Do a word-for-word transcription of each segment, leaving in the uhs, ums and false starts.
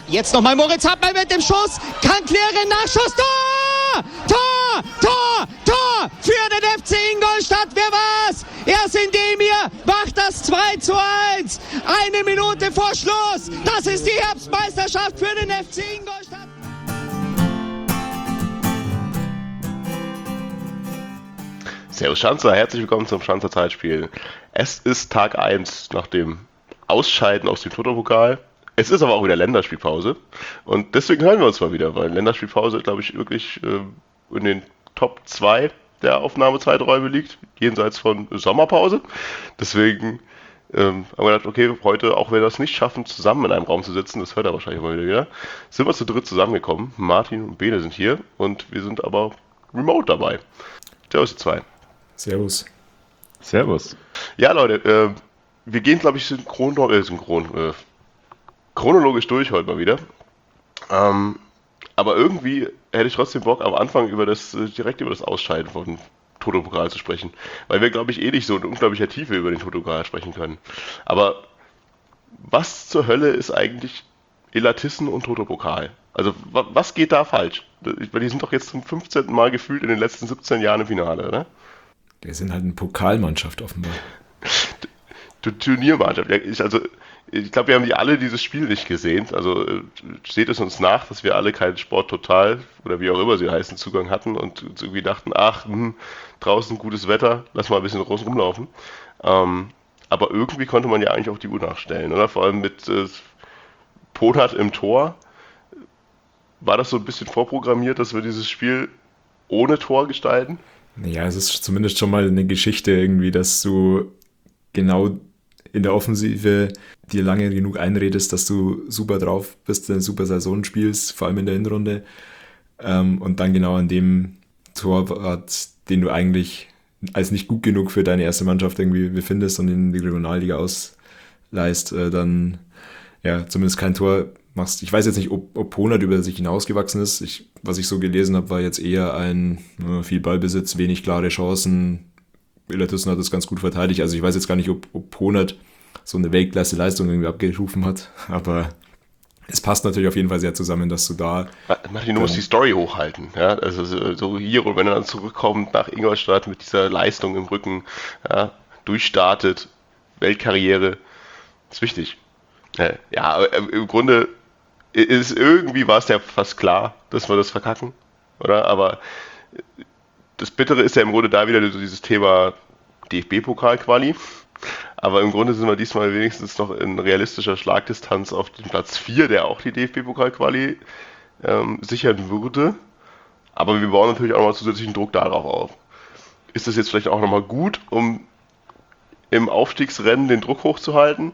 Jetzt nochmal Moritz Hartmann mit dem Schuss. Kann klären, Nachschuss. Tor! Tor! Tor! Tor! Für den F C Ingolstadt. Wer war's? Erst Indemir macht das zwei zu eins. Eine Minute vor Schluss. Das ist die Herbstmeisterschaft für den F C Ingolstadt. Servus Schanzer, herzlich willkommen zum Schanzer Zeitspiel. Es ist Tag eins nach dem Ausscheiden aus dem Toto-Pokal. Es ist aber auch wieder Länderspielpause und deswegen hören wir uns mal wieder, weil Länderspielpause, glaube ich, wirklich äh, in den Top zwei der Aufnahmezeiträume liegt, jenseits von Sommerpause. Deswegen ähm, haben wir gedacht, okay, heute, auch wenn wir das nicht schaffen, zusammen in einem Raum zu sitzen, das hört er wahrscheinlich mal wieder, wieder, sind wir zu dritt zusammengekommen. Martin und Bene sind hier und wir sind aber remote dabei. Servus, ihr zwei. Servus. Servus. Ja, Leute, äh, wir gehen, glaube ich, synchron, äh, synchron äh, chronologisch durch heute mal wieder. Ähm, aber irgendwie hätte ich trotzdem Bock, am Anfang über das, äh, direkt über das Ausscheiden von Toto-Pokal zu sprechen. Weil wir, glaube ich, eh nicht so in unglaublicher Tiefe über den Toto-Pokal sprechen können. Aber was zur Hölle ist eigentlich Illertissen und Toto-Pokal? Also, wa- was geht da falsch? Weil die sind doch jetzt zum fünfzehnten Mal gefühlt in den letzten siebzehn Jahren im Finale, oder? Wir sind halt eine Pokalmannschaft offenbar. Tu- Turniermannschaft. Ja, ich, also, ich glaube, wir haben die alle dieses Spiel nicht gesehen. Also äh, seht es uns nach, dass wir alle keinen Sport total oder wie auch immer sie heißen Zugang hatten und uns irgendwie dachten, ach, hm, draußen gutes Wetter, lass mal ein bisschen raus rumlaufen. Ähm, aber irgendwie konnte man ja eigentlich auch die Uhr nachstellen, oder? Vor allem mit äh, Ponat im Tor. War das so ein bisschen vorprogrammiert, dass wir dieses Spiel ohne Tor gestalten? Ja, es ist zumindest schon mal eine Geschichte irgendwie, dass du genau in der Offensive dir lange genug einredest, dass du super drauf bist, eine super Saison spielst, vor allem in der Hinrunde. Ähm, und dann genau an dem Torwart, den du eigentlich als nicht gut genug für deine erste Mannschaft irgendwie befindest und in die Regionalliga ausleihst, äh, dann ja zumindest kein Tor machst. Ich weiß jetzt nicht, ob, ob Ponat über sich hinausgewachsen ist. Ich, was ich so gelesen habe, war jetzt eher ein äh, viel Ballbesitz, wenig klare Chancen. Illertissen hat das ganz gut verteidigt. Also ich weiß jetzt gar nicht, ob, ob Ponat so eine Weltklasse-Leistung irgendwie abgerufen hat. Aber es passt natürlich auf jeden Fall sehr zusammen, dass du da... Martin, du musst die Story hochhalten. Ja? Also so, so hier, und wenn er dann zurückkommt nach Ingolstadt mit dieser Leistung im Rücken, ja, durchstartet, Weltkarriere, ist wichtig. Äh, Ja, aber im Grunde ist irgendwie war es ja fast klar, dass wir das verkacken, oder? Aber das Bittere ist ja im Grunde da wieder so dieses Thema D F B-Pokal-Quali. Aber im Grunde sind wir diesmal wenigstens noch in realistischer Schlagdistanz auf den Platz vier, der auch die D F B-Pokal-Quali ähm, sichern würde. Aber wir bauen natürlich auch nochmal zusätzlichen Druck darauf auf. Ist das jetzt vielleicht auch nochmal gut, um im Aufstiegsrennen den Druck hochzuhalten?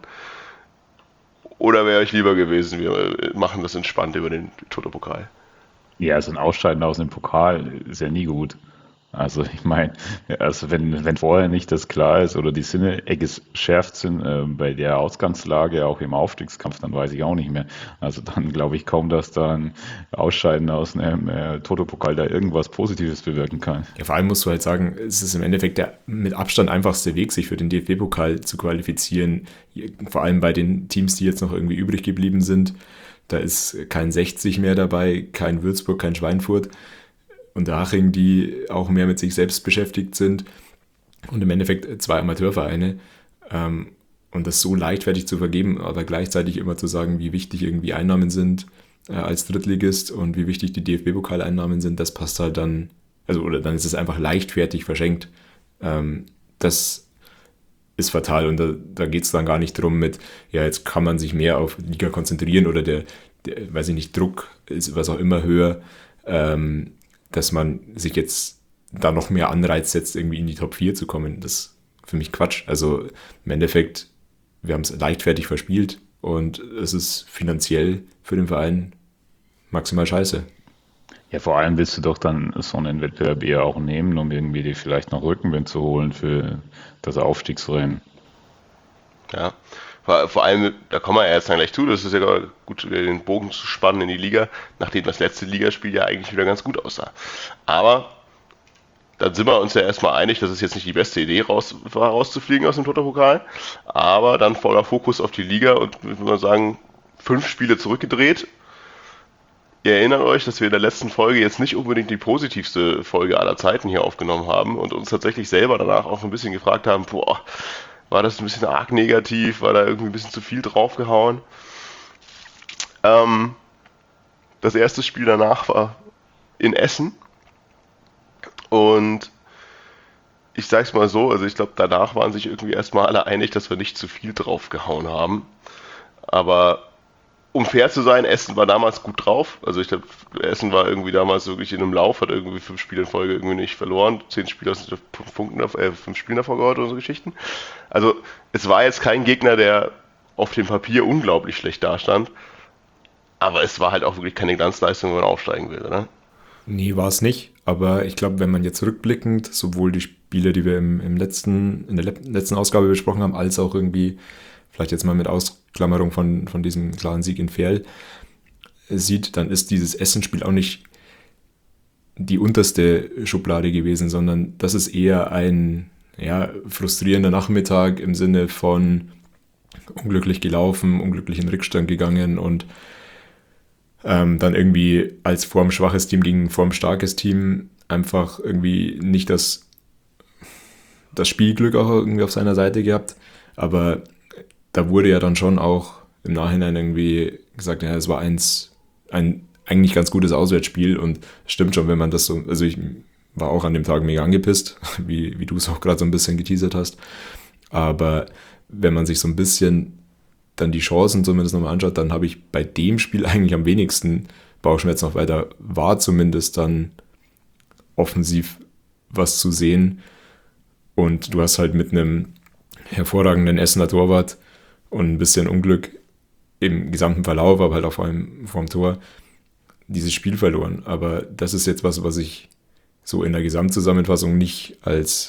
Oder wäre ich lieber gewesen, wir machen das entspannt über den Toto-Pokal? Ja, so ein Ausscheiden aus dem Pokal ist ja nie gut. Also ich meine, also wenn, wenn vorher nicht das klar ist oder die Sinne geschärft sind äh, bei der Ausgangslage, auch im Aufstiegskampf, dann weiß ich auch nicht mehr. Also dann glaube ich kaum, dass da ein Ausscheiden aus einem äh, Toto-Pokal da irgendwas Positives bewirken kann. Ja, vor allem musst du halt sagen, es ist im Endeffekt der mit Abstand einfachste Weg, sich für den D F B-Pokal zu qualifizieren. Vor allem bei den Teams, die jetzt noch irgendwie übrig geblieben sind. Da ist kein sechzig mehr dabei, kein Würzburg, kein Schweinfurt und Haching, die auch mehr mit sich selbst beschäftigt sind und im Endeffekt zwei Amateurvereine ähm, und das so leichtfertig zu vergeben, aber gleichzeitig immer zu sagen, wie wichtig irgendwie Einnahmen sind äh, als Drittligist und wie wichtig die D F B-Pokaleinnahmen sind, das passt halt dann, also oder dann ist es einfach leichtfertig verschenkt. Ähm, das ist fatal und da, da geht es dann gar nicht drum mit, ja, jetzt kann man sich mehr auf Liga konzentrieren oder der, der weiß ich nicht, Druck ist was auch immer höher, ähm, dass man sich jetzt da noch mehr Anreiz setzt, irgendwie in die Top vier zu kommen. Das ist für mich Quatsch. Also im Endeffekt, wir haben es leichtfertig verspielt und es ist finanziell für den Verein maximal scheiße. Ja, vor allem willst du doch dann so einen Wettbewerb eher auch nehmen, um irgendwie dir vielleicht noch Rückenwind zu holen für das Aufstiegsrennen. Ja, vor, vor allem, da kommen wir ja jetzt dann gleich zu, das ist ja gut, den Bogen zu spannen in die Liga, nachdem das letzte Ligaspiel ja eigentlich wieder ganz gut aussah. Aber dann sind wir uns ja erstmal einig, dass es jetzt nicht die beste Idee raus, war, rauszufliegen aus dem Toto-Pokal, aber dann voller Fokus auf die Liga und, würde man sagen, fünf Spiele zurückgedreht Ihr erinnert euch, dass wir in der letzten Folge jetzt nicht unbedingt die positivste Folge aller Zeiten hier aufgenommen haben und uns tatsächlich selber danach auch ein bisschen gefragt haben, boah, war das ein bisschen arg negativ, war da irgendwie ein bisschen zu viel draufgehauen. Ähm, das erste Spiel danach war in Essen und ich sag's mal so, also ich glaube, danach waren sich irgendwie erstmal alle einig, dass wir nicht zu viel draufgehauen haben. Aber um fair zu sein, Essen war damals gut drauf. Also ich glaube, Essen war irgendwie damals wirklich in einem Lauf, hat irgendwie fünf Spiele in Folge irgendwie nicht verloren, zehn Spiele aus Punkten, äh, fünf Spielen davor gehabt oder so Geschichten. Also es war jetzt kein Gegner, der auf dem Papier unglaublich schlecht dastand, aber es war halt auch wirklich keine Glanzleistung, wenn man aufsteigen will, oder? Nee, war es nicht. Aber ich glaube, wenn man jetzt rückblickend sowohl die Spiele, die wir im, im letzten, in der letzten Ausgabe besprochen haben, als auch irgendwie, vielleicht jetzt mal mit Ausklammerung von, von diesem klaren Sieg in Verl, sieht, dann ist dieses Essen-Spiel auch nicht die unterste Schublade gewesen, sondern das ist eher ein ja, frustrierender Nachmittag im Sinne von unglücklich gelaufen, unglücklich in Rückstand gegangen und ähm, dann irgendwie als formschwaches Team gegen formstarkes Team einfach irgendwie nicht das, das Spielglück auch irgendwie auf seiner Seite gehabt, aber da wurde ja dann schon auch im Nachhinein irgendwie gesagt, ja, es war eins, ein eigentlich ganz gutes Auswärtsspiel und stimmt schon, wenn man das so, also ich war auch an dem Tag mega angepisst, wie, wie du es auch gerade so ein bisschen geteasert hast, aber wenn man sich so ein bisschen dann die Chancen zumindest nochmal anschaut, dann habe ich bei dem Spiel eigentlich am wenigsten Bauchschmerzen noch weiter, war zumindest dann offensiv was zu sehen und du hast halt mit einem hervorragenden Essener Torwart und ein bisschen Unglück im gesamten Verlauf, aber halt auch vor allem vorm Tor, dieses Spiel verloren. Aber das ist jetzt was, was ich so in der Gesamtzusammenfassung nicht als,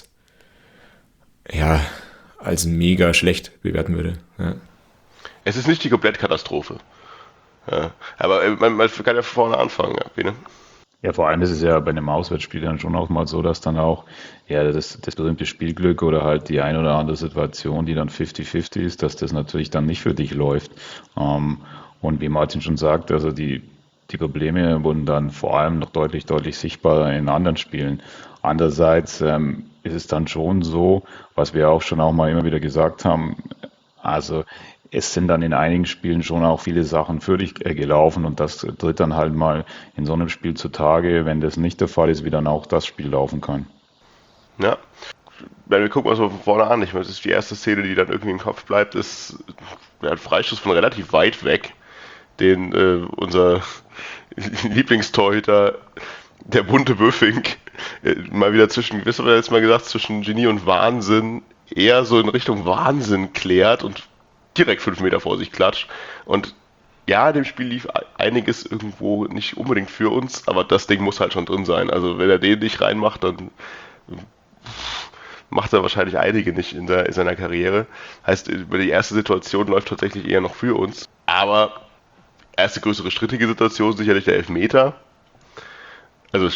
ja, als mega schlecht bewerten würde. Ja. Es ist nicht die Komplettkatastrophe. Ja, aber man, man kann ja vorne anfangen, ja, ne? Ja, vor allem ist es ja bei einem Auswärtsspiel dann schon auch mal so, dass dann auch ja, das, das berühmte Spielglück oder halt die ein oder andere Situation, die dann fünfzig fünfzig ist, dass das natürlich dann nicht für dich läuft. Ähm, und wie Martin schon sagt, also die, die Probleme wurden dann vor allem noch deutlich, deutlich sichtbarer in anderen Spielen. Andererseits ähm, ist es dann schon so, was wir auch schon auch mal immer wieder gesagt haben, also es sind dann in einigen Spielen schon auch viele Sachen für dich gelaufen und das tritt dann halt mal in so einem Spiel zutage, wenn das nicht der Fall ist, wie dann auch das Spiel laufen kann. Ja, wenn wir gucken mal so von vorne an, ich meine, das ist die erste Szene, die dann irgendwie im Kopf bleibt, ist ein Freistoß von relativ weit weg, den äh, unser Lieblingstorhüter, der bunte Böfink, äh, mal wieder zwischen, wie haben wir jetzt mal gesagt, zwischen Genie und Wahnsinn, eher so in Richtung Wahnsinn klärt und direkt fünf Meter vor sich klatscht. Und ja, in dem Spiel lief einiges irgendwo nicht unbedingt für uns, aber das Ding muss halt schon drin sein. Also wenn er den nicht reinmacht, dann macht er wahrscheinlich einige nicht in, der, in seiner Karriere. Heißt, die erste Situation läuft tatsächlich eher noch für uns. Aber erste größere strittige Situation sicherlich der Elfmeter. Also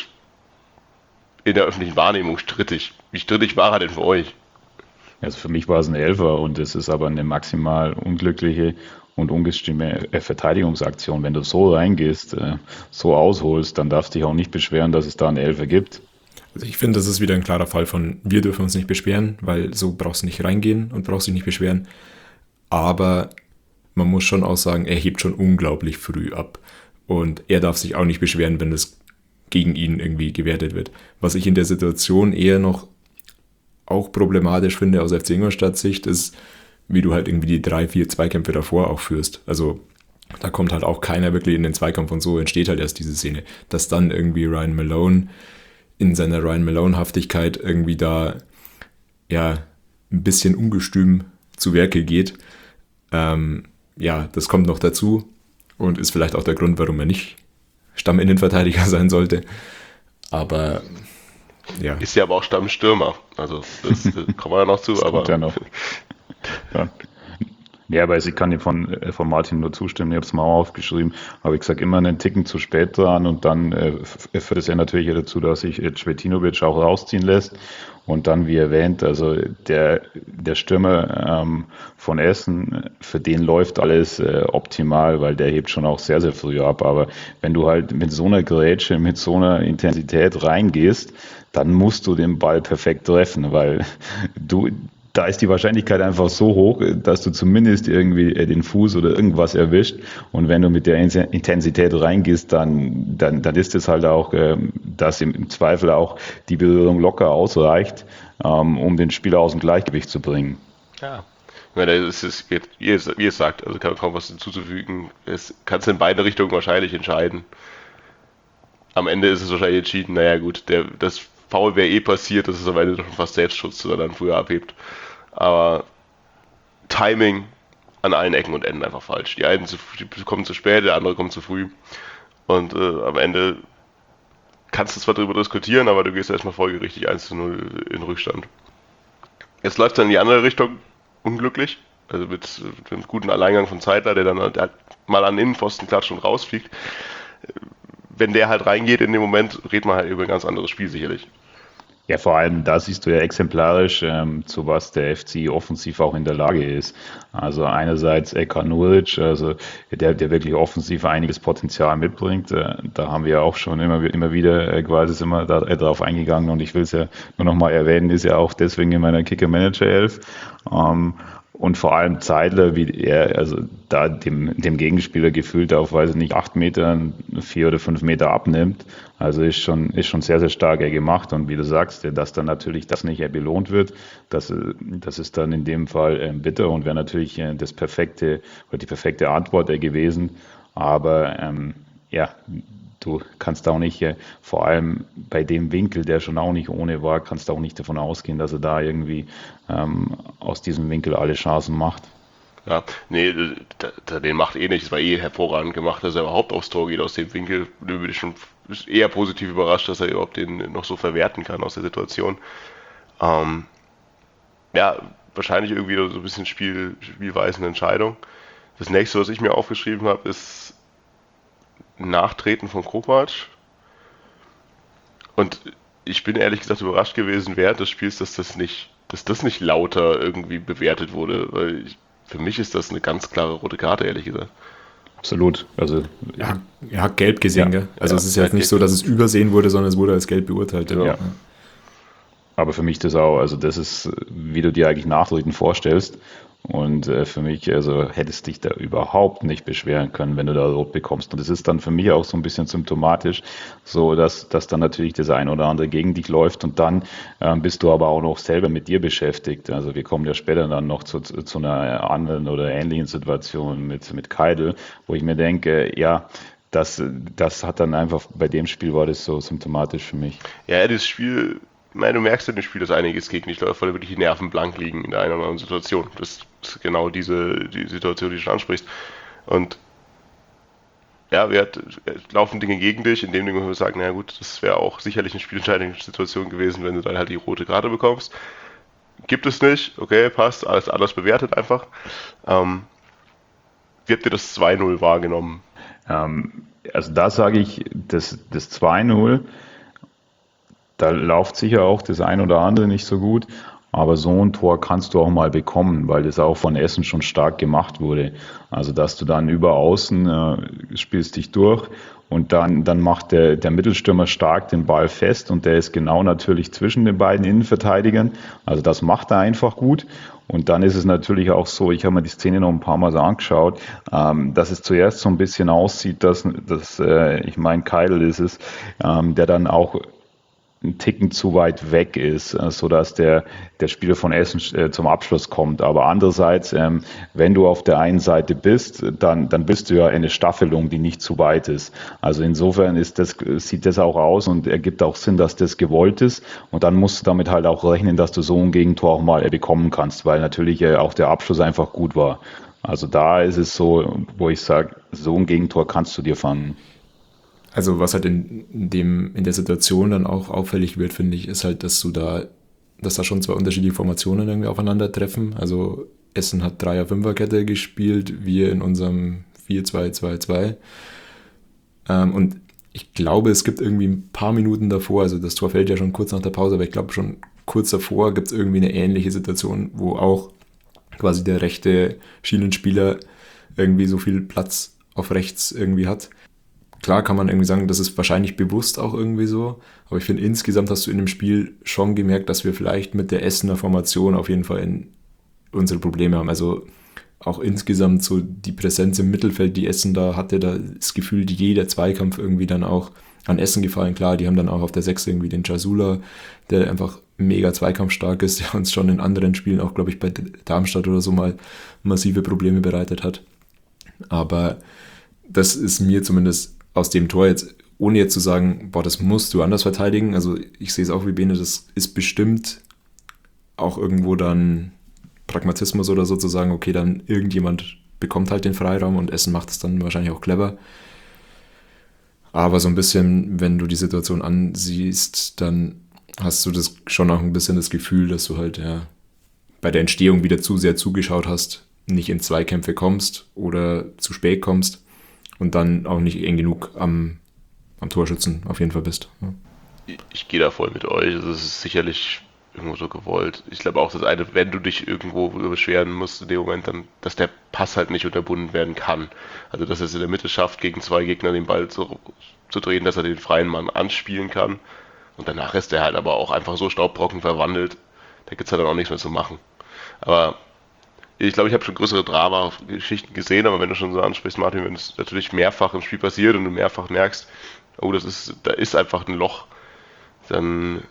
in der öffentlichen Wahrnehmung strittig. Wie strittig war er denn für euch? Also für mich war es ein Elfer und es ist aber eine maximal unglückliche und ungestimmte Verteidigungsaktion. Wenn du so reingehst, so ausholst, dann darfst du dich auch nicht beschweren, dass es da einen Elfer gibt. Also ich finde, das ist wieder ein klarer Fall von, wir dürfen uns nicht beschweren, weil so brauchst du nicht reingehen und brauchst dich nicht beschweren. Aber man muss schon auch sagen, er hebt schon unglaublich früh ab. Und er darf sich auch nicht beschweren, wenn es gegen ihn irgendwie gewertet wird. Was ich in der Situation eher noch auch problematisch finde aus F C Ingolstadt-Sicht ist, wie du halt irgendwie die drei, vier Zweikämpfe davor auch führst. Also da kommt halt auch keiner wirklich in den Zweikampf und so entsteht halt erst diese Szene. Dass dann irgendwie Ryan Malone in seiner Ryan Malone-Haftigkeit irgendwie da ja ein bisschen ungestüm zu Werke geht. Ähm, ja, das kommt noch dazu und ist vielleicht auch der Grund, warum er nicht Stamminnenverteidiger sein sollte. Aber ja. Ist ja aber auch Stammstürmer. Also das, das kommen wir ja noch zu. Das aber ja noch. Ja. Ja, aber ich kann dir von, äh, von Martin nur zustimmen, ich habe es mal auch aufgeschrieben, aber ich sage immer einen Ticken zu spät dran und dann äh, f- führt es ja natürlich ja dazu, dass sich äh, Cvetinovic auch rausziehen lässt und dann, wie erwähnt, also der, der Stürmer ähm, von Essen, für den läuft alles äh, optimal, weil der hebt schon auch sehr, sehr früh ab, aber wenn du halt mit so einer Grätsche, mit so einer Intensität reingehst, dann musst du den Ball perfekt treffen, weil du da ist die Wahrscheinlichkeit einfach so hoch, dass du zumindest irgendwie den Fuß oder irgendwas erwischt. Und wenn du mit der Intensität reingehst, dann, dann, dann ist es halt auch, ähm, dass im Zweifel auch die Berührung locker ausreicht, ähm, um den Spieler aus dem Gleichgewicht zu bringen. Ja. Ich meine, es ist, wie ihr, wie ihr sagt, also kann man kaum was hinzuzufügen. Es kannst in beide Richtungen wahrscheinlich entscheiden. Am Ende ist es wahrscheinlich entschieden, naja gut, der, das Foul wäre eh passiert, das ist am Ende doch schon fast Selbstschutz, dass er dann früher abhebt. Aber Timing an allen Ecken und Enden einfach falsch. Die einen zu, die kommen zu spät, der andere kommt zu früh. Und äh, am Ende kannst du zwar darüber diskutieren, aber du gehst erstmal folgerichtig eins zu null in Rückstand. Jetzt läuft es dann in die andere Richtung, unglücklich. Also mit, mit einem guten Alleingang von Zeitler, der dann der mal an den Innenpfosten klatscht und rausfliegt. Wenn der halt reingeht in dem Moment, redet man halt über ein ganz anderes Spiel sicherlich. Ja, vor allem da siehst du ja exemplarisch, ähm, zu was der F C offensiv auch in der Lage ist. Also einerseits Eka Nuric, also der, der wirklich offensiv einiges Potenzial mitbringt. Äh, da haben wir ja auch schon immer, immer wieder äh, quasi sind wir da, äh, drauf eingegangen und ich will es ja nur nochmal erwähnen, ist ja auch deswegen in meiner Kicker-Manager-Elf. Ähm, Und vor allem Zeidler, wie er, also da dem, dem Gegenspieler gefühlt auf, weiß ich nicht, acht Meter, vier oder fünf Meter abnimmt. Also ist schon, ist schon sehr, sehr stark er gemacht. Und wie du sagst, dass dann natürlich das nicht belohnt wird, das, das ist dann in dem Fall äh, bitter und wäre natürlich äh, das perfekte, oder die perfekte Antwort äh, gewesen. Aber, ähm, ja, du kannst auch nicht, äh, vor allem bei dem Winkel, der schon auch nicht ohne war, kannst du auch nicht davon ausgehen, dass er da irgendwie ähm, aus diesem Winkel alle Chancen macht. Ja, nee, da, da, den macht eh nicht. Es war eh hervorragend gemacht, dass er überhaupt aufs Tor geht aus dem Winkel. Da bin ich schon eher positiv überrascht, dass er überhaupt den noch so verwerten kann aus der Situation. Ähm, ja, wahrscheinlich irgendwie so ein bisschen Spiel, spielweisende Entscheidung. Das nächste, was ich mir aufgeschrieben habe, ist Nachtreten von Kopac. Und ich bin ehrlich gesagt überrascht gewesen während des Spiels, dass das nicht, dass das nicht lauter irgendwie bewertet wurde, weil ich, für mich ist das eine ganz klare rote Karte, ehrlich gesagt. Absolut. Also Ja, er hat gelb gesehen, Ja. gell? Also Ja, es ist ja er hat nicht so, dass es übersehen wurde, sondern es wurde als gelb beurteilt. Genau. Ja. Aber für mich das auch, also das ist, wie du dir eigentlich Nachtreten vorstellst. Und äh, für mich, also hättest dich da überhaupt nicht beschweren können, wenn du da rot bekommst. Und das ist dann für mich auch so ein bisschen symptomatisch, so dass, dass dann natürlich das ein oder andere gegen dich läuft und dann ähm, bist du aber auch noch selber mit dir beschäftigt. Also wir kommen ja später dann noch zu, zu einer anderen oder ähnlichen Situation mit, mit Keidel, wo ich mir denke, ja, das, das hat dann einfach, bei dem Spiel war das so symptomatisch für mich. Ja, das Spiel, ich meine, du merkst in dem Spiel, dass einiges gegen dich läuft, weil wirklich die Nerven blank liegen in der einen oder anderen Situation. Das ist genau diese die Situation, die du schon ansprichst. Und ja, wir hat, laufen Dinge gegen dich, indem du sagst, naja gut, das wäre auch sicherlich eine spielentscheidende Situation gewesen, wenn du dann halt die rote Karte bekommst. Gibt es nicht, okay, passt, alles anders bewertet einfach. Ähm, wie habt ihr das zwei null wahrgenommen? Ähm, also da sage ich, das, das zwei null, da läuft sicher auch das ein oder andere nicht so gut, aber so ein Tor kannst du auch mal bekommen, weil das auch von Essen schon stark gemacht wurde. Also dass du dann über außen äh, spielst dich durch und dann, dann macht der, der Mittelstürmer stark den Ball fest und der ist genau natürlich zwischen den beiden Innenverteidigern. Also das macht er einfach gut. Und dann ist es natürlich auch so, ich habe mir die Szene noch ein paar Mal so angeschaut, ähm, dass es zuerst so ein bisschen aussieht, dass, dass äh, ich meine, Keidel ist es, ähm, der dann auch einen Ticken zu weit weg ist, äh, sodass der, der Spieler von Essen äh, zum Abschluss kommt. Aber andererseits, ähm, wenn du auf der einen Seite bist, dann, dann bist du ja eine Staffelung, die nicht zu weit ist. Also insofern ist das, sieht das auch aus und ergibt auch Sinn, dass das gewollt ist. Und dann musst du damit halt auch rechnen, dass du so ein Gegentor auch mal äh, bekommen kannst, weil natürlich äh, auch der Abschluss einfach gut war. Also da ist es so, wo ich sage, so ein Gegentor kannst du dir fangen. Also was halt in, in dem, in der Situation dann auch auffällig wird, finde ich, ist halt, dass du da, dass da schon zwei unterschiedliche Formationen irgendwie aufeinandertreffen. Also Essen hat Dreier-Fünfer-Kette gespielt, wir in unserem vier zwei zwei zwei. Ähm, und ich glaube, es gibt irgendwie ein paar Minuten davor, also das Tor fällt ja schon kurz nach der Pause, aber ich glaube schon kurz davor gibt es irgendwie eine ähnliche Situation, wo auch quasi der rechte Schienenspieler irgendwie so viel Platz auf rechts irgendwie hat. Klar kann man irgendwie sagen, das ist wahrscheinlich bewusst auch irgendwie so, aber ich finde, insgesamt hast du in dem Spiel schon gemerkt, dass wir vielleicht mit der Essener Formation auf jeden Fall in unsere Probleme haben. Also auch insgesamt so die Präsenz im Mittelfeld, die Essen da hatte, da ist gefühlt jeder Zweikampf irgendwie dann auch an Essen gefallen. Klar, die haben dann auch auf der sechs irgendwie den Jasula, der einfach mega zweikampfstark ist, der uns schon in anderen Spielen, auch glaube ich bei Darmstadt oder so, mal massive Probleme bereitet hat. Aber das ist mir zumindest aus dem Tor jetzt, ohne jetzt zu sagen, boah, das musst du anders verteidigen. Also ich sehe es auch wie Bene, das ist bestimmt auch irgendwo dann Pragmatismus oder so zu sagen, okay, dann irgendjemand bekommt halt den Freiraum und Essen macht es dann wahrscheinlich auch clever. Aber so ein bisschen, wenn du die Situation ansiehst, dann hast du das schon auch ein bisschen das Gefühl, dass du halt ja bei der Entstehung wieder zu sehr zugeschaut hast, nicht in Zweikämpfe kommst oder zu spät kommst und dann auch nicht eng genug am, am Torschützen auf jeden Fall bist. Ja. Ich, ich gehe da voll mit euch. Also es ist sicherlich irgendwo so gewollt. Ich glaube auch, dass eine, wenn du dich irgendwo beschweren musst in dem Moment, dann, dass der Pass halt nicht unterbunden werden kann. Also dass er es in der Mitte schafft, gegen zwei Gegner den Ball zu, zu drehen, dass er den freien Mann anspielen kann. Und danach ist der halt aber auch einfach so staubtrocken verwandelt, da gibt es halt dann auch nichts mehr zu machen. Aber ich glaube, ich habe schon größere Drama-Geschichten gesehen, aber wenn du schon so ansprichst, Martin, wenn es natürlich mehrfach im Spiel passiert und du mehrfach merkst, oh, das ist, da ist einfach ein Loch, dann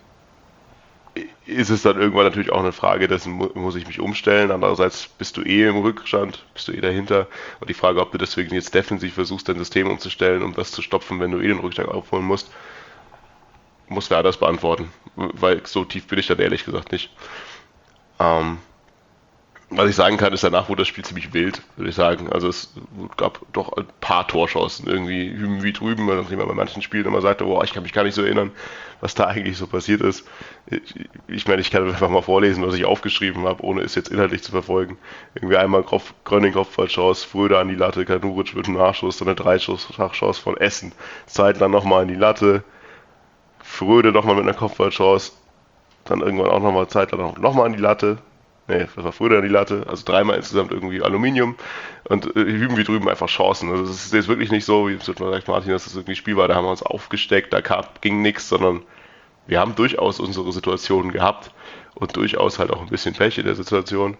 ist es dann irgendwann natürlich auch eine Frage, dessen muss ich mich umstellen. Andererseits bist du eh im Rückstand, bist du eh dahinter. Und die Frage, ob du deswegen jetzt defensiv versuchst, dein System umzustellen, um das zu stopfen, wenn du eh den Rückstand aufholen musst, muss wer das beantworten. Weil so tief bin ich dann ehrlich gesagt nicht. Ähm, was ich sagen kann, ist, danach wurde das Spiel ziemlich wild, würde ich sagen. Also es gab doch ein paar Torchancen irgendwie hüben wie drüben, nachdem man bei manchen Spielen immer sagte, boah, ich kann mich gar nicht so erinnern, was da eigentlich so passiert ist. Ich, ich meine, ich kann einfach mal vorlesen, was ich aufgeschrieben habe, ohne es jetzt inhaltlich zu verfolgen. Irgendwie einmal Kopf, Gröning Kopfballchance, Fröder an die Latte, Kanuric mit einem Nachschuss, dann eine Dreischuss-Chance von Essen. Zeitlang nochmal an die Latte, Fröde nochmal mit einer Kopfballchance, dann irgendwann auch nochmal zeitlang nochmal an die Latte. Nee, das war früher an die Latte, also dreimal insgesamt irgendwie Aluminium und äh, hüben wie drüben einfach Chancen. Also es ist jetzt wirklich nicht so, wie es wird man sagt, Martin, dass das irgendwie Spiel war, da haben wir uns aufgesteckt, da gab, ging nichts, sondern wir haben durchaus unsere Situationen gehabt und durchaus halt auch ein bisschen Pech in der Situation.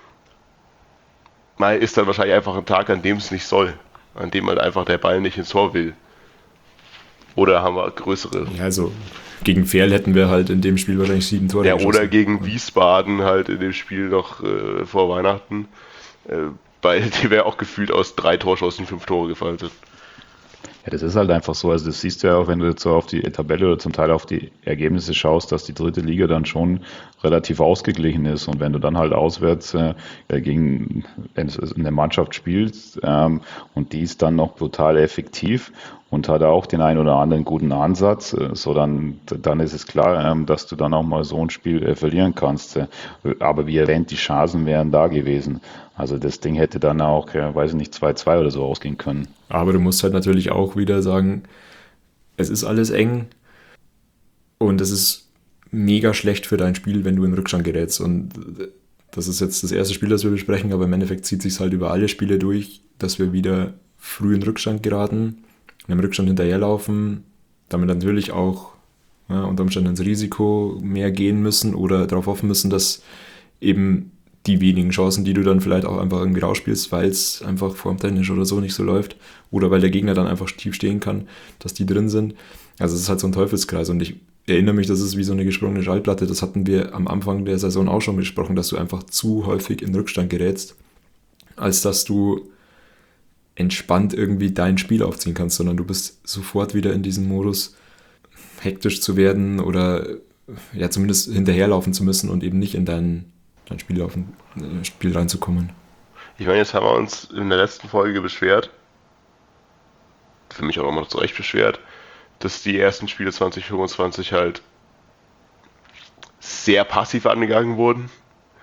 Mal ist dann wahrscheinlich einfach ein Tag, an dem es nicht soll, an dem halt einfach der Ball nicht ins Tor will. Oder haben wir größere... Ja, also gegen Ferl hätten wir halt in dem Spiel wahrscheinlich sieben Tore Ja, geschossen. oder gegen Wiesbaden halt in dem Spiel noch äh, vor Weihnachten. Äh, weil die wäre auch gefühlt aus drei Torschancen fünf Tore gefallen sind. Ja, das ist halt einfach so. Also das siehst du ja auch, wenn du jetzt so auf die Tabelle oder zum Teil auf die Ergebnisse schaust, dass die dritte Liga dann schon relativ ausgeglichen ist. Und wenn du dann halt auswärts äh, gegen eine Mannschaft spielst ähm, und die ist dann noch brutal effektiv und hat auch den einen oder anderen guten Ansatz, äh, so dann, dann ist es klar, ähm, dass du dann auch mal so ein Spiel äh, verlieren kannst. Äh, aber wie erwähnt, die Chancen wären da gewesen. Also das Ding hätte dann auch, ja, weiß ich nicht, zwei zwei oder so ausgehen können. Aber du musst halt natürlich auch wieder sagen, es ist alles eng und es ist mega schlecht für dein Spiel, wenn du in Rückstand gerätst. Und das ist jetzt das erste Spiel, das wir besprechen, aber im Endeffekt zieht sich halt über alle Spiele durch, dass wir wieder früh in Rückstand geraten, im Rückstand hinterherlaufen, damit natürlich auch ja, unter Umständen ins Risiko mehr gehen müssen oder darauf hoffen müssen, dass eben die wenigen Chancen, die du dann vielleicht auch einfach irgendwie rausspielst, weil es einfach formtechnisch oder so nicht so läuft oder weil der Gegner dann einfach tief stehen kann, dass die drin sind. Also es ist halt so ein Teufelskreis und ich erinnere mich, das ist wie so eine gesprungene Schallplatte, das hatten wir am Anfang der Saison auch schon besprochen, dass du einfach zu häufig in Rückstand gerätst, als dass du entspannt irgendwie dein Spiel aufziehen kannst, sondern du bist sofort wieder in diesem Modus, hektisch zu werden oder ja zumindest hinterherlaufen zu müssen und eben nicht in dein, dein Spiel, auf, äh, Spiel reinzukommen. Ich meine, jetzt haben wir uns in der letzten Folge beschwert, für mich auch immer noch zu Recht beschwert, dass die ersten Spiele zwanzig fünfundzwanzig halt sehr passiv angegangen wurden.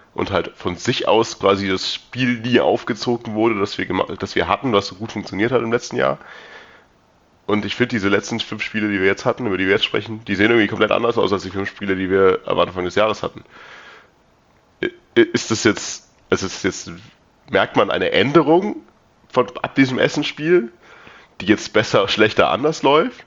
und halt von sich aus quasi das Spiel nie aufgezogen wurde, das wir, gema- das wir hatten, was so gut funktioniert hat im letzten Jahr. Und ich finde, diese letzten fünf Spiele, die wir jetzt hatten, über die wir jetzt sprechen, die sehen irgendwie komplett anders aus als die fünf Spiele, die wir am Anfang des Jahres hatten. I- Ist das jetzt, also ist jetzt, merkt man eine Änderung von ab diesem Essen-Spiel, die jetzt besser, schlechter, anders läuft?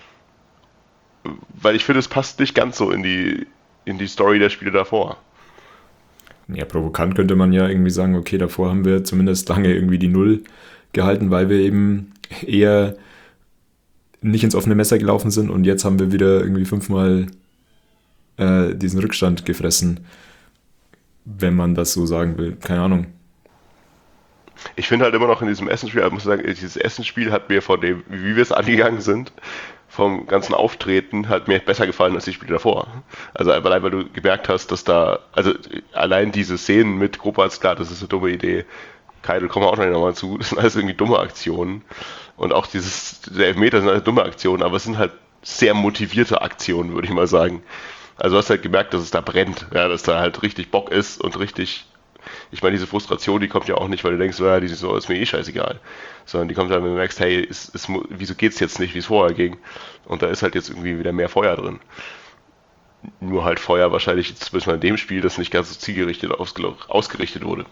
Weil ich finde, es passt nicht ganz so in die, in die Story der Spiele davor. Ja, provokant könnte man ja irgendwie sagen, okay, davor haben wir zumindest lange irgendwie die Null gehalten, weil wir eben eher nicht ins offene Messer gelaufen sind und jetzt haben wir wieder irgendwie fünfmal äh, diesen Rückstand gefressen, wenn man das so sagen will. Keine Ahnung. Ich finde halt immer noch in diesem Essensspiel, ich muss sagen, dieses Essensspiel hat mir von dem, wie wir es angegangen sind, vom ganzen Auftreten, hat mir besser gefallen als die Spiele davor. Also allein, weil du gemerkt hast, dass da, also allein diese Szenen mit Gruppatz, klar, das ist eine dumme Idee. Keidel, kommen wir auch noch nochmal zu, das sind alles irgendwie dumme Aktionen. Und auch dieses, der Elfmeter sind alles dumme Aktionen, aber es sind halt sehr motivierte Aktionen, würde ich mal sagen. Also du hast halt gemerkt, dass es da brennt, ja, dass da halt richtig Bock ist und richtig, ich meine, diese Frustration, die kommt ja auch nicht, weil du denkst, ja, die so, ist mir eh scheißegal, sondern die kommt halt, wenn du merkst, hey, es, es, wieso geht's jetzt nicht, wie es vorher ging? Und da ist halt jetzt irgendwie wieder mehr Feuer drin. Nur halt Feuer wahrscheinlich, zumindest mal in dem Spiel, das nicht ganz so zielgerichtet ausge- ausgerichtet wurde.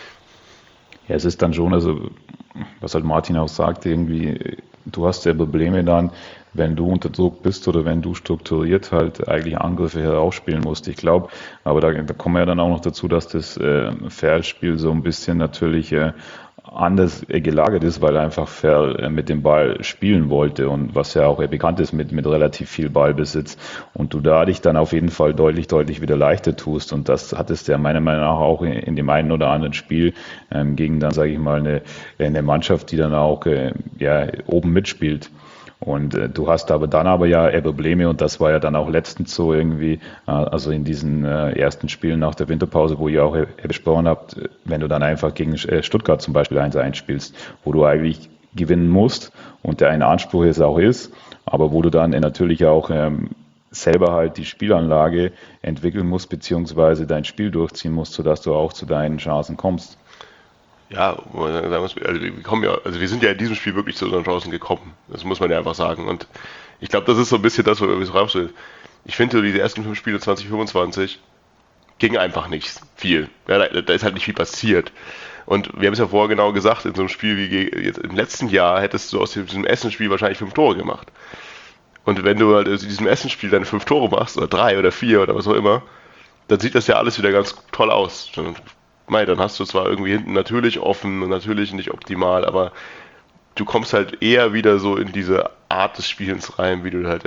Ja, es ist dann schon, also was halt Martin auch sagte, irgendwie, du hast ja Probleme dann, wenn du unter Druck bist oder wenn du strukturiert halt eigentlich Angriffe herausspielen musst. Ich glaube, aber da, da kommen wir ja dann auch noch dazu, dass das äh, Ferl-Spiel so ein bisschen natürlich äh, anders äh, gelagert ist, weil einfach Ferl äh, mit dem Ball spielen wollte und was ja auch eher bekannt ist mit, mit relativ viel Ballbesitz und du da dich dann auf jeden Fall deutlich, deutlich wieder leichter tust und das hattest du ja meiner Meinung nach auch in, in dem einen oder anderen Spiel ähm, gegen dann, sage ich mal, eine, eine Mannschaft, die dann auch äh, ja, oben mitspielt. Und äh, du hast aber dann aber ja eher Probleme und das war ja dann auch letztens so irgendwie, äh, also in diesen äh, ersten Spielen nach der Winterpause, wo ihr auch äh, besprochen habt, wenn du dann einfach gegen äh, Stuttgart zum Beispiel eins eins spielst, wo du eigentlich gewinnen musst und der eine Anspruch es auch ist, aber wo du dann äh, natürlich auch ähm, selber halt die Spielanlage entwickeln musst, beziehungsweise dein Spiel durchziehen musst, sodass du auch zu deinen Chancen kommst. Ja, also wir kommen ja, also wir sind ja in diesem Spiel wirklich zu unseren Chancen gekommen. Das muss man ja einfach sagen. Und ich glaube, das ist so ein bisschen das, wo wir es rausstellen. Ich finde, diese ersten fünf Spiele zwanzig fünfundzwanzig ging einfach nicht viel. Ja, da, da ist halt nicht viel passiert. Und wir haben es ja vorher genau gesagt, in so einem Spiel wie jetzt im letzten Jahr hättest du aus diesem Essensspiel wahrscheinlich fünf Tore gemacht. Und wenn du halt aus diesem Essensspiel deine fünf Tore machst, oder drei oder vier oder was auch immer, dann sieht das ja alles wieder ganz toll aus. Mei, dann hast du zwar irgendwie hinten natürlich offen und natürlich nicht optimal, aber du kommst halt eher wieder so in diese Art des Spielens rein, wie du halt,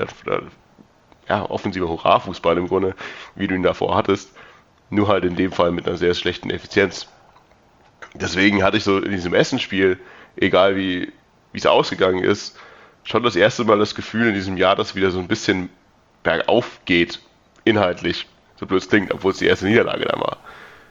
ja, offensiver Hurra-Fußball im Grunde, wie du ihn davor hattest, nur halt in dem Fall mit einer sehr schlechten Effizienz. Deswegen hatte ich so in diesem Essensspiel, egal wie wie es ausgegangen ist, schon das erste Mal das Gefühl in diesem Jahr, dass wieder so ein bisschen bergauf geht, inhaltlich, so blöd es klingt, obwohl es die erste Niederlage dann war.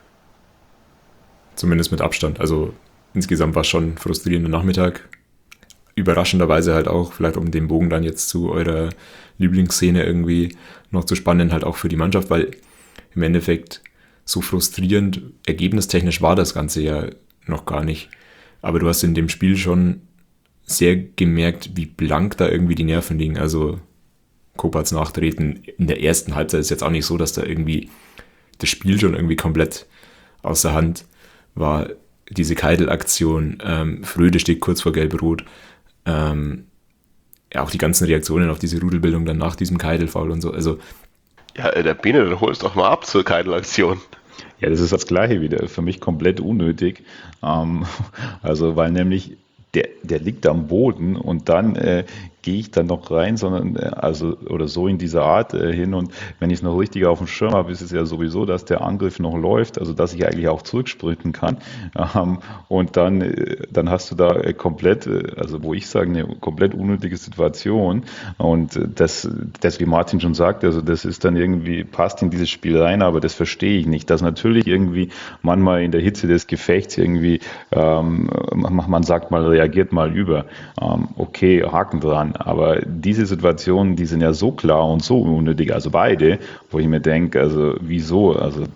Zumindest mit Abstand. Also insgesamt war es schon ein frustrierender Nachmittag. Überraschenderweise halt auch, vielleicht um den Bogen dann jetzt zu eurer Lieblingsszene irgendwie noch zu spannen, halt auch für die Mannschaft, weil im Endeffekt so frustrierend, ergebnistechnisch war das Ganze ja noch gar nicht. Aber du hast in dem Spiel schon sehr gemerkt, wie blank da irgendwie die Nerven liegen. Also Kopacz Nachtreten in der ersten Halbzeit ist jetzt auch nicht so, dass da irgendwie das Spiel schon irgendwie komplett außer Hand war. Diese Keidel-Aktion, ähm, Fröde steht kurz vor Gelb-Rot, ähm, ja, auch die ganzen Reaktionen auf diese Rudelbildung dann nach diesem Keidel-Foul und so. Also ja, der Bene, dann hol es doch mal ab zur Keidel-Aktion. Ja, das ist das Gleiche wieder. Für mich komplett unnötig. Ähm, also, weil nämlich der, der liegt am Boden und dann äh, gehe ich dann noch rein, sondern äh, also oder so in dieser Art äh, hin und wenn ich es noch richtig auf dem Schirm habe, ist es ja sowieso, dass der Angriff noch läuft, also dass ich eigentlich auch zurücksprinten kann ähm, und dann äh, dann hast du da äh, komplett, äh, also wo ich sage, eine komplett unnötige Situation und äh, das, das wie Martin schon sagt, also das ist dann irgendwie, passt in dieses Spiel rein, aber das verstehe ich nicht, dass natürlich irgendwie manchmal in der Hitze des Gefechts irgendwie ähm, man sagt mal, reagiert mal über, ähm, okay, Haken dran. Aber diese Situationen, die sind ja so klar und so unnötig, also beide, wo ich mir denke, also wieso, also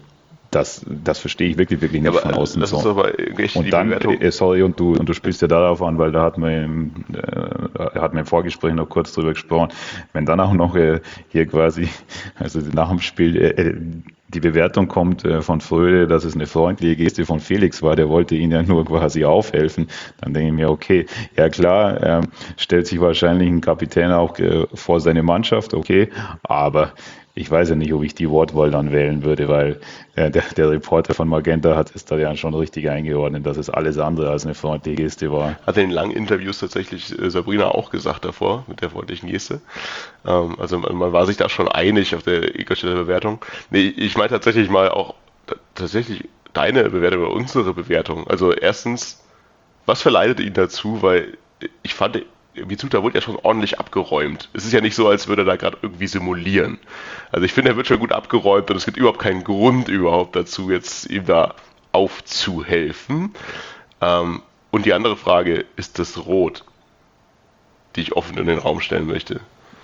Das, das verstehe ich wirklich, wirklich nicht Ja, von aber außen das so. ist aber echt die Und dann, Bewertung. äh, sorry, und du, und du spielst ja darauf an, weil da hat man im, äh, hat man im Vorgespräch noch kurz drüber gesprochen, wenn dann auch noch äh, hier quasi, also nach dem Spiel, äh, die Bewertung kommt äh, von Fröde, dass es eine freundliche Geste von Felix war, der wollte ihn ja nur quasi aufhelfen, dann denke ich mir, okay, ja klar, äh, stellt sich wahrscheinlich ein Kapitän auch äh, vor seine Mannschaft, okay, aber ich weiß ja nicht, ob ich die Wortwahl dann wählen würde, weil äh, der, der Reporter von Magenta hat es da ja schon richtig eingeordnet, dass es alles andere als eine freundliche Geste war. Hat in den langen Interviews tatsächlich äh, Sabrina auch gesagt davor, mit der freundlichen Geste. Ähm, also man, man war sich da schon einig auf der Ingolstädter Bewertung. Nee, ich meine tatsächlich mal auch t- tatsächlich deine Bewertung oder unsere Bewertung. Also erstens, was verleitet ihn dazu? Weil ich fand, Mitsuta wurde ja schon ordentlich abgeräumt. Es ist ja nicht so, als würde er da gerade irgendwie simulieren. Also ich finde, er wird schon gut abgeräumt und es gibt überhaupt keinen Grund überhaupt dazu, jetzt ihm da aufzuhelfen. Ähm, und die andere Frage, ist das Rot, die ich offen in den Raum stellen möchte?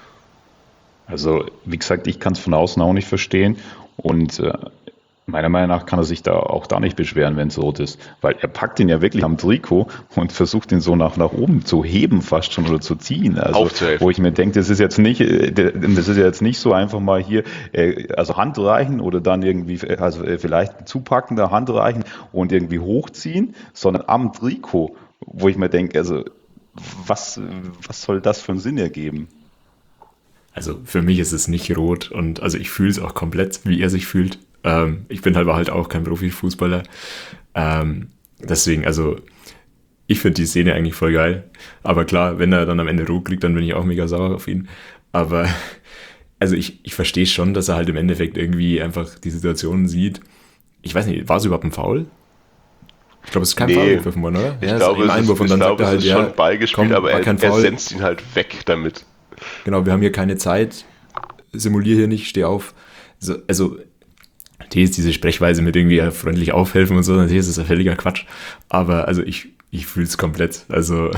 Also, wie gesagt, ich kann es von außen auch nicht verstehen und äh, meiner Meinung nach kann er sich da auch da nicht beschweren, wenn es rot ist, weil er packt ihn ja wirklich am Trikot und versucht ihn so nach, nach oben zu heben fast schon oder zu ziehen. Also, Aufzuhelfen. wo ich mir denke, das ist jetzt nicht, äh, das ist jetzt nicht so einfach mal hier, äh, also Hand reichen oder dann irgendwie, also äh, vielleicht zupackender Hand reichen und irgendwie hochziehen, sondern am Trikot, wo ich mir denke, also was, was soll das für einen Sinn ergeben? Also für mich ist es nicht rot und also ich fühle es auch komplett, wie er sich fühlt. Ähm, ich bin halt, halt auch kein Profifußballer. Ähm, deswegen, also ich finde die Szene eigentlich voll geil. Aber klar, wenn er dann am Ende rot kriegt, dann bin ich auch mega sauer auf ihn. Aber also ich, ich verstehe schon, dass er halt im Endeffekt irgendwie einfach die Situation sieht. Ich weiß nicht, war es überhaupt ein Foul? Ich glaube, es ist kein Nee, Foul gegriffen worden, oder? Ich Ja, glaube, ein es ist, Einwurf und ich dann glaube, sagt er es halt, ist ja, schon beigespielt, komm, aber war er, kein er Foul. senzt ihn halt weg damit. Genau, wir haben hier keine Zeit, simulier hier nicht, steh auf. So, also, natürlich ist diese Sprechweise mit irgendwie ja, freundlich aufhelfen und so, natürlich ist das ja völliger Quatsch. Aber also ich, ich fühle es komplett. Also,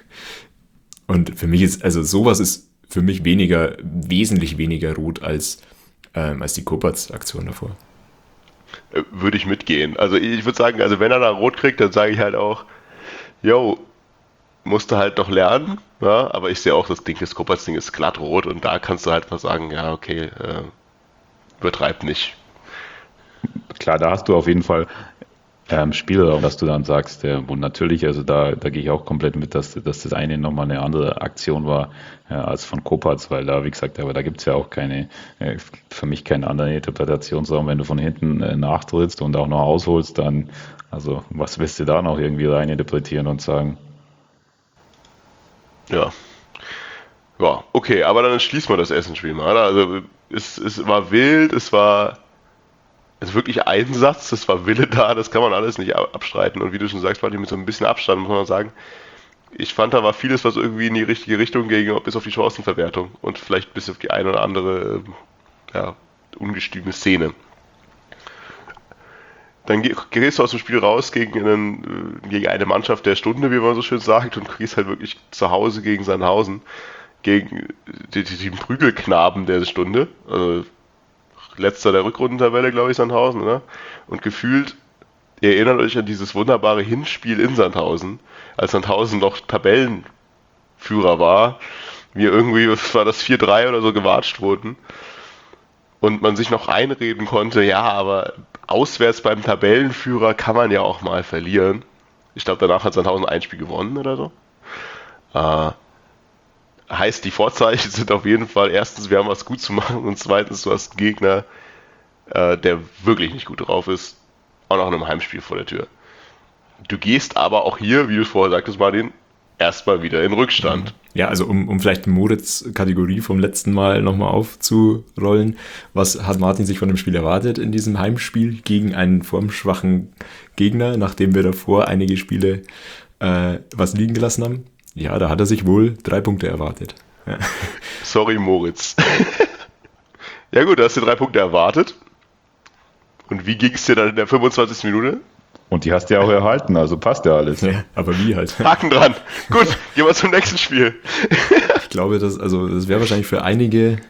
und für mich ist, also sowas ist für mich weniger, wesentlich weniger rot als, ähm, als die Kopacz-Aktion davor. Äh, Würde ich mitgehen. Also ich würde sagen, also wenn er da rot kriegt, dann sage ich halt auch, yo, musste halt noch lernen, ja, aber ich sehe auch, das Ding, das Kopacz-Ding ist glatt rot und da kannst du halt mal sagen, ja, okay, äh, übertreib nicht. Klar, da hast du auf jeden Fall ähm, Spielraum, dass du dann sagst, äh, und natürlich, also da, da gehe ich auch komplett mit, dass, dass das eine nochmal eine andere Aktion war äh, als von Kopacz, weil da, wie gesagt, aber da gibt es ja auch keine, äh, für mich keinen anderen Interpretationsraum, wenn du von hinten äh, nachtrittst und auch noch ausholst, dann, also was willst du da noch irgendwie reininterpretieren und sagen? Ja. Ja, okay, aber dann schließen wir das Essenspiel mal. Oder? Also es, es war wild, es war also wirklich Einsatz, es war Wille da, das kann man alles nicht ab- abstreiten. Und wie du schon sagst, war die mit so ein bisschen Abstand, muss man sagen. Ich fand, da war vieles, was irgendwie in die richtige Richtung ging, bis auf die Chancenverwertung und vielleicht bis auf die eine oder andere ähm, ja, ungestüme Szene. Dann ge- gehst du aus dem Spiel raus gegen, einen, äh, gegen eine Mannschaft der Stunde, wie man so schön sagt, und gehst halt wirklich zu Hause gegen Sandhausen, gegen die, die, den Prügelknaben der Stunde. Also letzter der Rückrundentabelle, glaube ich, Sandhausen, oder? Und gefühlt, ihr erinnert euch an dieses wunderbare Hinspiel in Sandhausen, als Sandhausen noch Tabellenführer war, wir irgendwie, was war das, vier drei oder so gewatscht wurden. Und man sich noch einreden konnte, ja, aber auswärts beim Tabellenführer kann man ja auch mal verlieren. Ich glaube, danach hat Sandhausen ein Spiel gewonnen oder so. Äh, heißt, die Vorzeichen sind auf jeden Fall, erstens, wir haben was gut zu machen und zweitens, du hast einen Gegner, äh, der wirklich nicht gut drauf ist, auch noch in einem Heimspiel vor der Tür. Du gehst aber auch hier, wie du vorher sagtest, Martin, erstmal wieder in Rückstand. Ja, also um, um vielleicht Moritz Kategorie vom letzten Mal nochmal aufzurollen, was hat Martin sich von dem Spiel erwartet in diesem Heimspiel gegen einen formschwachen Gegner, nachdem wir davor einige Spiele äh, was liegen gelassen haben? Ja, da hat er sich wohl drei Punkte erwartet. Ja. Sorry, Moritz. Ja gut, du hast dir drei Punkte erwartet. Und wie ging es dir dann in der fünfundzwanzigsten Minute? Und die hast du ja auch erhalten, also passt ja alles. Ja, aber wie halt? Haken dran. Gut, gehen wir zum nächsten Spiel. Ich glaube, das, also, das wäre wahrscheinlich für einige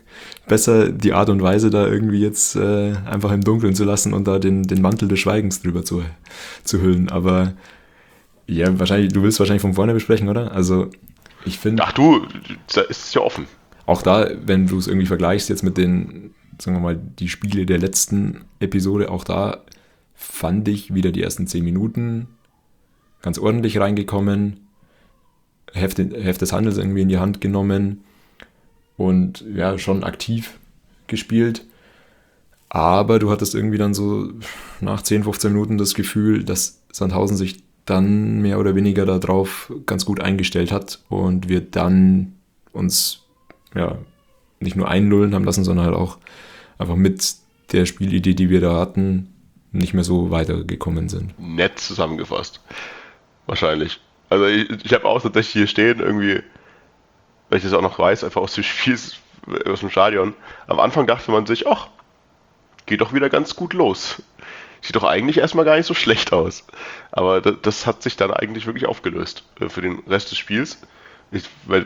besser die Art und Weise, da irgendwie jetzt äh, einfach im Dunkeln zu lassen und da den, den Mantel des Schweigens drüber zu, zu hüllen. Aber ja, wahrscheinlich, du willst wahrscheinlich von vorne besprechen, oder? Also ich finde... Ach du, da ist es ja offen. Auch da, wenn du es irgendwie vergleichst jetzt mit den, sagen wir mal, die Spiele der letzten Episode, auch da fand ich wieder die ersten zehn Minuten ganz ordentlich reingekommen, Heft, Heft des Handels irgendwie in die Hand genommen und ja, schon aktiv gespielt. Aber du hattest irgendwie dann so nach zehn, fünfzehn Minuten das Gefühl, dass Sandhausen sich dann mehr oder weniger darauf ganz gut eingestellt hat und wir dann uns ja nicht nur einnullen haben lassen, sondern halt auch einfach mit der Spielidee, die wir da hatten, nicht mehr so weitergekommen sind. Nett zusammengefasst. Wahrscheinlich. Also ich, ich habe auch tatsächlich hier stehen, irgendwie, weil ich das auch noch weiß, einfach aus dem Spiel, aus dem Stadion. Am Anfang dachte man sich, ach, geht doch wieder ganz gut los. Sieht doch eigentlich erstmal gar nicht so schlecht aus. Aber das, das hat sich dann eigentlich wirklich aufgelöst äh, für den Rest des Spiels. Ich, weil,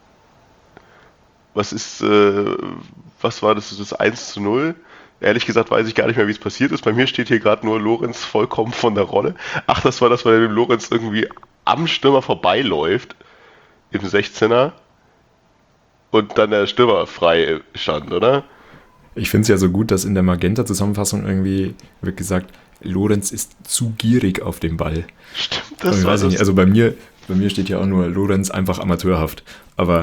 was ist, äh, was war das, das eins zu null? Ehrlich gesagt weiß ich gar nicht mehr, wie es passiert ist. Bei mir steht hier gerade nur Lorenz vollkommen von der Rolle. Ach, das war das, weil dem Lorenz irgendwie am Stürmer vorbeiläuft im sechzehner und dann der Stürmer frei stand, oder? Ich finde es ja so gut, dass in der Magenta-Zusammenfassung irgendwie wird gesagt, Lorenz ist zu gierig auf dem Ball. Stimmt, das das ich war weiß das. Nicht, also bei mir, bei mir steht ja auch nur Lorenz einfach amateurhaft. Aber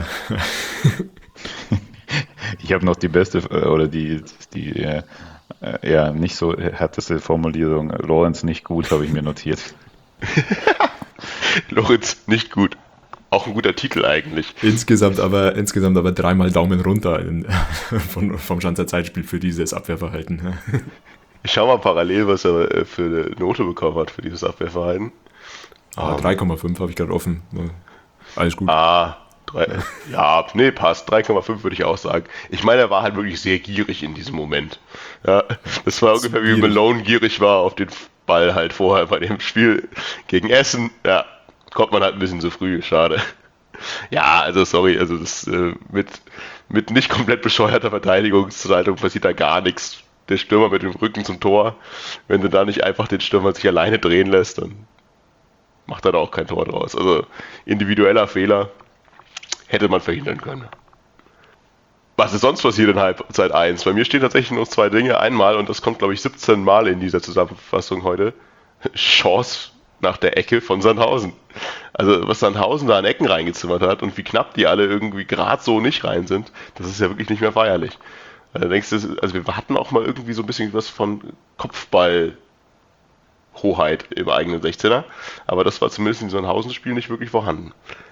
ich habe noch die beste äh, oder die, die äh, äh, ja nicht so härteste Formulierung. Lorenz nicht gut, habe ich mir notiert. Lorenz nicht gut. Auch ein guter Titel eigentlich. Insgesamt aber, insgesamt aber dreimal Daumen runter in, von, vom Schanzer Zeitspiel für dieses Abwehrverhalten. Ich schau mal parallel, was er für eine Note bekommen hat für dieses Abwehrverhalten. Ah, um, drei Komma fünf habe ich gerade offen. Alles gut. Ah, drei, ja, nee, passt. drei Komma fünf würde ich auch sagen. Ich meine, er war halt wirklich sehr gierig in diesem Moment. Ja, das war ungefähr wie Malone gierig war auf den Ball halt vorher bei dem Spiel gegen Essen. Ja, kommt man halt ein bisschen zu früh, schade. Ja, also sorry, also das äh, mit, mit nicht komplett bescheuerter Verteidigungshaltung passiert da gar nichts. Der Stürmer mit dem Rücken zum Tor, wenn du da nicht einfach den Stürmer sich alleine drehen lässt, dann macht er da auch kein Tor draus. Also individueller Fehler hätte man verhindern können. Was ist sonst passiert in Halbzeit eins? Bei mir stehen tatsächlich nur zwei Dinge. Einmal, und das kommt glaube ich siebzehn Mal in dieser Zusammenfassung heute, Chance nach der Ecke von Sandhausen. Also was Sandhausen da an Ecken reingezimmert hat und wie knapp die alle irgendwie gerade so nicht rein sind, das ist ja wirklich nicht mehr feierlich. Also, denkst du, also wir hatten auch mal irgendwie so ein bisschen was von Kopfball-Hoheit im eigenen sechzehner, aber das war zumindest in Sandhausen-Spiel nicht wirklich vorhanden.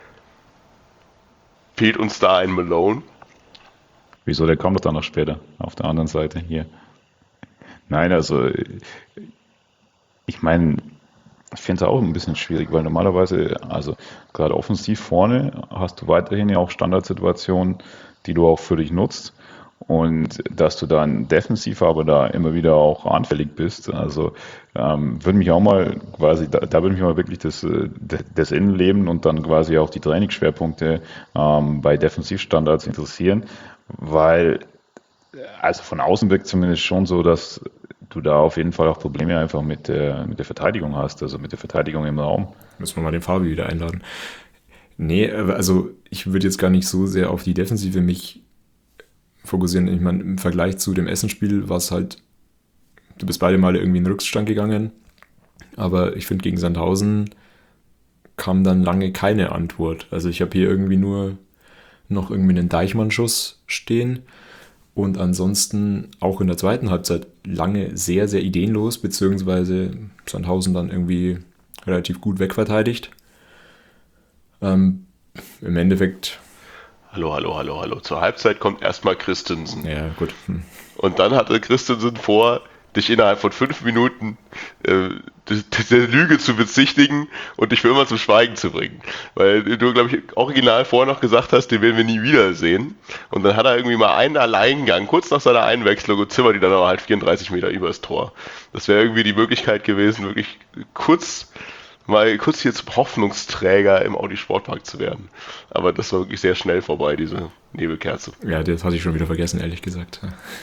Fehlt uns da ein Malone? Wieso, der kommt doch dann noch später auf der anderen Seite hier. Nein, also ich meine, ich finde es auch ein bisschen schwierig, weil normalerweise, also gerade offensiv vorne hast du weiterhin ja auch Standardsituationen, die du auch für dich nutzt. Und dass du dann defensiv aber da immer wieder auch anfällig bist, also ähm, würde mich auch mal quasi, da, da würde mich mal wirklich das, das Innenleben und dann quasi auch die Trainingsschwerpunkte ähm, bei Defensivstandards interessieren, weil also von außen wirkt zumindest schon so, dass du da auf jeden Fall auch Probleme einfach mit der, mit der Verteidigung hast, also mit der Verteidigung im Raum. Müssen wir mal den Fabi wieder einladen. Nee, also ich würde jetzt gar nicht so sehr auf die Defensive mich fokussieren. Ich meine, im Vergleich zu dem Essenspiel war es halt, du bist beide Male irgendwie in den Rückstand gegangen, aber ich finde, gegen Sandhausen kam dann lange keine Antwort. Also ich habe hier irgendwie nur noch irgendwie einen Deichmann-Schuss stehen und ansonsten auch in der zweiten Halbzeit lange sehr, sehr ideenlos, beziehungsweise Sandhausen dann irgendwie relativ gut wegverteidigt. Ähm, im Endeffekt... Hallo, hallo, hallo, hallo. Zur Halbzeit kommt erstmal Christensen. Ja, gut. Hm. Und dann hatte Christensen vor, dich innerhalb von fünf Minuten äh, der Lüge zu bezichtigen und dich für immer zum Schweigen zu bringen. Weil du, glaube ich, original vorher noch gesagt hast, den werden wir nie wiedersehen. Und dann hat er irgendwie mal einen Alleingang, kurz nach seiner Einwechslung, und zimmert die dann aber halt vierunddreißig Meter übers Tor. Das wäre irgendwie die Möglichkeit gewesen, wirklich kurz mal kurz hier zum Hoffnungsträger im Audi Sportpark zu werden. Aber das war wirklich sehr schnell vorbei, diese Nebelkerze. Ja, das hatte ich schon wieder vergessen, ehrlich gesagt.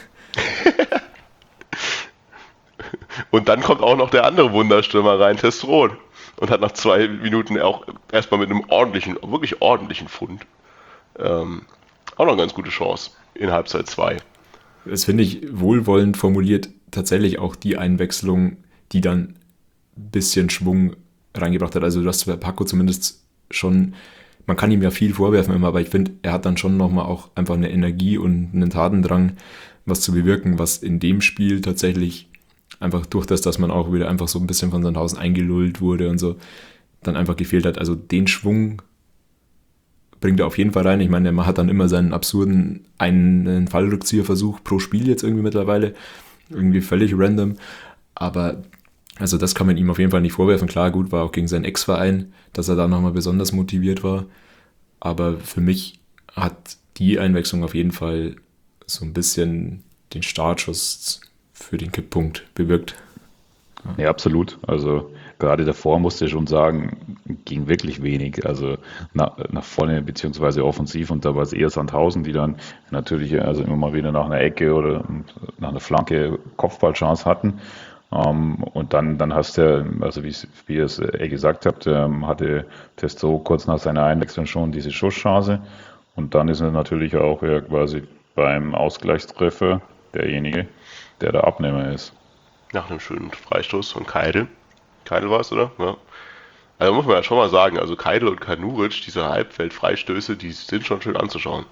Und dann kommt auch noch der andere Wunderstürmer rein, Testrot. Und hat nach zwei Minuten auch erstmal mit einem ordentlichen, wirklich ordentlichen Fund ähm, auch noch eine ganz gute Chance in Halbzeit zwei. Das finde ich wohlwollend formuliert, tatsächlich auch die Einwechslung, die dann ein bisschen Schwung reingebracht hat. Also du hast bei Paco zumindest schon, man kann ihm ja viel vorwerfen immer, aber ich finde, er hat dann schon nochmal auch einfach eine Energie und einen Tatendrang, was zu bewirken, was in dem Spiel tatsächlich einfach durch das, dass man auch wieder einfach so ein bisschen von Sandhausen eingelullt wurde und so, dann einfach gefehlt hat. Also den Schwung bringt er auf jeden Fall rein. Ich meine, er hat dann immer seinen absurden einen Fallrückzieherversuch pro Spiel jetzt irgendwie mittlerweile. Irgendwie völlig random. Aber also das kann man ihm auf jeden Fall nicht vorwerfen. Klar, gut, war auch gegen seinen Ex-Verein, dass er da nochmal besonders motiviert war. Aber für mich hat die Einwechslung auf jeden Fall so ein bisschen den Startschuss für den Kipppunkt bewirkt. Ja, absolut. Also gerade davor musste ich schon sagen, ging wirklich wenig. Also nach, nach vorne beziehungsweise offensiv, und da war es eher Sandhausen, die dann natürlich also immer mal wieder nach einer Ecke oder nach einer Flanke Kopfballchance hatten. Um, und dann, dann hast du, also wie, wie ihr es eh gesagt habt, ähm, hatte Testrot kurz nach seiner Einwechslung schon diese Schusschance. Und dann ist er natürlich auch ja, quasi beim Ausgleichstreffer derjenige, der der Abnehmer ist. Nach einem schönen Freistoß von Keidel. Keidel war es, oder? Ja. Also muss man ja schon mal sagen, also Keidel und Kanuric, diese Halbfeld-Freistöße, die sind schon schön anzuschauen.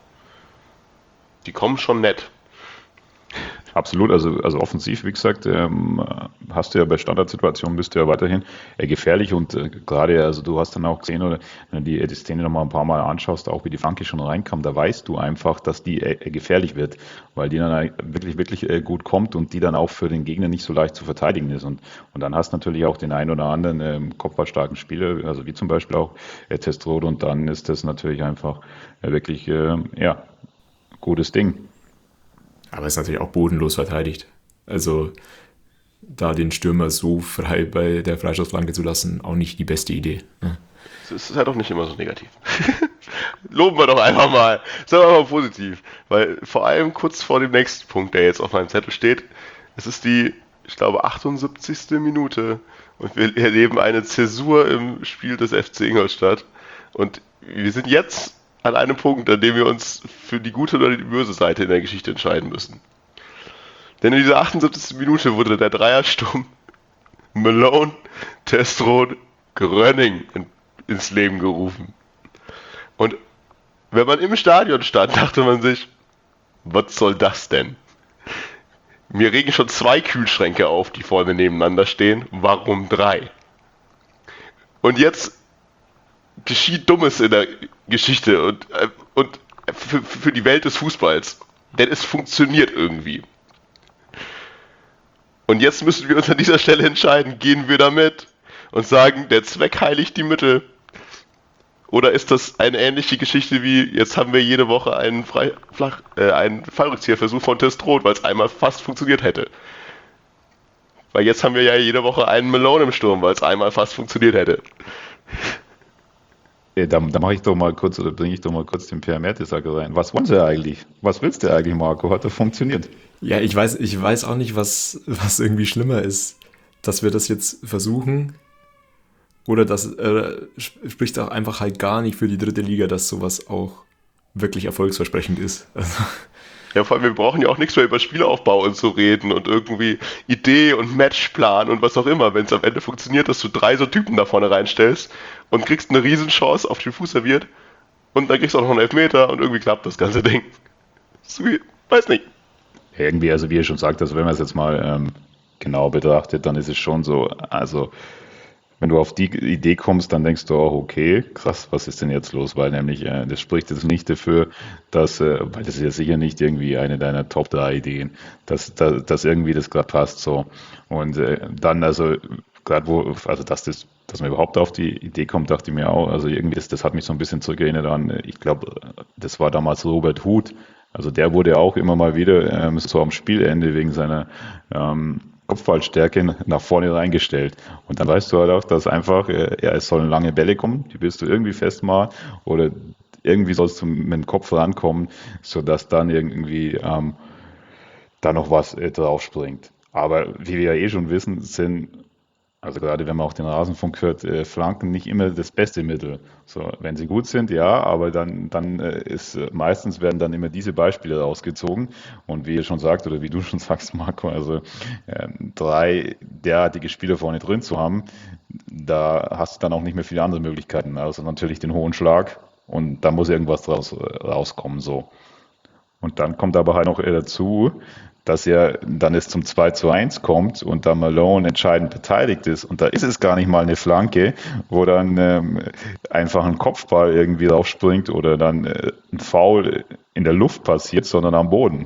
Die kommen schon nett. Absolut, also, also offensiv, wie gesagt, ähm, hast du ja bei Standardsituationen bist du ja weiterhin äh, gefährlich, und äh, gerade, also du hast dann auch gesehen, oder wenn du die, die Szene noch mal ein paar Mal anschaust, auch wie die Flanke schon reinkam, da weißt du einfach, dass die äh, gefährlich wird, weil die dann wirklich, wirklich äh, gut kommt und die dann auch für den Gegner nicht so leicht zu verteidigen ist, und, und dann hast du natürlich auch den einen oder anderen äh, kopfballstarken Spieler, also wie zum Beispiel auch äh, Testrot, und dann ist das natürlich einfach äh, wirklich, äh, ja, gutes Ding. Aber es ist natürlich auch bodenlos verteidigt. Also da den Stürmer so frei bei der Freistoßflanke zu lassen, auch nicht die beste Idee. Ja. Es ist halt doch nicht immer so negativ. Loben wir doch einfach mal. Sagen wir mal positiv. Weil vor allem kurz vor dem nächsten Punkt, der jetzt auf meinem Zettel steht, es ist die, ich glaube, achtundsiebzigste Minute und wir erleben eine Zäsur im Spiel des F C Ingolstadt. Und wir sind jetzt an einem Punkt, an dem wir uns für die gute oder die böse Seite in der Geschichte entscheiden müssen. Denn in dieser achtundsiebzigsten Minute wurde der Dreiersturm Malone, Testrot, Grönning in, ins Leben gerufen. Und wenn man im Stadion stand, dachte man sich, was soll das denn? Mir regen schon zwei Kühlschränke auf, die vorne nebeneinander stehen. Warum drei? Und jetzt geschieht Dummes in der Geschichte und, und für, für die Welt des Fußballs. Denn es funktioniert irgendwie. Und jetzt müssen wir uns an dieser Stelle entscheiden, gehen wir damit und sagen, der Zweck heiligt die Mittel? Oder ist das eine ähnliche Geschichte wie, jetzt haben wir jede Woche einen, Frei, Flach, äh, einen Fallrückzieherversuch von Testrot, weil es einmal fast funktioniert hätte. Weil jetzt haben wir ja jede Woche einen Malone im Sturm, weil es einmal fast funktioniert hätte. Da, da mache ich doch mal kurz, oder bringe ich doch mal kurz den Per Mertesacker rein. Was wollen sie eigentlich? Was willst du eigentlich, Marco? Hat das funktioniert? Ja, ich weiß, ich weiß auch nicht, was, was irgendwie schlimmer ist, dass wir das jetzt versuchen, oder das äh, spricht auch einfach halt gar nicht für die dritte Liga, dass sowas auch wirklich erfolgsversprechend ist. Also. Ja, vor allem, wir brauchen ja auch nichts mehr über Spielaufbau und so reden und irgendwie Idee und Matchplan und was auch immer, wenn es am Ende funktioniert, dass du drei so Typen da vorne reinstellst und kriegst eine Riesenchance auf den Fuß serviert und dann kriegst du auch noch einen Elfmeter und irgendwie klappt das ganze Ding. So, weiß nicht. Ja, irgendwie, also wie ihr schon sagt, also wenn man es jetzt mal ähm, genau betrachtet, dann ist es schon so, also wenn du auf die Idee kommst, dann denkst du auch, okay, krass, was ist denn jetzt los? Weil nämlich, äh, das spricht jetzt nicht dafür, dass, äh, weil das ist ja sicher nicht irgendwie eine deiner Top drei Ideen, dass, dass, dass irgendwie das gerade passt so. Und äh, dann, also gerade wo, also dass das, dass man überhaupt auf die Idee kommt, dachte ich mir auch, also irgendwie, das, das hat mich so ein bisschen zurückerinnert an, ich glaube, das war damals Robert Huth, also der wurde auch immer mal wieder ähm, so am Spielende wegen seiner ähm, Kopfballstärke nach vorne reingestellt. Und dann weißt du halt auch, dass einfach, äh, ja, es sollen lange Bälle kommen, die willst du irgendwie festmachen oder irgendwie sollst du mit dem Kopf rankommen, sodass dann irgendwie ähm, da noch was äh, draufspringt. Aber wie wir ja eh schon wissen, sind, also gerade wenn man auch den Rasenfunk hört, äh, Flanken nicht immer das beste Mittel. So, wenn sie gut sind, ja, aber dann, dann äh, ist äh, meistens werden dann immer diese Beispiele rausgezogen. Und wie ihr schon sagt, oder wie du schon sagst, Marco, also äh, drei derartige Spieler vorne drin zu haben, da hast du dann auch nicht mehr viele andere Möglichkeiten. Also natürlich den hohen Schlag und da muss irgendwas draus, äh, rauskommen. So. Und dann kommt aber halt noch äh, dazu, dass ja dann es zum zwei zu eins kommt und da Malone entscheidend beteiligt ist. Und da ist es gar nicht mal eine Flanke, wo dann ähm, einfach ein Kopfball irgendwie raufspringt oder dann äh, ein Foul in der Luft passiert, sondern am Boden.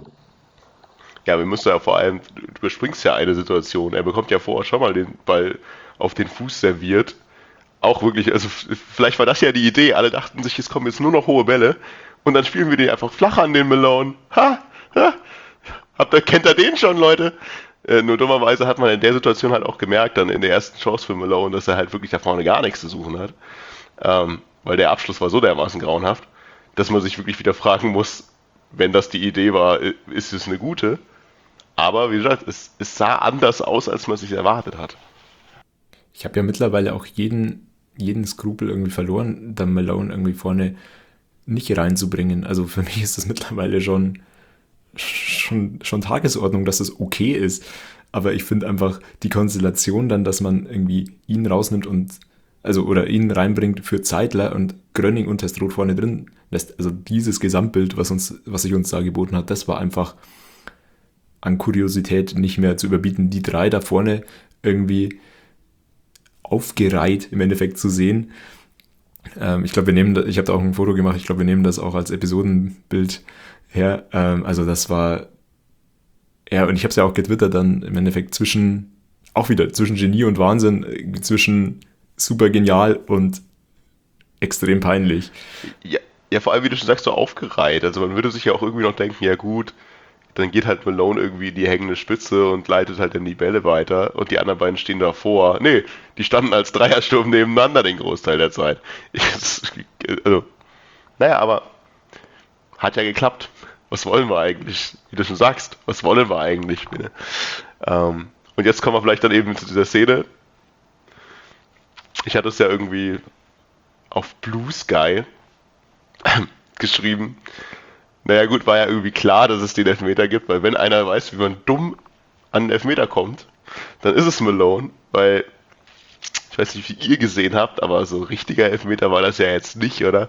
Ja, wir müssen ja vor allem, du überspringst ja eine Situation. Er bekommt ja vorher schon mal den Ball auf den Fuß serviert. Auch wirklich, also vielleicht war das ja die Idee. Alle dachten sich, es kommen jetzt nur noch hohe Bälle. Und dann spielen wir den einfach flach an den Malone. Ha! Ha! Habt ihr, kennt ihr den schon, Leute? Äh, nur dummerweise hat man in der Situation halt auch gemerkt, dann in der ersten Chance für Malone, dass er halt wirklich da vorne gar nichts zu suchen hat. Ähm, weil der Abschluss war so dermaßen grauenhaft, dass man sich wirklich wieder fragen muss, wenn das die Idee war, ist es eine gute? Aber wie gesagt, es, es sah anders aus, als man sich erwartet hat. Ich habe ja mittlerweile auch jeden, jeden Skrupel irgendwie verloren, da Malone irgendwie vorne nicht reinzubringen. Also für mich ist das mittlerweile schon, schon, schon Tagesordnung, dass das okay ist. Aber ich finde einfach die Konstellation dann, dass man irgendwie ihn rausnimmt und also oder ihn reinbringt für Zeitler und Gröning und Testroth vorne drin lässt. Also dieses Gesamtbild, was uns, was sich uns da geboten hat, das war einfach an Kuriosität nicht mehr zu überbieten. Die drei da vorne irgendwie aufgereiht im Endeffekt zu sehen. Ähm, ich glaube, wir nehmen, das, ich habe da auch ein Foto gemacht, ich glaube, wir nehmen das auch als Episodenbild her. Ähm, also das war, ja, und ich habe es ja auch getwittert dann im Endeffekt zwischen, auch wieder zwischen Genie und Wahnsinn, zwischen super genial und extrem peinlich. Ja, ja, vor allem, wie du schon sagst, so aufgereiht. Also man würde sich ja auch irgendwie noch denken, ja gut, dann geht halt Malone irgendwie in die hängende Spitze und leitet halt dann die Bälle weiter und die anderen beiden stehen davor. Nee, die standen als Dreiersturm nebeneinander den Großteil der Zeit. Ich, also, naja, aber hat ja geklappt. Was wollen wir eigentlich? Wie du schon sagst, was wollen wir eigentlich? Ähm, und jetzt kommen wir vielleicht dann eben zu dieser Szene. Ich hatte es ja irgendwie auf Blue Sky geschrieben. Naja gut, war ja irgendwie klar, dass es den Elfmeter gibt, weil wenn einer weiß, wie man dumm an den Elfmeter kommt, dann ist es Malone, weil ich weiß nicht, wie ihr gesehen habt, aber so richtiger Elfmeter war das ja jetzt nicht, oder?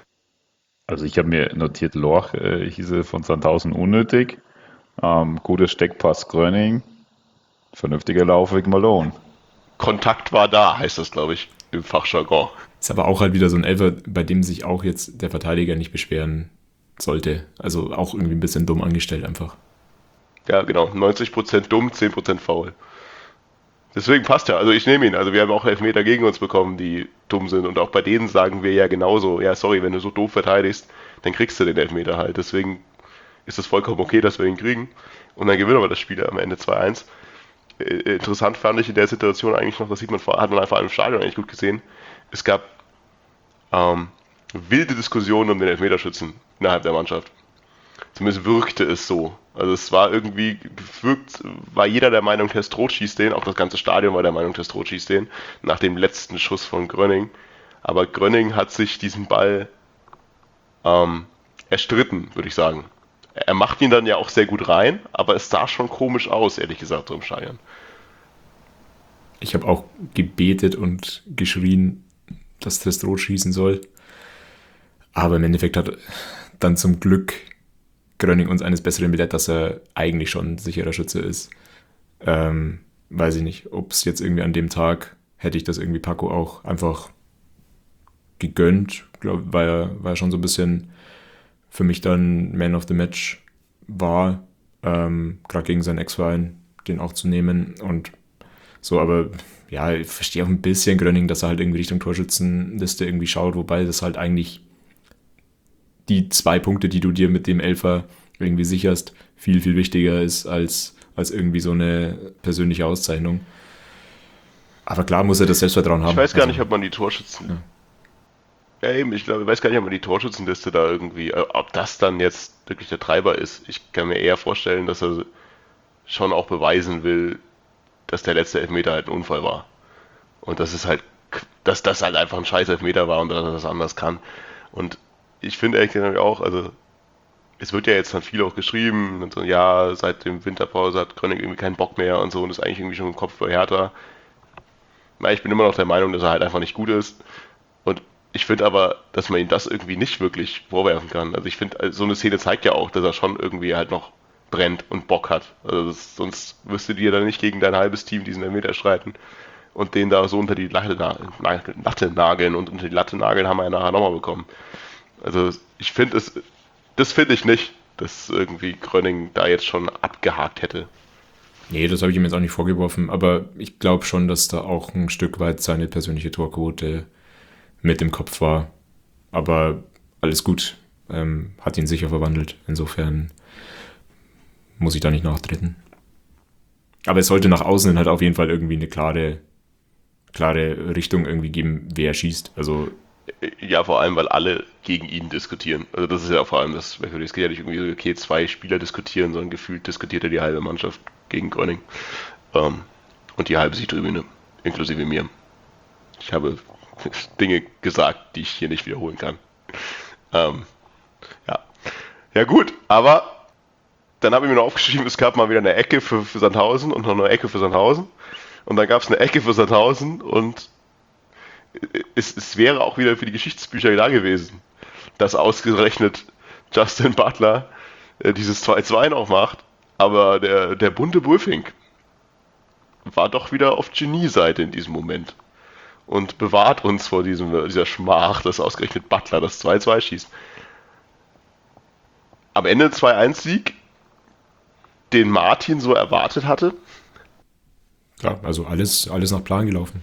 Also ich habe mir notiert, Lorch äh, hieße von Sandhausen unnötig, ähm, guter Steckpass Gröning, vernünftiger Laufweg Malone. Kontakt war da, heißt das, glaube ich, im Fachjargon. Ist aber auch halt wieder so ein Elfer, bei dem sich auch jetzt der Verteidiger nicht beschweren sollte. Also auch irgendwie ein bisschen dumm angestellt einfach. Ja, genau. neunzig Prozent dumm, zehn Prozent faul. Deswegen passt ja. Also ich nehme ihn. Also wir haben auch Elfmeter gegen uns bekommen, die dumm sind. Und auch bei denen sagen wir ja genauso, ja sorry, wenn du so doof verteidigst, dann kriegst du den Elfmeter halt. Deswegen ist es vollkommen okay, dass wir ihn kriegen. Und dann gewinnen wir das Spiel am Ende zwei eins. Interessant fand ich in der Situation eigentlich noch, das sieht man, hat man einfach im Stadion eigentlich gut gesehen. Es gab ähm, wilde Diskussionen um den Elfmeterschützen innerhalb der Mannschaft. Zumindest wirkte es so. Also es war irgendwie, wirkt, war jeder der Meinung, Testroth schießt den, auch das ganze Stadion war der Meinung, Testroth schießt den, nach dem letzten Schuss von Gröning. Aber Gröning hat sich diesen Ball ähm, erstritten, würde ich sagen. Er macht ihn dann ja auch sehr gut rein, aber es sah schon komisch aus, ehrlich gesagt, so im Stadion. Ich habe auch gebetet und geschrien, dass Testroth schießen soll. Aber im Endeffekt hat dann zum Glück Gröning uns eines Besseren belehrt, dass er eigentlich schon ein sicherer Schütze ist. Ähm, weiß ich nicht, ob es jetzt irgendwie an dem Tag, hätte ich das irgendwie Paco auch einfach gegönnt, glaube, weil er, weil er schon so ein bisschen für mich dann Man of the Match war, ähm, gerade gegen seinen Ex-Verein, den auch zu nehmen und so, aber ja, ich verstehe auch ein bisschen Gröning, dass er halt irgendwie Richtung Torschützenliste irgendwie schaut, wobei das halt eigentlich die zwei Punkte, die du dir mit dem Elfer irgendwie sicherst, viel, viel wichtiger ist, als als irgendwie so eine persönliche Auszeichnung. Aber klar muss er das Selbstvertrauen haben. Ich weiß gar Also, nicht, ob man die Torschützen. Ja, eben, ich glaube, ich weiß gar nicht, ob man die Torschützenliste da irgendwie, äh, ob das dann jetzt wirklich der Treiber ist. Ich kann mir eher vorstellen, dass er schon auch beweisen will, dass der letzte Elfmeter halt ein Unfall war. Und das ist halt, dass das halt einfach ein scheiß Elfmeter war und dass er das anders kann. Und ich finde ehrlich gesagt auch, also es wird ja jetzt dann viel auch geschrieben und so, ja, seit dem Winterpause hat Gröning irgendwie keinen Bock mehr und so und ist eigentlich irgendwie schon im Kopf für Hertha. Na, ich bin immer noch der Meinung, dass er halt einfach nicht gut ist. Und ich finde aber, dass man ihm das irgendwie nicht wirklich vorwerfen kann. Also ich finde, so eine Szene zeigt ja auch, dass er schon irgendwie halt noch brennt und Bock hat. Also das, sonst wirst du dir dann nicht gegen dein halbes Team diesen Elfmeter streiten und den da so unter die Latte, na, Latte nageln und unter die Latte nageln haben wir ja nachher nochmal bekommen. Also ich finde es, das finde ich nicht, dass irgendwie Gröning da jetzt schon abgehakt hätte. Nee, das habe ich ihm jetzt auch nicht vorgeworfen, aber ich glaube schon, dass da auch ein Stück weit seine persönliche Torquote mit im Kopf war. Aber alles gut, ähm, hat ihn sicher verwandelt. Insofern muss ich da nicht nachtreten. Aber es sollte nach außen hin halt auf jeden Fall irgendwie eine klare, klare Richtung irgendwie geben, wer schießt. Also Ja, vor allem, weil alle gegen ihn diskutieren. Also das ist ja vor allem das, es geht ja nicht irgendwie so, okay, zwei Spieler diskutieren, sondern gefühlt diskutiert ja die halbe Mannschaft gegen Gröning. Ähm, und die halbe Südtribüne, inklusive mir. Ich habe Dinge gesagt, die ich hier nicht wiederholen kann. Ähm, ja. Ja gut, aber dann habe ich mir noch aufgeschrieben, es gab mal wieder eine Ecke für, für Sandhausen und noch eine Ecke für Sandhausen. Und dann gab es eine Ecke für Sandhausen und es, es wäre auch wieder für die Geschichtsbücher da gewesen, dass ausgerechnet Justin Butler äh, dieses zwei zwei noch macht. Aber der, der bunte Bulfing war doch wieder auf Genie-Seite in diesem Moment. Und bewahrt uns vor diesem, dieser Schmach, dass ausgerechnet Butler das zwei zwei schießt. Am Ende zwei eins Sieg, den Martin so erwartet hatte. ja, also alles, alles nach Plan gelaufen.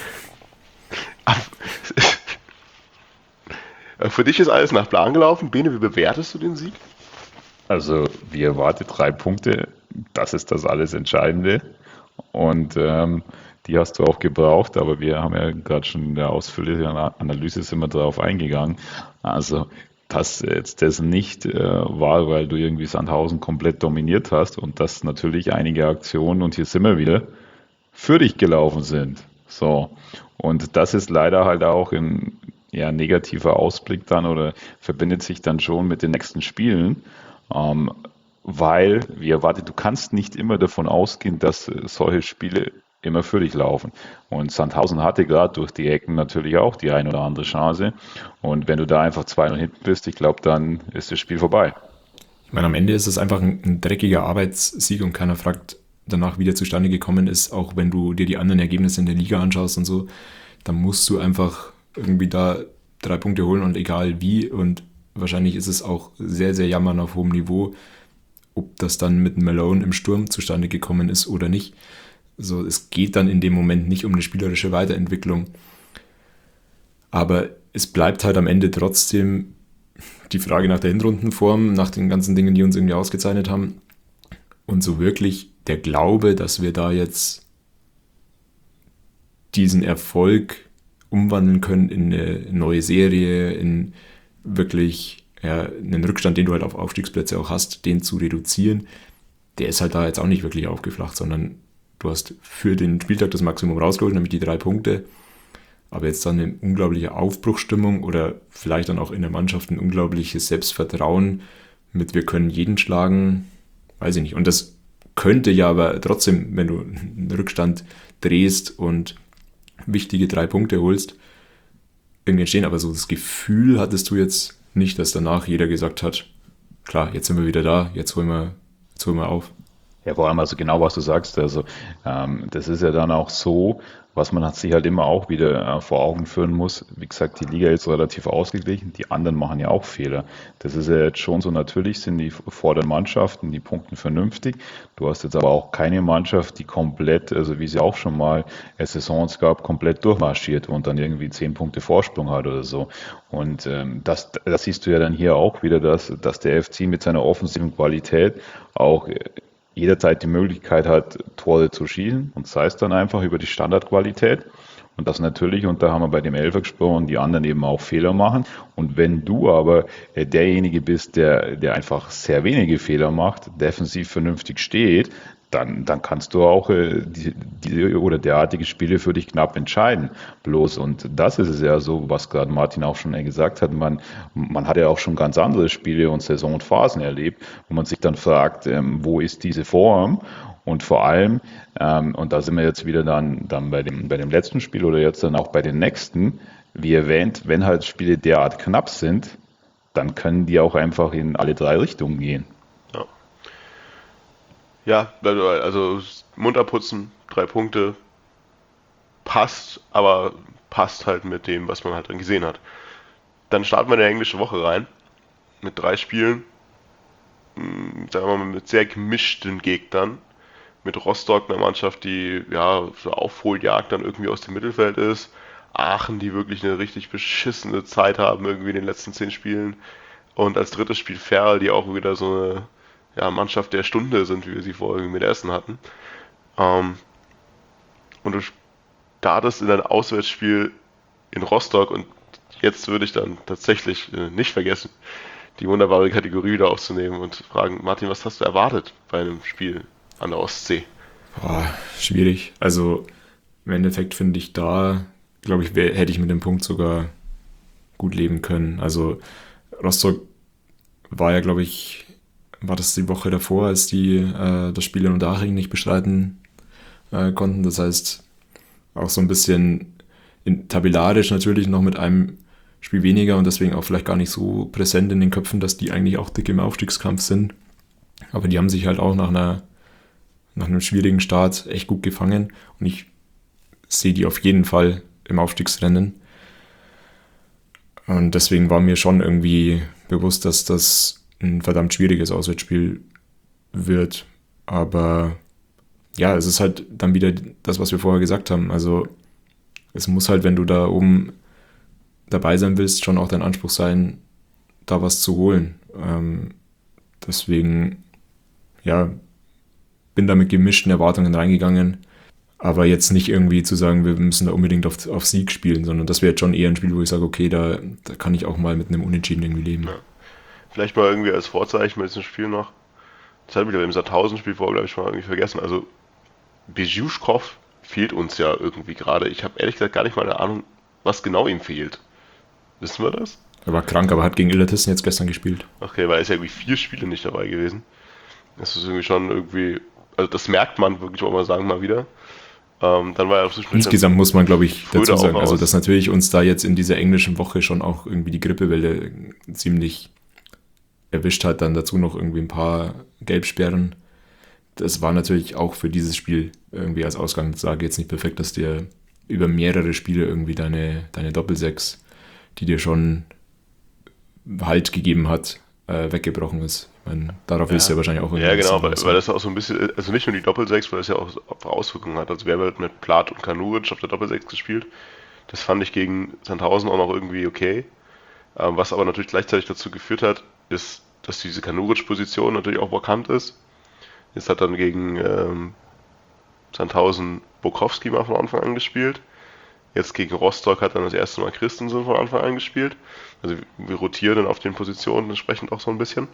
Für dich ist alles nach Plan gelaufen. Bene, wie bewertest du den Sieg? Also, wie erwartet, drei Punkte, das ist das alles Entscheidende. Und ähm, die hast du auch gebraucht, aber wir haben ja gerade schon in der ausführlichen Analyse sind wir darauf eingegangen. Also, dass jetzt das nicht äh, war, weil du irgendwie Sandhausen komplett dominiert hast und dass natürlich einige Aktionen, und hier sind wir wieder, für dich gelaufen sind. So. Und das ist leider halt auch ein ja, negativer Ausblick dann oder verbindet sich dann schon mit den nächsten Spielen. Ähm, weil, wie erwartet, du kannst nicht immer davon ausgehen, dass äh, solche Spiele immer für dich laufen. Und Sandhausen hatte gerade durch die Ecken natürlich auch die ein oder andere Chance. Und wenn du da einfach zwei null hinten bist, ich glaube, dann ist das Spiel vorbei. Ich meine, am Ende ist es einfach ein, ein dreckiger Arbeitssieg und keiner fragt danach, wie der zustande gekommen ist, auch wenn du dir die anderen Ergebnisse in der Liga anschaust und so, dann musst du einfach irgendwie da drei Punkte holen und egal wie, und wahrscheinlich ist es auch sehr, sehr jammern auf hohem Niveau, ob das dann mit Malone im Sturm zustande gekommen ist oder nicht. So, es geht dann in dem Moment nicht um eine spielerische Weiterentwicklung. Aber es bleibt halt am Ende trotzdem die Frage nach der Hinrundenform, nach den ganzen Dingen, die uns irgendwie ausgezeichnet haben. Und so wirklich der Glaube, dass wir da jetzt diesen Erfolg umwandeln können in eine neue Serie, in wirklich ja, einen Rückstand, den du halt auf Aufstiegsplätze auch hast, den zu reduzieren, der ist halt da jetzt auch nicht wirklich aufgeflacht, sondern du hast für den Spieltag das Maximum rausgeholt, nämlich die drei Punkte, aber jetzt dann eine unglaubliche Aufbruchsstimmung oder vielleicht dann auch in der Mannschaft ein unglaubliches Selbstvertrauen mit wir können jeden schlagen, weiß ich nicht. Und das könnte ja aber trotzdem, wenn du einen Rückstand drehst und wichtige drei Punkte holst, irgendwie entstehen. Aber so das Gefühl hattest du jetzt nicht, dass danach jeder gesagt hat, klar, jetzt sind wir wieder da, jetzt holen wir, jetzt holen wir auf. Ja, vor allem also genau, was du sagst. Also ähm, das ist ja dann auch so, was man sich halt immer auch wieder äh, vor Augen führen muss. Wie gesagt, die Liga ist relativ ausgeglichen, die anderen machen ja auch Fehler. Das ist ja jetzt schon so, natürlich sind die vorderen Mannschaften, die punkten vernünftig. Du hast jetzt aber auch keine Mannschaft, die komplett, also wie es ja auch schon mal es Saisons gab, komplett durchmarschiert und dann irgendwie zehn Punkte Vorsprung hat oder so. Und ähm, das, das siehst du ja dann hier auch wieder, dass, dass der F C mit seiner offensiven Qualität auch äh, jederzeit die Möglichkeit hat, Tore zu schießen und sei es dann einfach über die Standardqualität. Und das natürlich, und da haben wir bei dem Elfer gesprochen, die anderen eben auch Fehler machen. Und wenn du aber äh, derjenige bist, der, der einfach sehr wenige Fehler macht, defensiv vernünftig steht, dann, dann kannst du auch äh, die, die, oder derartige Spiele für dich knapp entscheiden. Bloß, und das ist es ja so, was gerade Martin auch schon gesagt hat, man, man hat ja auch schon ganz andere Spiele und Saisonphasen erlebt, wo man sich dann fragt, ähm, wo ist diese Form? Und vor allem, ähm, und da sind wir jetzt wieder dann, dann bei, dem, bei dem letzten Spiel oder jetzt dann auch bei den nächsten, wie erwähnt, wenn halt Spiele derart knapp sind, dann können die auch einfach in alle drei Richtungen gehen. Ja, ja also, also munter putzen, drei Punkte, passt, aber passt halt mit dem, was man halt dann gesehen hat. Dann starten wir in der englische Woche rein, mit drei Spielen, mh, sagen wir mal mit sehr gemischten Gegnern. Mit Rostock, einer Mannschaft, die ja auf der Aufholjagd dann irgendwie aus dem Mittelfeld ist. Aachen, die wirklich eine richtig beschissene Zeit haben, irgendwie in den letzten zehn Spielen. Und als drittes Spiel Ferl, die auch wieder so eine ja, Mannschaft der Stunde sind, wie wir sie vorher mit Essen hatten. Ähm, und du startest in ein Auswärtsspiel in Rostock und jetzt würde ich dann tatsächlich äh, nicht vergessen, die wunderbare Kategorie wieder aufzunehmen und fragen, Martin, was hast du erwartet bei einem Spiel an der Ostsee? Boah, schwierig. Also im Endeffekt finde ich da, glaube ich, wär, hätte ich mit dem Punkt sogar gut leben können. Also Rostock war ja, glaube ich, war das die Woche davor, als die äh, das Spiel in Unterhaching nicht bestreiten äh, konnten. Das heißt, auch so ein bisschen in, tabellarisch natürlich noch mit einem Spiel weniger und deswegen auch vielleicht gar nicht so präsent in den Köpfen, dass die eigentlich auch dick im Aufstiegskampf sind. Aber die haben sich halt auch nach einer nach einem schwierigen Start echt gut gefangen und ich sehe die auf jeden Fall im Aufstiegsrennen. Und deswegen war mir schon irgendwie bewusst, dass das ein verdammt schwieriges Auswärtsspiel wird. Aber ja, es ist halt dann wieder das, was wir vorher gesagt haben. Also es muss halt, wenn du da oben dabei sein willst, schon auch dein Anspruch sein, da was zu holen. Ähm, deswegen, ja, bin da mit gemischten Erwartungen reingegangen, aber jetzt nicht irgendwie zu sagen, wir müssen da unbedingt auf, auf Sieg spielen, sondern das wäre jetzt schon eher ein Spiel, wo ich sage, okay, da, da kann ich auch mal mit einem Unentschieden irgendwie leben. Ja. Vielleicht mal irgendwie als Vorzeichen bei diesem Spiel noch, das hat wieder im Sandhausen-Spiel vor, glaube ich, mal irgendwie vergessen, also Bejuschkow fehlt uns ja irgendwie gerade. Ich habe ehrlich gesagt gar nicht mal eine Ahnung, was genau ihm fehlt. Wissen wir das? Er war krank, aber hat gegen Illertissen jetzt gestern gespielt. Okay, weil er ist ja irgendwie vier Spiele nicht dabei gewesen. Das ist irgendwie schon irgendwie, also das merkt man wirklich, wollen wir sagen, mal wieder. Ähm, dann war er auf so Insgesamt muss man, glaube ich, dazu Schröder sagen, auch also aus. dass natürlich uns da jetzt in dieser englischen Woche schon auch irgendwie die Grippewelle ziemlich erwischt hat, dann dazu noch irgendwie ein paar Gelbsperren. Das war natürlich auch für dieses Spiel irgendwie als Ausgangslage jetzt nicht perfekt, dass dir über mehrere Spiele irgendwie deine, deine Doppelsechs, die dir schon Halt gegeben hat, äh, weggebrochen ist. Ich meine, darauf willst du ja wahrscheinlich auch irgendwie Ja, genau, ein weil, bisschen weil das auch so ein bisschen, also nicht nur die Doppelsechs, weil das ja auch Auswirkungen hat. Also wir haben halt mit Plath und Kanuric auf der Doppelsechs gespielt. Das fand ich gegen Sandhausen auch noch irgendwie okay. Ähm, was aber natürlich gleichzeitig dazu geführt hat, ist, dass diese Kanuric-Position natürlich auch vakant ist. Jetzt hat dann gegen ähm, Sandhausen Bukowski mal von Anfang an gespielt. Jetzt gegen Rostock hat dann das erste Mal Christensen von Anfang an gespielt. Also wir rotieren dann auf den Positionen entsprechend auch so ein bisschen.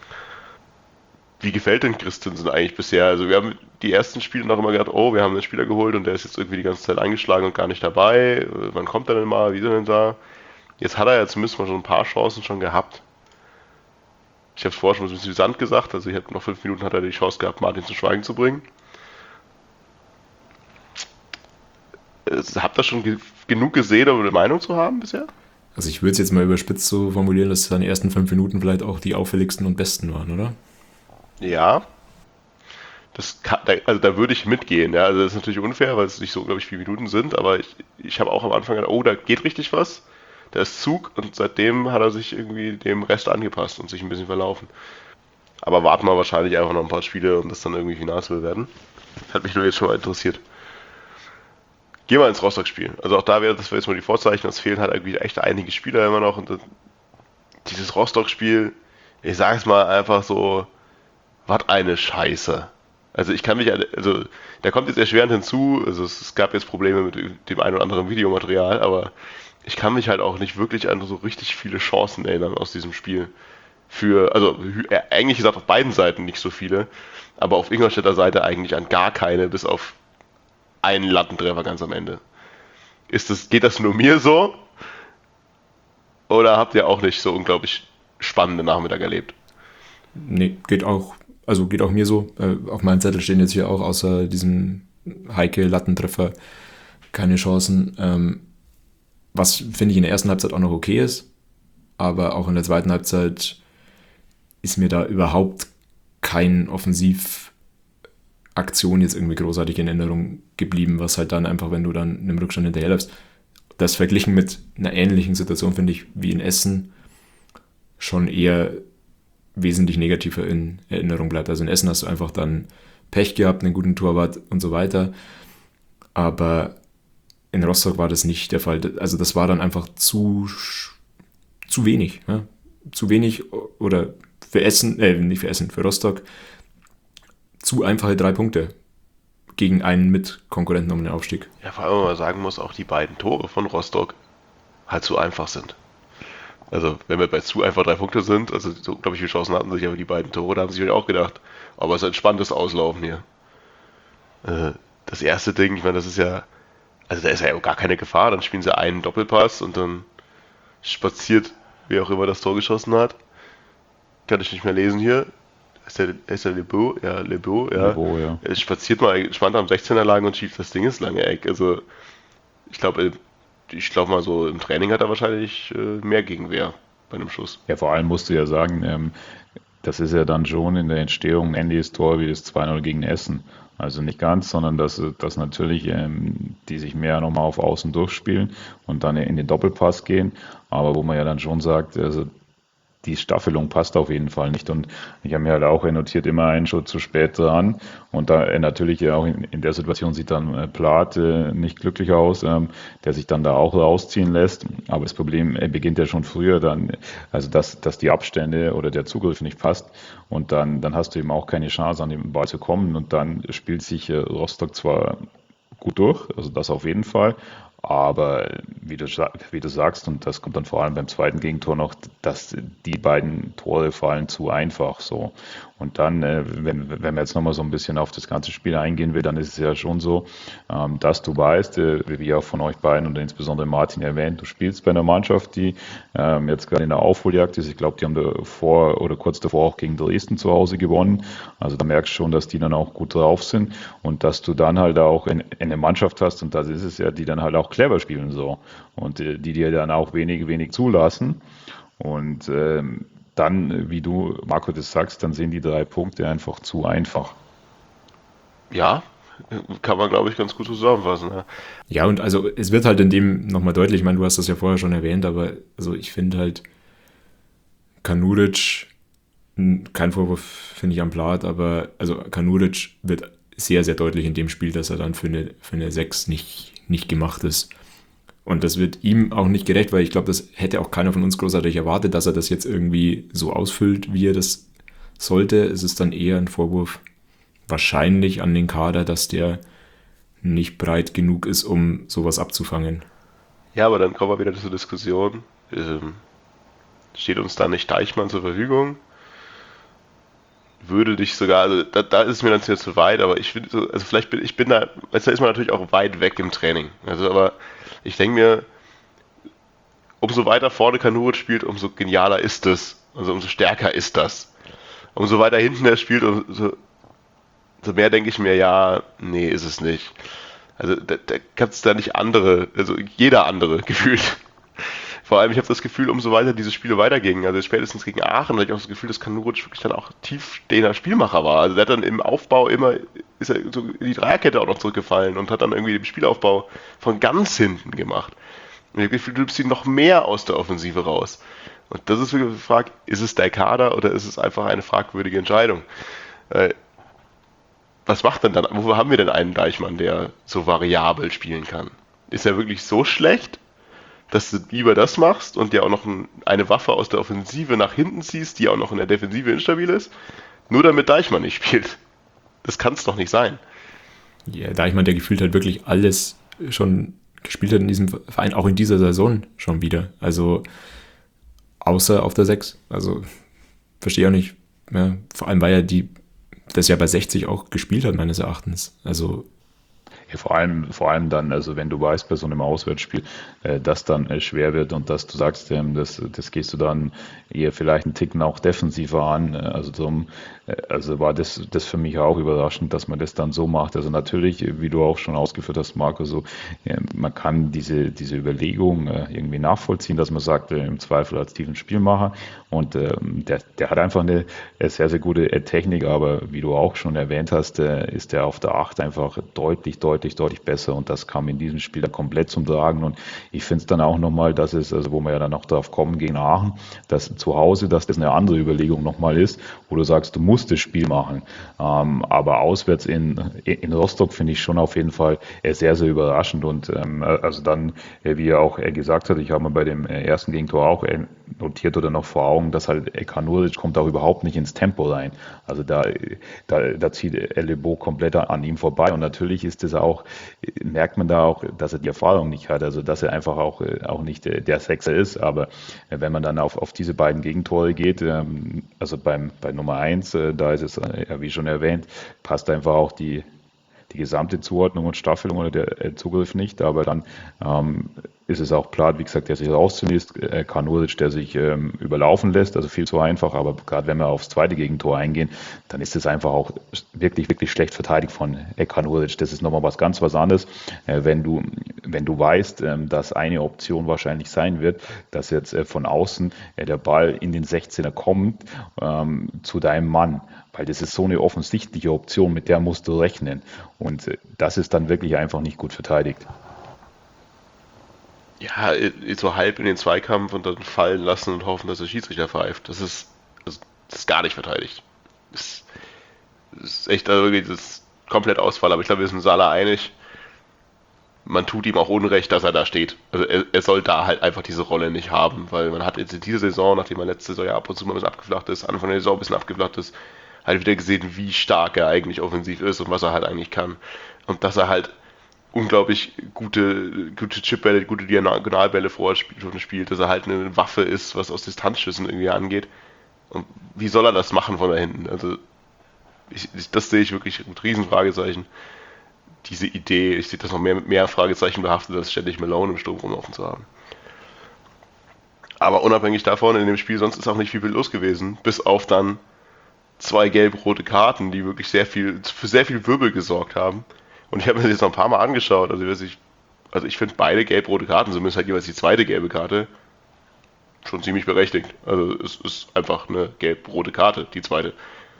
Wie gefällt denn Christensen eigentlich bisher? Also wir haben die ersten Spiele noch immer gedacht, oh, wir haben einen Spieler geholt und der ist jetzt irgendwie die ganze Zeit eingeschlagen und gar nicht dabei. Wann kommt er denn mal? Wie ist er denn da? Jetzt hat er ja zumindest mal schon ein paar Chancen schon gehabt. Ich habe es vorher schon ein bisschen Sand gesagt, also ich habe noch fünf Minuten hat er die Chance gehabt, Martin zum Schweigen zu bringen. Habt ihr schon ge genug gesehen, um eine Meinung zu haben bisher? Also ich würde es jetzt mal überspitzt so formulieren, dass seine ersten fünf Minuten vielleicht auch die auffälligsten und besten waren, oder? Ja. Das kann, also da würde ich mitgehen. Ja. Also das ist natürlich unfair, weil es nicht so, glaube ich, viele Minuten sind, aber ich, ich habe auch am Anfang gedacht, oh, da geht richtig was. Da ist Zug und seitdem hat er sich irgendwie dem Rest angepasst und sich ein bisschen verlaufen. Aber warten wir wahrscheinlich einfach noch ein paar Spiele, um das dann irgendwie final zu bewerten. Hat mich nur jetzt schon mal interessiert. Gehen wir ins Rostock-Spiel. Also auch da wäre das jetzt mal die Vorzeichen, es fehlen halt irgendwie echt einige Spieler immer noch. Und dieses Rostock-Spiel, ich sage es mal einfach so, was eine Scheiße. Also ich kann mich, an- also da kommt jetzt erschwerend hinzu, also es, es gab jetzt Probleme mit dem einen oder anderen Videomaterial, aber ich kann mich halt auch nicht wirklich an so richtig viele Chancen erinnern aus diesem Spiel. Für, also hü- äh, eigentlich gesagt auf beiden Seiten nicht so viele, aber auf Ingolstädter Seite eigentlich an gar keine, bis auf einen Lattentreffer ganz am Ende. Ist das, geht das nur mir so? Oder habt ihr auch nicht so unglaublich spannende Nachmittag erlebt? Nee, geht auch, also geht auch mir so. Äh, auf meinem Zettel stehen jetzt hier auch außer diesem Heike-Lattentreffer keine Chancen. Ähm, was finde ich in der ersten Halbzeit auch noch okay ist, aber auch in der zweiten Halbzeit ist mir da überhaupt kein Offensivaktion jetzt irgendwie großartig in Erinnerung geblieben, was halt dann einfach, wenn du dann einem Rückstand hinterherläufst, das verglichen mit einer ähnlichen Situation, finde ich, wie in Essen, schon eher wesentlich negativer in Erinnerung bleibt. Also in Essen hast du einfach dann Pech gehabt, einen guten Torwart und so weiter, aber in Rostock war das nicht der Fall. Also das war dann einfach zu, zu wenig. Ja? Zu wenig oder für Essen, äh, nicht für Essen, für Rostock zu einfache drei Punkte gegen einen Mitkonkurrenten um den Aufstieg. Ja, vor allem, wenn man sagen muss, auch die beiden Tore von Rostock halt zu einfach sind. Also, wenn wir bei zu einfach drei Punkte sind, also so, glaube ich, viele Chancen hatten sich aber die beiden Tore, da haben sie sich auch gedacht, aber es ist ein entspanntes Auslaufen hier. Äh, das erste Ding, ich meine, das ist ja, also da ist ja gar keine Gefahr, dann spielen sie einen Doppelpass und dann spaziert, wer auch immer das Tor geschossen hat. Kann ich nicht mehr lesen hier. Ist der, ist der Lebeau? Ja, Lebeau, ja. Lebeau, ja. Er spaziert mal entspannt am sechzehner lang und schiebt das Ding ins lange Eck. Also, ich glaube, ich glaube mal so, im Training hat er wahrscheinlich äh, mehr Gegenwehr bei einem Schuss. Ja, vor allem musst du ja sagen, ähm, das ist ja dann schon in der Entstehung ein ähnliches Tor wie das zwei null gegen Essen. Also nicht ganz, sondern dass, dass natürlich ähm, die sich mehr nochmal auf Außen durchspielen und dann in den Doppelpass gehen. Aber wo man ja dann schon sagt, also die Staffelung passt auf jeden Fall nicht. Und ich habe mir halt auch notiert, immer einen Schritt zu spät dran. Und da äh, natürlich ja auch in, in der Situation sieht dann äh, Plath äh, nicht glücklich aus, ähm, der sich dann da auch rausziehen lässt. Aber das Problem äh, beginnt ja schon früher dann, also dass, dass die Abstände oder der Zugriff nicht passt. Und dann, dann hast du eben auch keine Chance, an den Ball zu kommen. Und dann spielt sich äh, Rostock zwar gut durch, also das auf jeden Fall. Aber wie du, wie du sagst, und das kommt dann vor allem beim zweiten Gegentor noch, dass die beiden Tore fallen zu einfach so. Und dann, äh, wenn, wenn wir jetzt nochmal so ein bisschen auf das ganze Spiel eingehen will, dann ist es ja schon so, ähm, dass du weißt, äh, wie auch von euch beiden und insbesondere Martin erwähnt, du spielst bei einer Mannschaft, die ähm, jetzt gerade in der Aufholjagd ist. Ich glaube, die haben davor oder kurz davor auch gegen Dresden zu Hause gewonnen. Also da merkst du schon, dass die dann auch gut drauf sind und dass du dann halt auch in, in eine Mannschaft hast, und das ist es ja, die dann halt auch clever spielen so und äh, die dir dann auch wenig, wenig zulassen. Und ähm, dann, wie du, Marco, das sagst, dann sind die drei Punkte einfach zu einfach. Ja, kann man, glaube ich, ganz gut zusammenfassen. Ja. Ja, und also es wird halt in dem nochmal deutlich, ich meine, du hast das ja vorher schon erwähnt, aber also ich finde halt Kanuric, kein Vorwurf finde ich am Plath, aber also Kanuric wird sehr, sehr deutlich in dem Spiel, dass er dann für eine, für eine sechs nicht, nicht gemacht ist. Und das wird ihm auch nicht gerecht, weil ich glaube, das hätte auch keiner von uns großartig erwartet, dass er das jetzt irgendwie so ausfüllt, wie er das sollte. Es ist dann eher ein Vorwurf wahrscheinlich an den Kader, dass der nicht breit genug ist, um sowas abzufangen. Ja, aber dann kommen wir wieder zur Diskussion. Ähm, steht uns da nicht Deichmann zur Verfügung? Würde dich sogar, also da, da ist es mir dann zu weit, aber ich finde, so, also vielleicht bin ich bin da, da ist man natürlich auch weit weg im Training. Also aber ich denke mir, umso weiter vorne Kanuric spielt, umso genialer ist es, also umso stärker ist das. Umso weiter hinten er spielt, umso, umso mehr denke ich mir, ja, nee, ist es nicht. Also da, da kannst du da nicht andere, also jeder andere gefühlt. Vor allem, ich habe das Gefühl, umso weiter diese Spiele weitergingen, also spätestens gegen Aachen, hatte ich auch das Gefühl, dass Kanuric wirklich dann auch tiefstehender Spielmacher war. Also der hat dann im Aufbau immer, ist er so in die Dreierkette auch noch zurückgefallen und hat dann irgendwie den Spielaufbau von ganz hinten gemacht. Und ich habe das Gefühl, du nimmst ihn noch mehr aus der Offensive raus. Und das ist wirklich die Frage, ist es der Kader oder ist es einfach eine fragwürdige Entscheidung? Äh, was macht denn dann, wofür haben wir denn einen Deichmann, der so variabel spielen kann? Ist er wirklich so schlecht, dass du lieber das machst und dir auch noch ein, eine Waffe aus der Offensive nach hinten ziehst, die auch noch in der Defensive instabil ist, nur damit Deichmann nicht spielt? das kann es doch nicht sein. Ja, da ich meine, der gefühlt halt wirklich alles schon gespielt hat in diesem Verein, auch in dieser Saison schon wieder. Also außer auf der sechs. Also verstehe auch nicht. Ja, vor allem, weil er die das ja bei sechzig auch gespielt hat, meines Erachtens. Also Ja, vor allem, vor allem dann, also wenn du weißt bei so einem Auswärtsspiel, äh, dass dann äh, schwer wird und dass du sagst, ähm, das, das gehst du dann eher vielleicht einen Ticken auch defensiver an. Äh, also zum, äh, also war das, das für mich auch überraschend, dass man das dann so macht. Also natürlich, äh, wie du auch schon ausgeführt hast, Marco, so, äh, man kann diese, diese Überlegung äh, irgendwie nachvollziehen, dass man sagt, äh, im Zweifel als tiefen Spielmacher und ähm, der, der hat einfach eine äh, sehr, sehr gute äh, Technik, aber wie du auch schon erwähnt hast, äh, ist der auf der acht einfach deutlich, deutlich deutlich, deutlich besser und das kam in diesem Spiel dann komplett zum Tragen und ich finde es dann auch nochmal, dass es, also wo wir ja dann noch drauf kommen gegen Aachen, dass zu Hause, dass das eine andere Überlegung nochmal ist, wo du sagst, du musst das Spiel machen, ähm, aber auswärts in, in Rostock finde ich schon auf jeden Fall sehr, sehr überraschend und ähm, also dann, wie er auch gesagt hat, ich habe mir bei dem ersten Gegentor auch notiert oder noch vor Augen, dass halt Kanuric kommt auch überhaupt nicht ins Tempo rein, also da, da, da zieht Elebo komplett an ihm vorbei und natürlich ist es auch, merkt man da auch, dass er die Erfahrung nicht hat, also dass er einfach auch, auch nicht der Sechser ist, aber wenn man dann auf, auf diese beiden Gegentore geht, also beim, bei Nummer eins, da ist es, ja, wie schon erwähnt, passt einfach auch die, die gesamte Zuordnung und Staffelung oder der Zugriff nicht, aber dann ähm, ist es auch Plath, wie gesagt, der sich rauszulässt, äh, Kanuric, der sich ähm, überlaufen lässt, also viel zu einfach, aber gerade wenn wir aufs zweite Gegentor eingehen, dann ist es einfach auch wirklich, wirklich schlecht verteidigt von äh, Kanuric. Das ist nochmal was ganz was anderes, äh, wenn du, wenn du weißt, äh, dass eine Option wahrscheinlich sein wird, dass jetzt äh, von außen äh, der Ball in den sechzehner kommt ähm, zu deinem Mann. Weil das ist so eine offensichtliche Option, mit der musst du rechnen. Und äh, das ist dann wirklich einfach nicht gut verteidigt. Ja, so halb in den Zweikampf und dann fallen lassen und hoffen, dass der Schiedsrichter pfeift. Das ist, das ist gar nicht verteidigt. Das ist echt also wirklich das ist komplett Ausfall, aber ich glaube, wir sind uns alle einig. Man tut ihm auch Unrecht, dass er da steht. Also er, er soll da halt einfach diese Rolle nicht haben, weil man hat jetzt in dieser Saison, nachdem er letzte Saison ja ab und zu mal ein bisschen abgeflacht ist, Anfang der Saison ein bisschen abgeflacht ist, halt wieder gesehen, wie stark er eigentlich offensiv ist und was er halt eigentlich kann. Und dass er halt unglaublich gute, gute Chipbälle, gute Diagonalbälle vorher spielt, spielt, dass er halt eine Waffe ist, was aus Distanzschüssen irgendwie angeht. Und wie soll er das machen von da hinten? Also ich, ich, das sehe ich wirklich mit Riesenfragezeichen. Diese Idee, ich sehe das noch mehr mit mehr Fragezeichen behaftet, als ständig Malone im Sturm rumlaufen zu haben. Aber unabhängig davon, in dem Spiel sonst ist auch nicht viel los gewesen, bis auf dann zwei gelb-rote Karten, die wirklich sehr viel, für sehr viel Wirbel gesorgt haben. Und ich habe mir das jetzt noch ein paar Mal angeschaut. Also, ich, also ich finde beide gelb-rote Karten, zumindest halt jeweils die zweite gelbe Karte, schon ziemlich berechtigt. Also es ist einfach eine gelb-rote Karte, die zweite.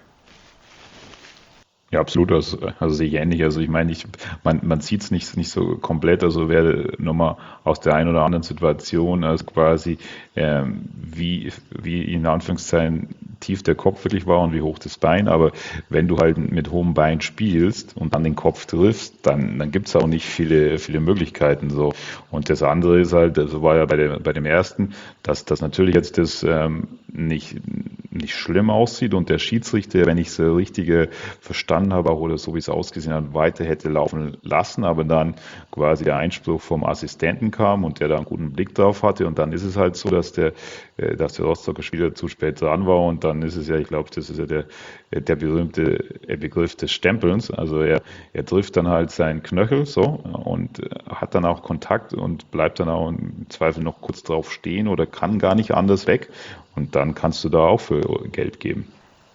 Ja, absolut, also, also sehe ich ähnlich. Also ich meine, ich, man, man sieht es nicht, nicht so komplett, also wer nochmal aus der einen oder anderen Situation, also quasi ähm, wie, wie in Anführungszeichen tief der Kopf wirklich war und wie hoch das Bein, aber wenn du halt mit hohem Bein spielst und dann den Kopf triffst, dann, dann gibt es auch nicht viele, viele Möglichkeiten so. Und das andere ist halt, also war ja bei, der, bei dem ersten, dass das natürlich jetzt das ähm, nicht, nicht schlimm aussieht und der Schiedsrichter, wenn ich es richtig verstanden habe, auch oder so wie es ausgesehen hat, weiter hätte laufen lassen, aber dann quasi der Einspruch vom Assistenten kam und der da einen guten Blick drauf hatte und dann ist es halt so, dass der, dass der Rostocker Spieler zu spät dran war und dann ist es ja, ich glaube, das ist ja der, der berühmte Begriff des Stempelns, also er, er trifft dann halt seinen Knöchel so und hat dann auch Kontakt und bleibt dann auch im Zweifel noch kurz drauf stehen oder kann gar nicht anders weg und dann kannst du da auch für Gelb geben.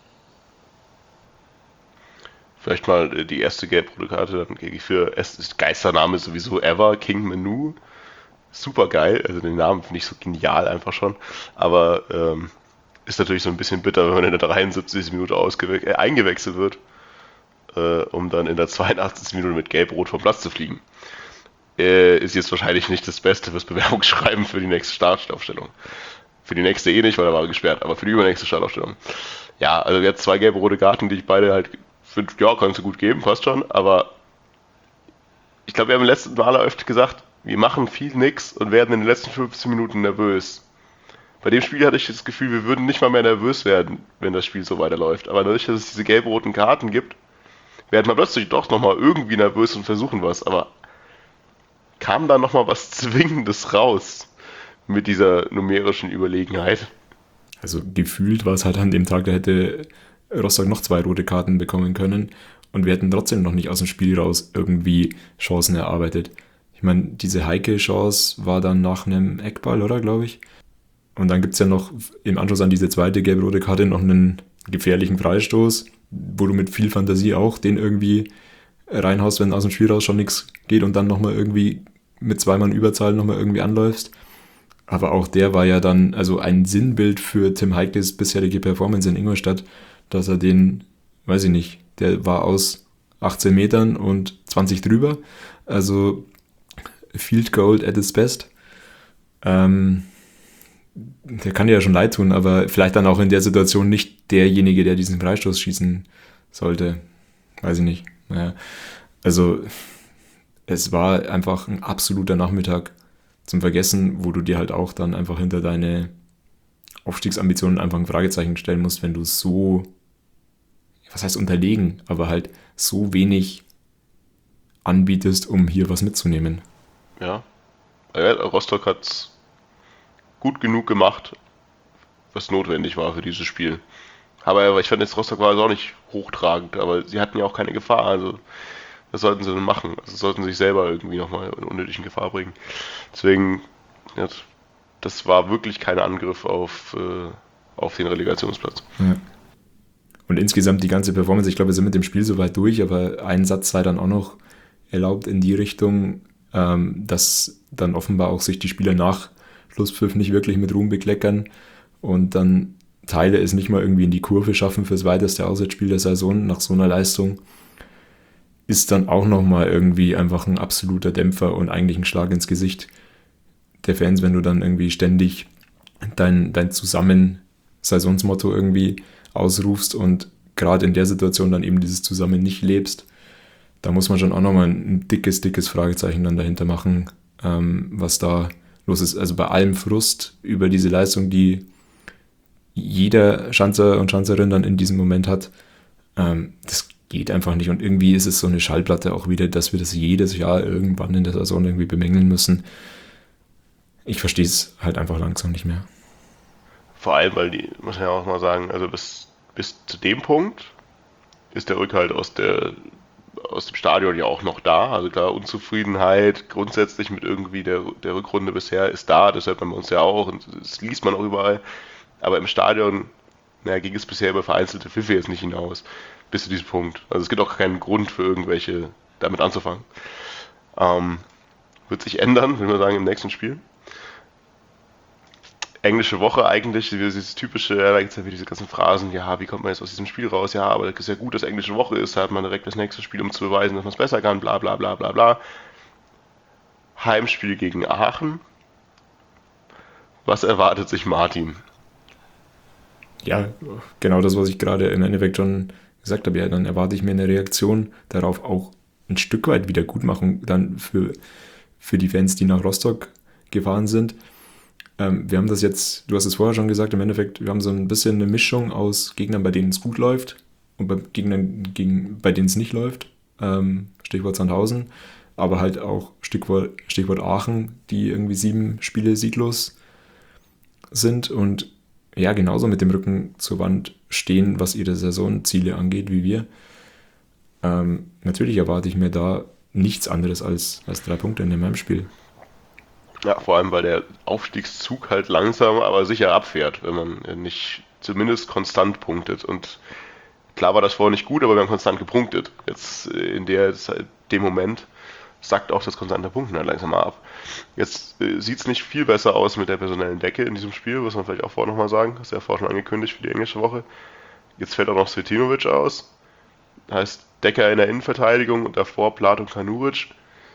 Vielleicht mal die erste gelb-rote Karte, dann gehe ich für Geistername sowieso ever, King Manu. Super geil, also den Namen finde ich so genial einfach schon, aber ähm, ist natürlich so ein bisschen bitter, wenn man in der dreiundsiebzigsten Minute ausgewe- äh, eingewechselt wird, äh, um dann in der zweiundachtzigsten Minute mit Gelb-Rot vom Platz zu fliegen. Äh, ist jetzt wahrscheinlich nicht das Beste fürs Bewerbungsschreiben für die nächste Startaufstellung. Für die nächste eh nicht, weil er war gesperrt, aber für die übernächste Startaufstellung. Ja, also jetzt zwei gelbe-rote Karten, die ich beide halt finde, ja, kannst du gut geben, passt schon, aber ich glaube, wir haben im letzten Mal öfter gesagt, wir machen viel nix und werden in den letzten fünfzehn Minuten nervös. Bei dem Spiel hatte ich das Gefühl, wir würden nicht mal mehr nervös werden, wenn das Spiel so weiterläuft. Aber dadurch, dass es diese gelb-roten Karten gibt, werden wir plötzlich doch nochmal irgendwie nervös und versuchen was, aber kam da nochmal was Zwingendes raus mit dieser numerischen Überlegenheit? Also gefühlt war es halt an dem Tag, da hätte Rostock noch zwei rote Karten bekommen können und wir hätten trotzdem noch nicht aus dem Spiel raus irgendwie Chancen erarbeitet. Ich meine, diese Heike-Chance war dann nach einem Eckball, oder, glaube ich? Und dann gibt es ja noch im Anschluss an diese zweite gelb-rote Karte noch einen gefährlichen Freistoß, wo du mit viel Fantasie auch den irgendwie reinhaust, wenn aus dem Spiel raus schon nichts geht und dann nochmal irgendwie mit zwei Mann Überzahl nochmal irgendwie anläufst. Aber auch der war ja dann also ein Sinnbild für Tim Heikes bisherige Performance in Ingolstadt, dass er den, weiß ich nicht, der war aus achtzehn Metern und zwanzig drüber, also Field Goal at its best. Ähm, der kann dir ja schon leid tun, aber vielleicht dann auch in der Situation nicht derjenige, der diesen Freistoß schießen sollte. Weiß ich nicht. Naja. Also es war einfach ein absoluter Nachmittag zum Vergessen, wo du dir halt auch dann einfach hinter deine Aufstiegsambitionen einfach ein Fragezeichen stellen musst, wenn du so, was heißt unterlegen, aber halt so wenig anbietest, um hier was mitzunehmen. Ja, ja Rostock hat es gut genug gemacht, was notwendig war für dieses Spiel. Aber ich fand jetzt, Rostock war also auch nicht hochtragend, aber sie hatten ja auch keine Gefahr, also was sollten sie denn machen? Also sollten sie sich selber irgendwie nochmal in unnötige Gefahr bringen. Deswegen, ja, das war wirklich kein Angriff auf, äh, auf den Relegationsplatz. Ja. Und insgesamt die ganze Performance, ich glaube, wir sind mit dem Spiel soweit durch, aber ein Satz sei dann auch noch erlaubt in die Richtung, ähm, dass dann offenbar auch sich die Spieler nach Schlusspfiff nicht wirklich mit Ruhm bekleckern und dann Teile es nicht mal irgendwie in die Kurve schaffen fürs weiteste Auswärtsspiel der Saison nach so einer Leistung, ist dann auch nochmal irgendwie einfach ein absoluter Dämpfer und eigentlich ein Schlag ins Gesicht der Fans, wenn du dann irgendwie ständig dein, dein Zusammen-Saisonsmotto irgendwie ausrufst und gerade in der Situation dann eben dieses Zusammen nicht lebst. Da muss man schon auch nochmal ein dickes, dickes Fragezeichen dann dahinter machen, ähm, was da los ist. Also bei allem Frust über diese Leistung, die jeder Schanzer und Schanzerin dann in diesem Moment hat, ähm, das geht einfach nicht. Und irgendwie ist es so eine Schallplatte auch wieder, dass wir das jedes Jahr irgendwann in der Saison irgendwie bemängeln müssen. Ich verstehe es halt einfach langsam nicht mehr. Vor allem, weil die, muss man ja auch mal sagen, also bis, bis zu dem Punkt ist der Rückhalt aus der aus dem Stadion ja auch noch da. Also klar, Unzufriedenheit grundsätzlich mit irgendwie der, der Rückrunde bisher ist da, das hört man bei uns ja auch und das liest man auch überall. Aber im Stadion, naja, ging es bisher über vereinzelte Pfiffe jetzt nicht hinaus, bis zu diesem Punkt. Also es gibt auch keinen Grund für irgendwelche damit anzufangen. Ähm, wird sich ändern, würde man sagen, im nächsten Spiel. Englische Woche eigentlich, dieses typische, ja, da gibt es ja wieder diese ganzen Phrasen, ja, wie kommt man jetzt aus diesem Spiel raus? Ja, aber das ist ja gut, dass englische Woche ist, da hat man direkt das nächste Spiel, um zu beweisen, dass man es besser kann, bla bla bla bla bla. Heimspiel gegen Aachen. Was erwartet sich Martin? Ja, genau das, was ich gerade im Endeffekt schon gesagt habe. Ja, dann erwarte ich mir eine Reaktion darauf, auch ein Stück weit Wiedergutmachung dann für, für die Fans, die nach Rostock gefahren sind. Ähm, wir haben das jetzt, du hast es vorher schon gesagt, im Endeffekt, wir haben so ein bisschen eine Mischung aus Gegnern, bei denen es gut läuft und bei Gegnern, gegen, bei denen es nicht läuft. Ähm, Stichwort Sandhausen, aber halt auch Stichwort, Stichwort Aachen, die irgendwie sieben Spiele sieglos sind und ja, genauso mit dem Rücken zur Wand stehen, was ihre Saisonziele angeht, wie wir. Ähm, natürlich erwarte ich mir da nichts anderes als, als drei Punkte in dem Heimspiel. Ja, vor allem, weil der Aufstiegszug halt langsam, aber sicher abfährt, wenn man nicht zumindest konstant punktet. Und klar war das vorher nicht gut, aber wir haben konstant gepunktet. Jetzt in der, dem Moment sackt auch das konstante Punkten halt langsam mal ab. Jetzt äh, sieht es nicht viel besser aus mit der personellen Decke in diesem Spiel, muss man vielleicht auch vorher nochmal sagen. Das ist ja vorher schon angekündigt für die englische Woche. Jetzt fällt auch noch Svetinovic aus. Heißt Decker in der Innenverteidigung und davor Plato und Kanuric.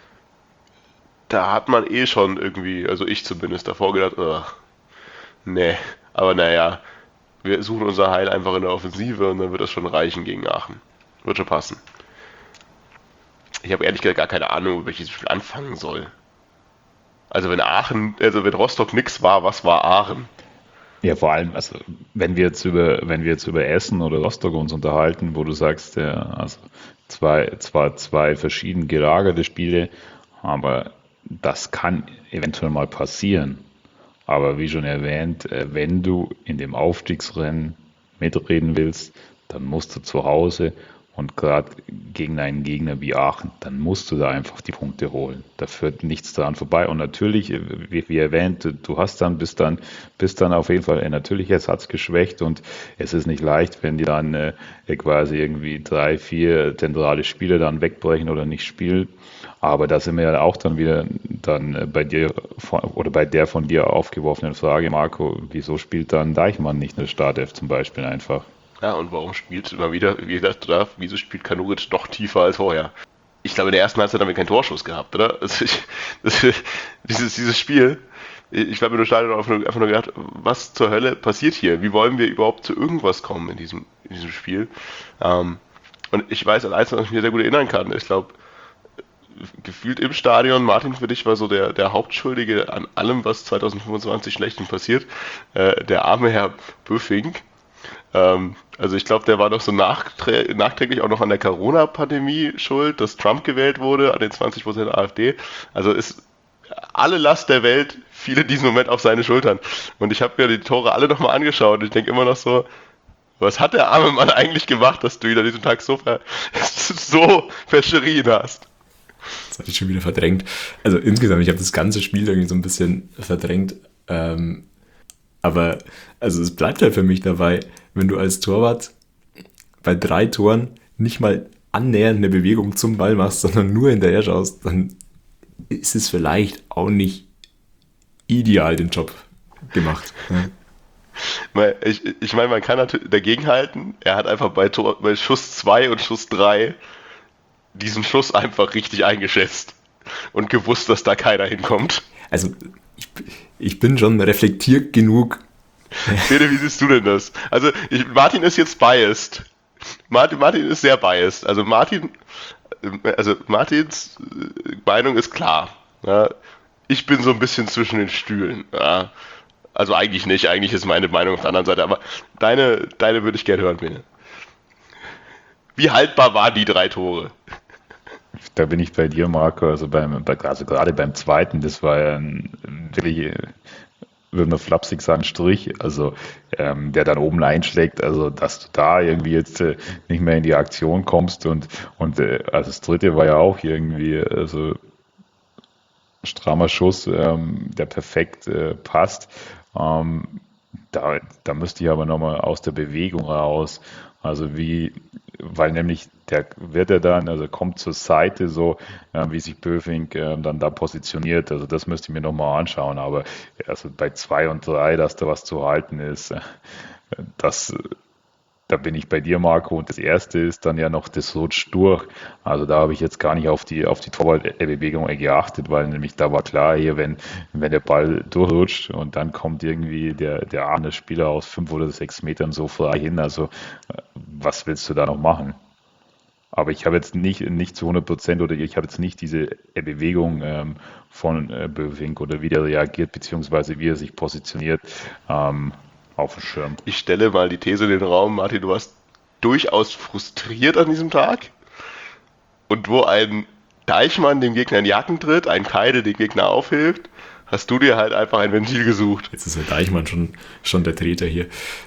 Da hat man eh schon irgendwie, also ich zumindest, davor gedacht, ugh, nee, aber naja, wir suchen unser Heil einfach in der Offensive und dann wird das schon reichen gegen Aachen. Wird schon passen. Ich habe ehrlich gesagt gar keine Ahnung, welches Spiel anfangen soll. Also wenn Aachen, also wenn Rostock nix war, was war Aachen? Ja, vor allem, also wenn wir jetzt über, wenn wir jetzt über Essen oder Rostock uns unterhalten, wo du sagst, ja, also zwei, zwar zwei verschieden gelagerte Spiele, aber das kann eventuell mal passieren. Aber wie schon erwähnt, äh, wenn du in dem Aufstiegsrennen mitreden willst, dann musst du zu Hause und gerade gegen einen Gegner wie Aachen, dann musst du da einfach die Punkte holen. Da führt nichts daran vorbei. Und natürlich, äh, wie, wie erwähnt, du hast dann bis dann, bis dann auf jeden Fall, äh, natürlich jetzt hat es geschwächt und es ist nicht leicht, wenn die dann äh, quasi irgendwie drei, vier zentrale Spiele dann wegbrechen oder nicht spielen. Aber da sind wir ja auch dann wieder dann äh, bei dir von, oder bei der von dir aufgeworfenen Frage, Marco, wieso spielt dann Deichmann nicht eine Startelf zum Beispiel einfach? Ja, und warum spielt immer wieder, wie gesagt, oder wieso spielt Kanuric doch tiefer als vorher? Ich glaube, in der ersten Halbzeit haben wir keinen Torschuss gehabt, oder? Also ich, das, dieses, dieses Spiel, ich habe mir nur Stadion einfach nur, einfach nur gedacht, was zur Hölle passiert hier? Wie wollen wir überhaupt zu irgendwas kommen in diesem, in diesem Spiel? Ähm, und ich weiß an eins, was ich mir sehr gut erinnern kann. Ich glaube, gefühlt im Stadion, Martin, für dich war so der, der Hauptschuldige an allem, was zwanzig fünfundzwanzig schlechthin passiert, äh, der arme Herr Böfing. Ähm, also ich glaube, der war noch so nachträ- nachträglich auch noch an der Corona-Pandemie schuld, dass Trump gewählt wurde, an den zwanzig Prozent AfD. Also ist alle Last der Welt fiel in diesem Moment auf seine Schultern. Und ich habe mir die Tore alle nochmal angeschaut und ich denke immer noch so, was hat der arme Mann eigentlich gemacht, dass du ihn an diesem Tag so, ver- so verschrien hast? Das hatte ich schon wieder verdrängt. Also insgesamt, ich habe das ganze Spiel irgendwie so ein bisschen verdrängt. Ähm, aber also es bleibt halt für mich dabei, wenn du als Torwart bei drei Toren nicht mal annähernd eine Bewegung zum Ball machst, sondern nur hinterher schaust, dann ist es vielleicht auch nicht ideal den Job gemacht. Weil Ich, ich meine, man kann natürlich dagegenhalten. Er hat einfach bei, Tor, bei Schuss zwei und Schuss drei diesen Schuss einfach richtig eingeschätzt und gewusst, dass da keiner hinkommt. Also ich, ich bin schon reflektiert genug. Bene, wie siehst du denn das? Also ich, Martin ist jetzt biased. Martin, Martin ist sehr biased. Also Martin, also Martins Meinung ist klar. Ja. Ich bin so ein bisschen zwischen den Stühlen. Ja. Also eigentlich nicht. Eigentlich ist meine Meinung auf der anderen Seite. Aber deine, deine würde ich gerne hören, Bene. Wie haltbar waren die drei Tore? Da bin ich bei dir, Marco. Also, beim, also gerade beim zweiten, das war ja ein wirklich, würde man flapsig sagen, Strich. Also ähm, der dann oben einschlägt, also dass du da irgendwie jetzt äh, nicht mehr in die Aktion kommst. Und, und äh, also das dritte war ja auch irgendwie, also strammer Schuss, ähm, der perfekt äh, passt. Ähm, da, da müsste ich aber nochmal aus der Bewegung raus. Also wie, weil nämlich der wird er dann, also kommt zur Seite so, äh, wie sich Böfing äh, dann da positioniert. Also das müsste ich mir nochmal anschauen. Aber also bei zwei und drei, dass da was zu halten ist, äh, das, da bin ich bei dir, Marco. Und das erste ist dann ja noch das Rutsch durch. Also da habe ich jetzt gar nicht auf die, auf die Torwartbewegung geachtet, weil nämlich da war klar, hier, wenn, wenn der Ball durchrutscht und dann kommt irgendwie der, der ahne Spieler aus fünf oder sechs Metern so frei hin. Also was willst du da noch machen? Aber ich habe jetzt nicht, nicht zu hundert Prozent oder ich habe jetzt nicht diese Bewegung ähm, von äh, Böfing oder wie der reagiert, beziehungsweise wie er sich positioniert, ähm, auf dem Schirm. Ich stelle mal die These in den Raum, Martin, du warst durchaus frustriert an diesem Tag. Und wo ein Deichmann dem Gegner in den Jacken tritt, ein Keide den Gegner aufhilft, hast du dir halt einfach ein Ventil gesucht. Jetzt ist der Deichmann schon, schon der Treter hier.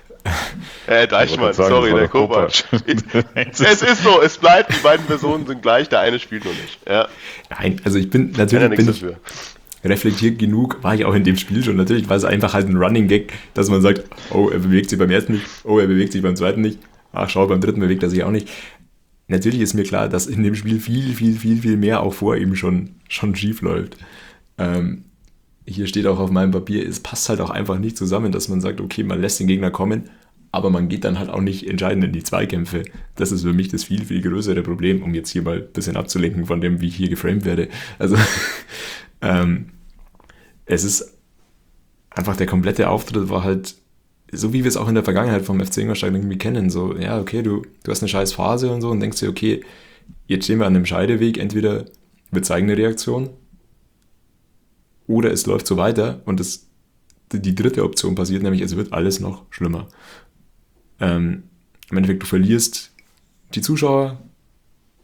Äh, Deichmann, sagen, sorry, das war der der Kopac. Kopac. Es ist so, es bleibt, die beiden Personen sind gleich, der eine spielt nur nicht. Ja, Nein, also ich bin kann ja natürlich nichts bin ich dafür. reflektiert genug, war ich auch in dem Spiel schon. Natürlich war es einfach halt ein Running Gag, dass man sagt, oh, er bewegt sich beim ersten nicht, oh, er bewegt sich beim zweiten nicht, ach schau, beim dritten bewegt er sich auch nicht. Natürlich ist mir klar, dass in dem Spiel viel, viel, viel, viel mehr auch vor ihm schon, schon schief läuft. Ähm, hier steht auch auf meinem Papier, es passt halt auch einfach nicht zusammen, dass man sagt, okay, man lässt den Gegner kommen, aber man geht dann halt auch nicht entscheidend in die Zweikämpfe. Das ist für mich das viel, viel größere Problem, um jetzt hier mal ein bisschen abzulenken von dem, wie ich hier geframed werde. Also, ähm, es ist einfach, der komplette Auftritt war halt, so wie wir es auch in der Vergangenheit vom F C Ingolstadt irgendwie kennen, so, ja, okay, du, du hast eine scheiß Phase und so und denkst dir, okay, jetzt stehen wir an einem Scheideweg, entweder wir zeigen eine Reaktion oder es läuft so weiter und das, die dritte Option passiert, nämlich es wird alles noch schlimmer. Ähm, im Endeffekt, du verlierst die Zuschauer,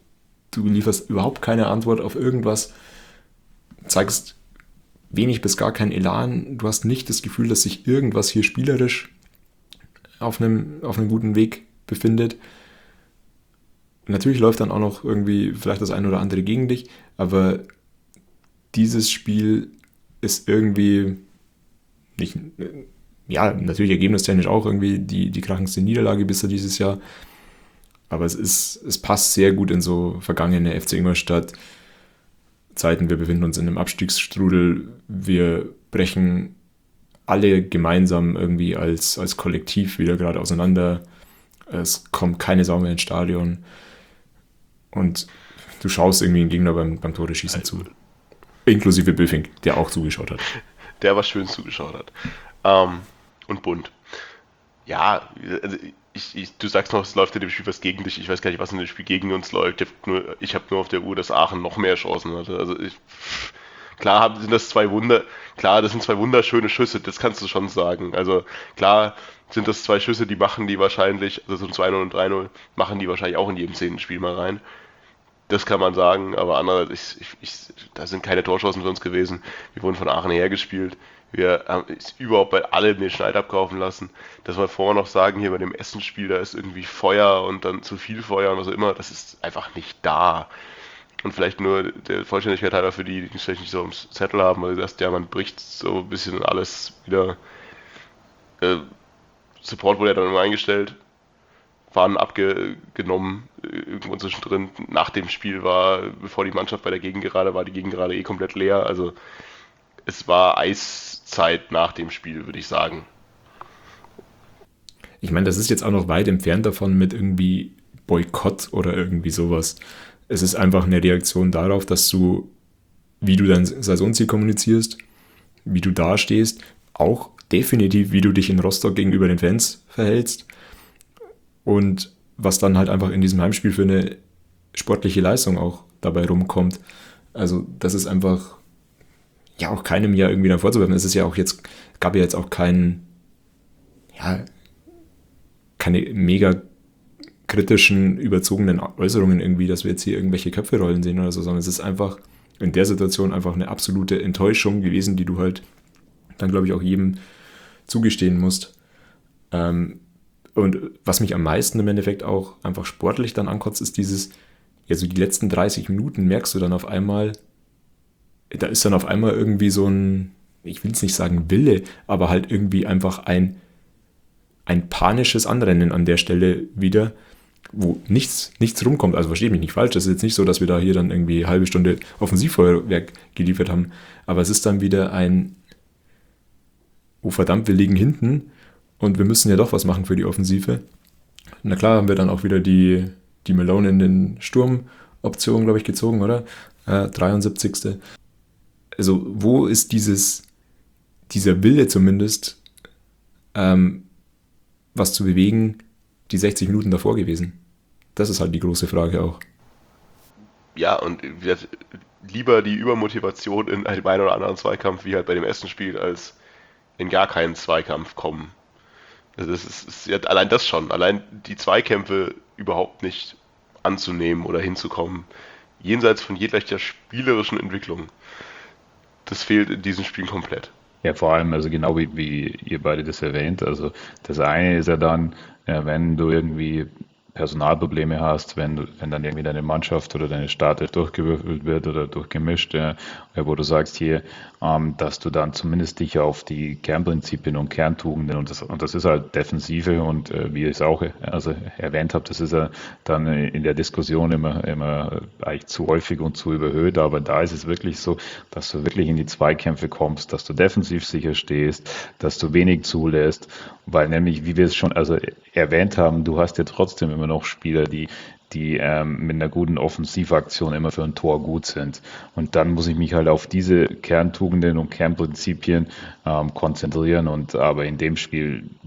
du lieferst überhaupt keine Antwort auf irgendwas, zeigst wenig bis gar keinen Elan, du hast nicht das Gefühl, dass sich irgendwas hier spielerisch auf einem, auf einem guten Weg befindet. Natürlich läuft dann auch noch irgendwie vielleicht das eine oder andere gegen dich, aber dieses Spiel ist irgendwie nicht, ja, natürlich ergebnistechnisch auch irgendwie die, die krachendste Niederlage bisher dieses Jahr, aber es ist, es passt sehr gut in so vergangene F C Ingolstadt Zeiten. Wir befinden uns in einem Abstiegsstrudel, wir brechen alle gemeinsam irgendwie als, als Kollektiv wieder gerade auseinander, es kommt keine Sau mehr ins Stadion und du schaust irgendwie den Gegner beim, beim Tore schießen zu. Inklusive Böfing, der auch zugeschaut hat. Der was schön zugeschaut hat. Ähm, und bunt. Ja, also ich, ich, du sagst noch, es läuft in dem Spiel was gegen dich. Ich weiß gar nicht, was in dem Spiel gegen uns läuft. Ich habe nur, ich hab nur auf der Uhr, dass Aachen noch mehr Chancen hatte. Also ich, klar haben, sind das zwei Wunder, klar, das sind zwei wunderschöne Schüsse, das kannst du schon sagen. Also klar sind das zwei Schüsse, die machen die wahrscheinlich, also so ein zwei null und drei null, machen die wahrscheinlich auch in jedem zehnten Spiel mal rein. Das kann man sagen, aber andererseits, ich, ich, da sind keine Torchancen für uns gewesen. Wir wurden von Aachen hergespielt. Wir haben es überhaupt bei allen den Schneid abkaufen lassen. Dass wir vorher noch sagen, hier bei dem Essen-Spiel, da ist irgendwie Feuer und dann zu viel Feuer und was auch immer, das ist einfach nicht da. Und vielleicht nur der Vollständigkeit halber für die, die es vielleicht nicht so am Zettel haben, weil du sagst, ja, man bricht so ein bisschen alles wieder. Äh, Support wurde ja dann immer eingestellt. Waren abgenommen, irgendwo zwischendrin. Nach dem Spiel war, bevor die Mannschaft bei der Gegengerade war, die Gegengerade eh komplett leer. Also es war Eiszeit nach dem Spiel, würde ich sagen. Ich meine, das ist jetzt auch noch weit entfernt davon mit irgendwie Boykott oder irgendwie sowas. Es ist einfach eine Reaktion darauf, dass du, wie du dein Saisonziel kommunizierst, wie du dastehst, auch definitiv, wie du dich in Rostock gegenüber den Fans verhältst. Und was dann halt einfach in diesem Heimspiel für eine sportliche Leistung auch dabei rumkommt. Also das ist einfach ja auch keinem ja irgendwie dann vorzuwerfen. Es ist ja auch jetzt, gab ja jetzt auch keinen, ja, keine mega kritischen, überzogenen Äußerungen irgendwie, dass wir jetzt hier irgendwelche Köpfe rollen sehen oder so, sondern es ist einfach in der Situation einfach eine absolute Enttäuschung gewesen, die du halt dann, glaube ich, auch jedem zugestehen musst. Ähm, Und was mich am meisten im Endeffekt auch einfach sportlich dann ankotzt, ist dieses, ja, so die letzten dreißig Minuten merkst du dann auf einmal, da ist dann auf einmal irgendwie so ein, ich will es nicht sagen Wille, aber halt irgendwie einfach ein, ein panisches Anrennen an der Stelle wieder, wo nichts, nichts rumkommt. Also verstehe mich nicht falsch, das ist jetzt nicht so, dass wir da hier dann irgendwie eine halbe Stunde Offensivfeuerwerk geliefert haben, aber es ist dann wieder ein, oh verdammt, wir liegen hinten, und wir müssen ja doch was machen für die Offensive. Na klar haben wir dann auch wieder die, die Malone in den Sturm-Option, glaube ich, gezogen, oder? Äh, dreiundsiebzigste Also wo ist dieses, dieser Wille zumindest, ähm, was zu bewegen, die sechzig Minuten davor gewesen? Das ist halt die große Frage auch. Ja, und lieber die Übermotivation in einem einen oder anderen Zweikampf, wie halt bei dem ersten Spiel, als in gar keinen Zweikampf kommen. Also das ist, ist ja, allein das schon, allein die Zweikämpfe überhaupt nicht anzunehmen oder hinzukommen, jenseits von jeglicher spielerischen Entwicklung, das fehlt in diesen Spielen komplett. Ja, vor allem, also genau wie, wie ihr beide das erwähnt, also das eine ist ja dann, ja, wenn du irgendwie Personalprobleme hast, wenn du, wenn dann irgendwie deine Mannschaft oder deine Startelf durchgewürfelt wird oder durchgemischt, ja, wo du sagst hier, ähm, dass du dann zumindest dich auf die Kernprinzipien und Kerntugenden und das, und das ist halt Defensive und äh, wie ihr es auch also erwähnt habt, das ist ja dann in der Diskussion immer, immer eigentlich zu häufig und zu überhöht, aber da ist es wirklich so, dass du wirklich in die Zweikämpfe kommst, dass du defensiv sicher stehst, dass du wenig zulässt, weil nämlich, wie wir es schon also erwähnt haben, du hast ja trotzdem immer noch Spieler, die, die ähm, mit einer guten Offensivaktion immer für ein Tor gut sind. Und dann muss ich mich halt auf diese Kerntugenden und Kernprinzipien ähm, konzentrieren. Und aber in dem Spiel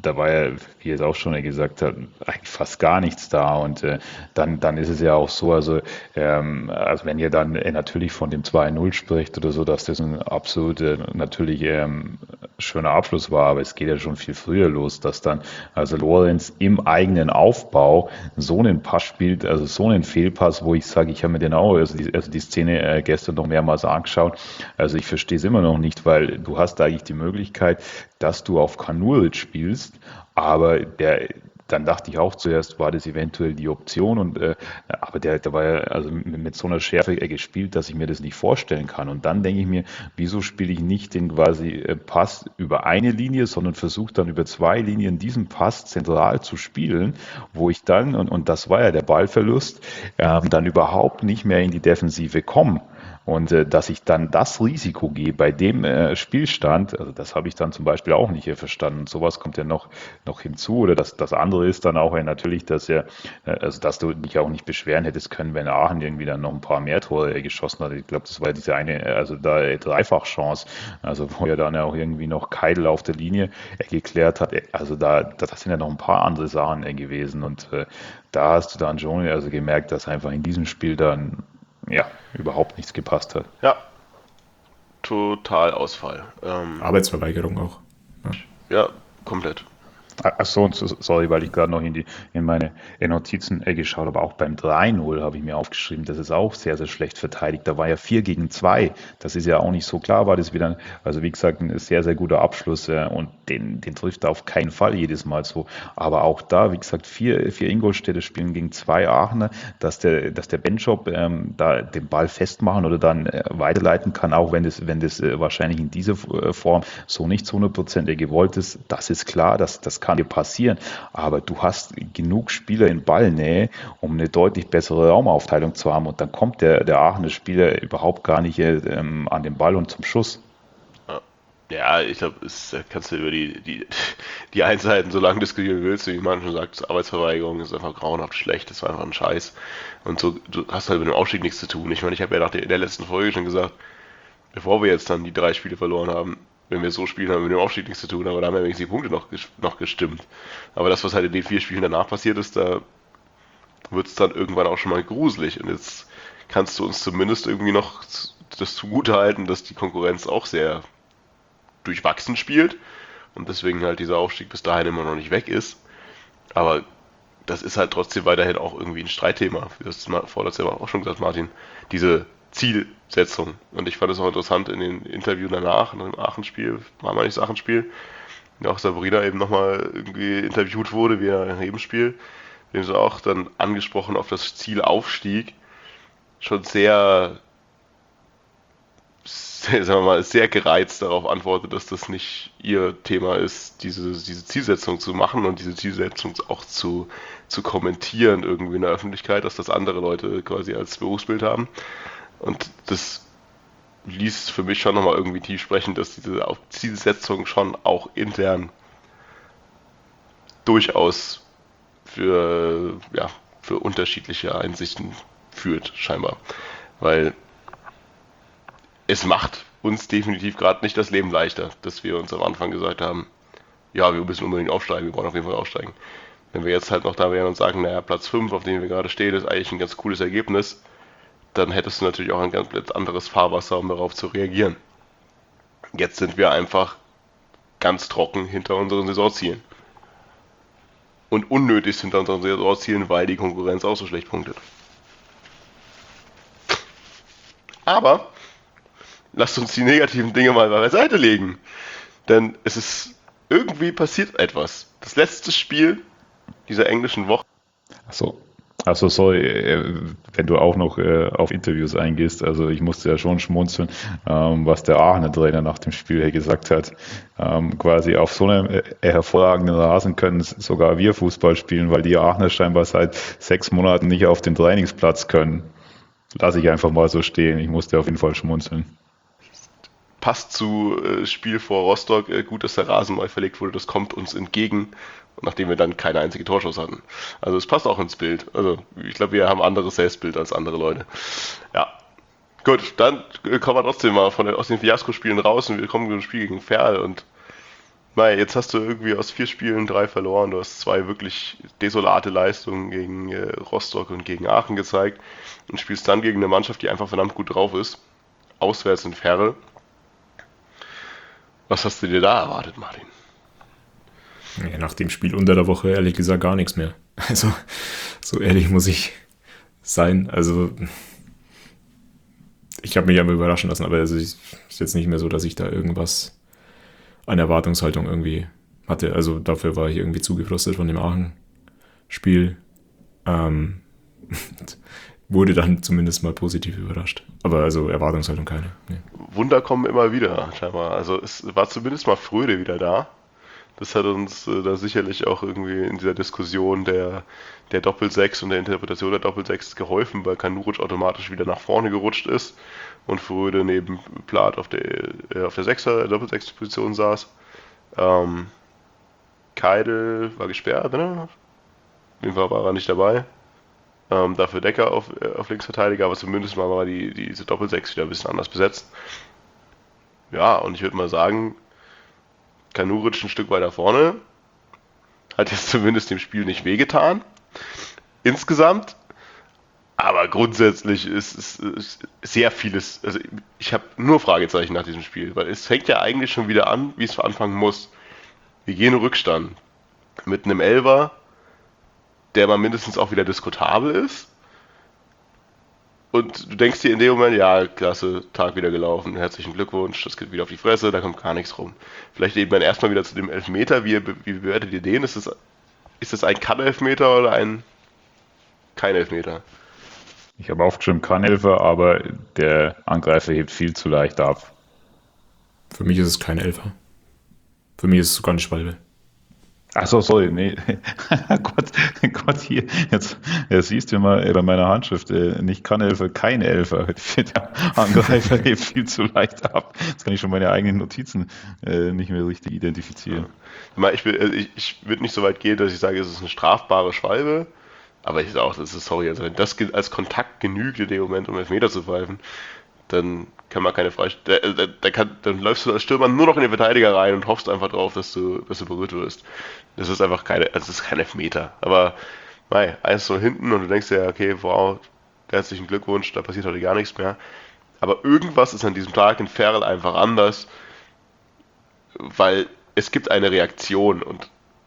da war ja, wie jetzt auch schon gesagt hat, eigentlich fast gar nichts da. Und äh, dann, dann ist es ja auch so, also, ähm, also wenn ihr dann äh, natürlich von dem zwei null spricht oder so, dass das ein absolut äh, natürlich ähm, schöner Abschluss war, aber es geht ja schon viel früher los, dass dann also Lorenz im eigenen Aufbau so einen Pass spielt, also so einen Fehlpass, wo ich sage, ich habe mir den auch, also die, also die Szene äh, gestern noch mehrmals angeschaut, also ich verstehe es immer noch nicht, weil du hast eigentlich die Möglichkeit, dass du auf Kanulic spielst, aber der, dann dachte ich auch zuerst, war das eventuell die Option, und äh, aber der, der war ja also mit, mit so einer Schärfe gespielt, dass ich mir das nicht vorstellen kann. Und dann denke ich mir, wieso spiele ich nicht den quasi äh, Pass über eine Linie, sondern versuche dann über zwei Linien diesen Pass zentral zu spielen, wo ich dann, und, und das war ja der Ballverlust, äh, dann überhaupt nicht mehr in die Defensive komme. Und äh, dass ich dann das Risiko gehe bei dem äh, Spielstand, also das habe ich dann zum Beispiel auch nicht hier verstanden. Und sowas kommt ja noch, noch hinzu. Oder das, das andere ist dann auch äh, natürlich, dass er, äh, also dass du dich auch nicht beschweren hättest können, wenn Aachen irgendwie dann noch ein paar mehr Tore äh, geschossen hat. Ich glaube, das war ja diese eine, also da äh, Dreifachchance, also wo er dann auch irgendwie noch Keidel auf der Linie äh, geklärt hat. Also da, da das sind ja noch ein paar andere Sachen äh, gewesen. Und äh, da hast du dann schon also gemerkt, dass einfach in diesem Spiel dann ja, überhaupt nichts gepasst hat. Ja, total Ausfall. Ähm, Arbeitsverweigerung auch. Ja. ja, komplett. Achso, sorry, weil ich gerade noch in, die, in meine Notizen äh, geschaut habe, auch beim drei null habe ich mir aufgeschrieben, das ist auch sehr, sehr schlecht verteidigt. Da war ja vier gegen zwei, das ist ja auch nicht so klar, war das wieder, also wie gesagt, ein sehr, sehr guter Abschluss äh, und den, den trifft er auf keinen Fall jedes Mal so. Aber auch da, wie gesagt, vier, vier Ingolstädter spielen gegen zwei Aachener, dass der, dass der Benchop ähm, da den Ball festmachen oder dann äh, weiterleiten kann, auch wenn das, wenn das äh, wahrscheinlich in dieser äh, Form so nicht zu hundert Prozent gewollt ist, das ist klar, dass das kann dir passieren, aber du hast genug Spieler in Ballnähe, um eine deutlich bessere Raumaufteilung zu haben, und dann kommt der, der Aachener Spieler überhaupt gar nicht ähm, an den Ball und zum Schuss. Ja, ich glaube, es kannst du über die, die, die Einzelheiten so lange diskutieren willst, wie man schon sagt, Arbeitsverweigerung ist einfach grauenhaft schlecht, das war einfach ein Scheiß. Und so, du hast halt mit dem Aufstieg nichts zu tun. Ich meine, ich habe ja nach der, in der letzten Folge schon gesagt, bevor wir jetzt dann die drei Spiele verloren haben, wenn wir so spielen, haben wir mit dem Aufstieg nichts zu tun, aber da haben ja wenigstens die Punkte noch, noch gestimmt. Aber das, was halt in den vier Spielen danach passiert ist, da wird es dann irgendwann auch schon mal gruselig. Und jetzt kannst du uns zumindest irgendwie noch das zugutehalten, dass die Konkurrenz auch sehr durchwachsen spielt und deswegen halt dieser Aufstieg bis dahin immer noch nicht weg ist. Aber das ist halt trotzdem weiterhin auch irgendwie ein Streitthema. Das hast vorletztes Jahr auch schon gesagt, Martin. Diese Zielsetzung. Und ich fand es auch interessant in den Interviews danach, nach dem Aachen-Spiel, war mal nicht das Aachen-Spiel, ja auch Sabrina eben nochmal irgendwie interviewt wurde, wie er im Spiel, dem sie auch dann angesprochen auf das Ziel Aufstieg, schon sehr, sehr, sagen wir mal, sehr gereizt darauf antwortet, dass das nicht ihr Thema ist, diese, diese Zielsetzung zu machen und diese Zielsetzung auch zu, zu kommentieren irgendwie in der Öffentlichkeit, dass das andere Leute quasi als Berufsbild haben. Und das ließ für mich schon nochmal irgendwie tief sprechen, dass diese Zielsetzung schon auch intern durchaus für, ja, für unterschiedliche Einsichten führt, scheinbar. Weil es macht uns definitiv gerade nicht das Leben leichter, dass wir uns am Anfang gesagt haben, ja, wir müssen unbedingt aufsteigen, wir wollen auf jeden Fall aufsteigen. Wenn wir jetzt halt noch da wären und sagen, naja, Platz fünf, auf dem wir gerade stehen, ist eigentlich ein ganz cooles Ergebnis, dann hättest du natürlich auch ein ganz anderes Fahrwasser, um darauf zu reagieren. Jetzt sind wir einfach ganz trocken hinter unseren Saisonzielen. Und unnötig hinter unseren Saisonzielen, weil die Konkurrenz auch so schlecht punktet. Aber lasst uns die negativen Dinge mal beiseite legen. Denn es ist irgendwie passiert etwas. Das letzte Spiel dieser englischen Woche. Achso. Also sorry, wenn du auch noch äh, auf Interviews eingehst, also ich musste ja schon schmunzeln, ähm, was der Aachener Trainer nach dem Spiel gesagt hat. Ähm, quasi auf so einem äh, hervorragenden Rasen können sogar wir Fußball spielen, weil die Aachener scheinbar seit sechs Monaten nicht auf den Trainingsplatz können. Lass ich einfach mal so stehen, ich musste auf jeden Fall schmunzeln. Passt zu äh, Spiel vor Rostock, äh, gut, dass der Rasen neu verlegt wurde, das kommt uns entgegen, nachdem wir dann keine einzige Torschuss hatten. Also es passt auch ins Bild. Also ich glaube, wir haben ein anderes Selbstbild als andere Leute. Ja, gut, dann kommen wir trotzdem mal von der, aus den Fiaskospielen raus und wir kommen zum Spiel gegen Ferl und Mei, jetzt hast du irgendwie aus vier Spielen drei verloren. Du hast zwei wirklich desolate Leistungen gegen äh, Rostock und gegen Aachen gezeigt und spielst dann gegen eine Mannschaft, die einfach verdammt gut drauf ist. Auswärts in Ferl. Was hast du dir da erwartet, Martin? Ja, nach dem Spiel unter der Woche ehrlich gesagt gar nichts mehr. Also, so ehrlich muss ich sein. Also, ich habe mich aber überraschen lassen, aber es ist jetzt nicht mehr so, dass ich da irgendwas an Erwartungshaltung irgendwie hatte. Also, dafür war ich irgendwie zugefrostet von dem Aachen-Spiel. Ähm, wurde dann zumindest mal positiv überrascht. Aber also Erwartungshaltung keine. Nee. Wunder kommen immer wieder, scheinbar. Also es war zumindest mal Fröde wieder da. Das hat uns äh, da sicherlich auch irgendwie in dieser Diskussion der, der Doppelsechs und der Interpretation der Doppelsechs geholfen, weil Kanuritsch automatisch wieder nach vorne gerutscht ist und Fröde neben Plath auf der, äh, auf der Sechser, Doppelsechs-Position saß. Ähm, Keidel war gesperrt, ne? Auf jeden Fall war er nicht dabei. Ähm, dafür Decker auf, äh, auf Linksverteidiger, aber zumindest mal war die, die, diese Doppelsechs wieder ein bisschen anders besetzt. Ja, und ich würde mal sagen, Kanuritsch ein Stück weiter vorne. Hat jetzt zumindest dem Spiel nicht wehgetan. Insgesamt. Aber grundsätzlich ist, ist, ist sehr vieles. Also ich habe nur Fragezeichen nach diesem Spiel, weil es fängt ja eigentlich schon wieder an, wie es anfangen muss. Wir gehen in Rückstand. Mit einem Elfer, der mal mindestens auch wieder diskutabel ist. Und du denkst dir in dem Moment, ja, klasse, Tag wieder gelaufen, herzlichen Glückwunsch, das geht wieder auf die Fresse, da kommt gar nichts rum. Vielleicht eben dann erstmal wieder zu dem Elfmeter, wie, wie bewertet ihr den? Ist das, ist das ein Kann-Elfmeter oder ein Kein-Elfmeter? Ich habe aufgeschrieben Kann-Elfer, aber der Angreifer hebt viel zu leicht ab. Für mich ist es kein Elfer. Für mich ist es sogar eine Schwalbe. Achso, sorry, nee. Gott, Gott, hier, jetzt, jetzt siehst du mal bei meiner Handschrift, äh, nicht Kann-Elfer, kein Elfer. Der Angreifer hebt viel zu leicht ab. Jetzt kann ich schon meine eigenen Notizen äh, nicht mehr richtig identifizieren. Ja. Ich, will, ich, ich würde nicht so weit gehen, dass ich sage, es ist eine strafbare Schwalbe, aber ich sage auch, das ist, sorry, also wenn das als Kontakt genügt in dem Moment, um Elfmeter zu pfeifen, dann kann man keine Freistellung. Da, da kann, dann läufst du als Stürmer nur noch in den Verteidiger rein und hoffst einfach drauf, dass du, dass du berührt wirst. Das ist einfach keine, also das ist kein Elfmeter. Aber mei, eins so hinten und du denkst dir, okay, wow, herzlichen Glückwunsch, da passiert heute gar nichts mehr. Aber irgendwas ist an diesem Tag in Ferl einfach anders, weil es gibt eine Reaktion und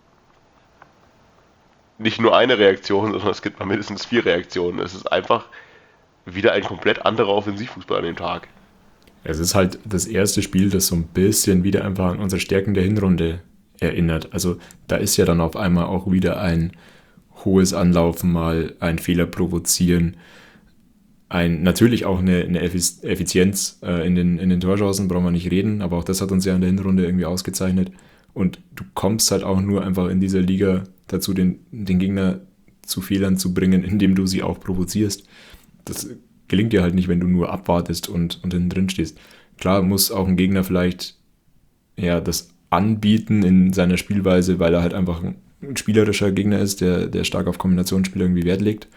nicht nur eine Reaktion, sondern es gibt mal mindestens vier Reaktionen. Es ist einfach wieder ein komplett anderer Offensivfußball an dem Tag. Es ist halt das erste Spiel, das so ein bisschen wieder einfach an unsere Stärken der Hinrunde erinnert. Also da ist ja dann auf einmal auch wieder ein hohes Anlaufen, mal ein Fehler provozieren, ein natürlich auch eine, eine Effizienz äh, in den, in den Torchancen, brauchen wir nicht reden, aber auch das hat uns ja in der Hinrunde irgendwie ausgezeichnet. Und du kommst halt auch nur einfach in dieser Liga dazu, den, den Gegner zu Fehlern zu bringen, indem du sie auch provozierst. Das gelingt dir halt nicht, wenn du nur abwartest und, und hinten drin stehst. Klar muss auch ein Gegner vielleicht ja, das anbieten in seiner Spielweise, weil er halt einfach ein spielerischer Gegner ist, der, der stark auf Kombinationsspiel irgendwie Wert legt.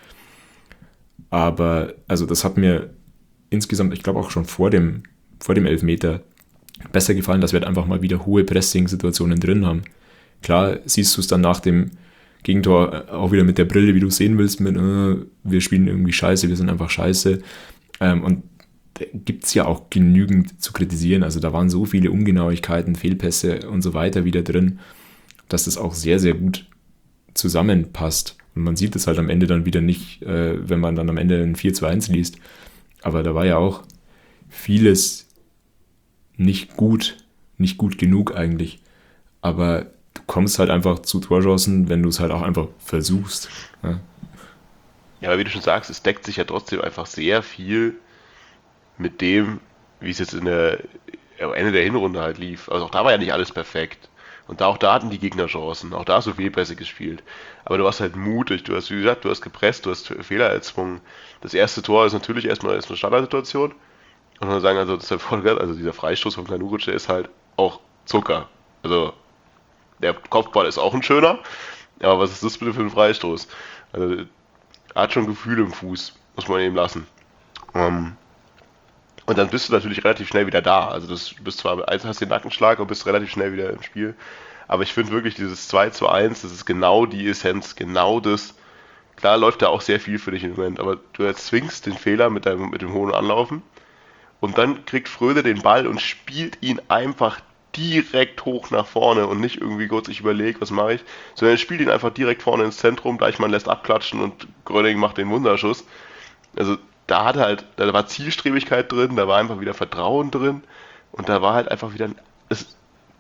Aber also das hat mir insgesamt, ich glaube auch schon vor dem, vor dem Elfmeter besser gefallen, dass wir halt einfach mal wieder hohe Pressing-Situationen drin haben. Klar siehst du es dann nach dem Gegentor auch wieder mit der Brille, wie du sehen willst, mit äh, wir spielen irgendwie scheiße, wir sind einfach scheiße. Ähm, und da gibt es ja auch genügend zu kritisieren. Also da waren so viele Ungenauigkeiten, Fehlpässe und so weiter wieder drin, dass das auch sehr, sehr gut zusammenpasst. Und man sieht es halt am Ende dann wieder nicht, äh, wenn man dann am Ende ein vier zu eins liest. Aber da war ja auch vieles nicht gut, nicht gut genug eigentlich. Aber du kommst halt einfach zu Torchancen, wenn du es halt auch einfach versuchst. Ja. Ja, aber wie du schon sagst, es deckt sich ja trotzdem einfach sehr viel mit dem, wie es jetzt in der, am Ende der Hinrunde halt lief. Also auch da war ja nicht alles perfekt. Und da auch da hatten die Gegner Chancen. Auch da hast du Fehlpässe gespielt. Aber du warst halt mutig. Du hast, wie gesagt, du hast gepresst, du hast Fehler erzwungen. Das erste Tor ist natürlich erstmal eine Standardsituation. Und man sagen, also, das ist halt voll geil. Also dieser Freistoß von Kanuritsch, der ist halt auch Zucker. Also der Kopfball ist auch ein schöner. Aber was ist das bitte für ein Freistoß? Also er hat schon Gefühl im Fuß. Muss man eben lassen. Ähm, Und dann bist du natürlich relativ schnell wieder da. Also das, du bist zwar, also hast den Nackenschlag und bist relativ schnell wieder im Spiel. Aber ich finde wirklich dieses zwei zu eins, das ist genau die Essenz, genau das. Klar läuft da auch sehr viel für dich im Moment, aber du erzwingst den Fehler mit, deinem, mit dem hohen Anlaufen und dann kriegt Fröde den Ball und spielt ihn einfach direkt hoch nach vorne und nicht irgendwie kurz, ich überlege, was mache ich, sondern er spielt ihn einfach direkt vorne ins Zentrum, Deichmann lässt abklatschen und Gröning macht den Wunderschuss. Also da hat halt, da war Zielstrebigkeit drin, da war einfach wieder Vertrauen drin und da war halt einfach wieder es,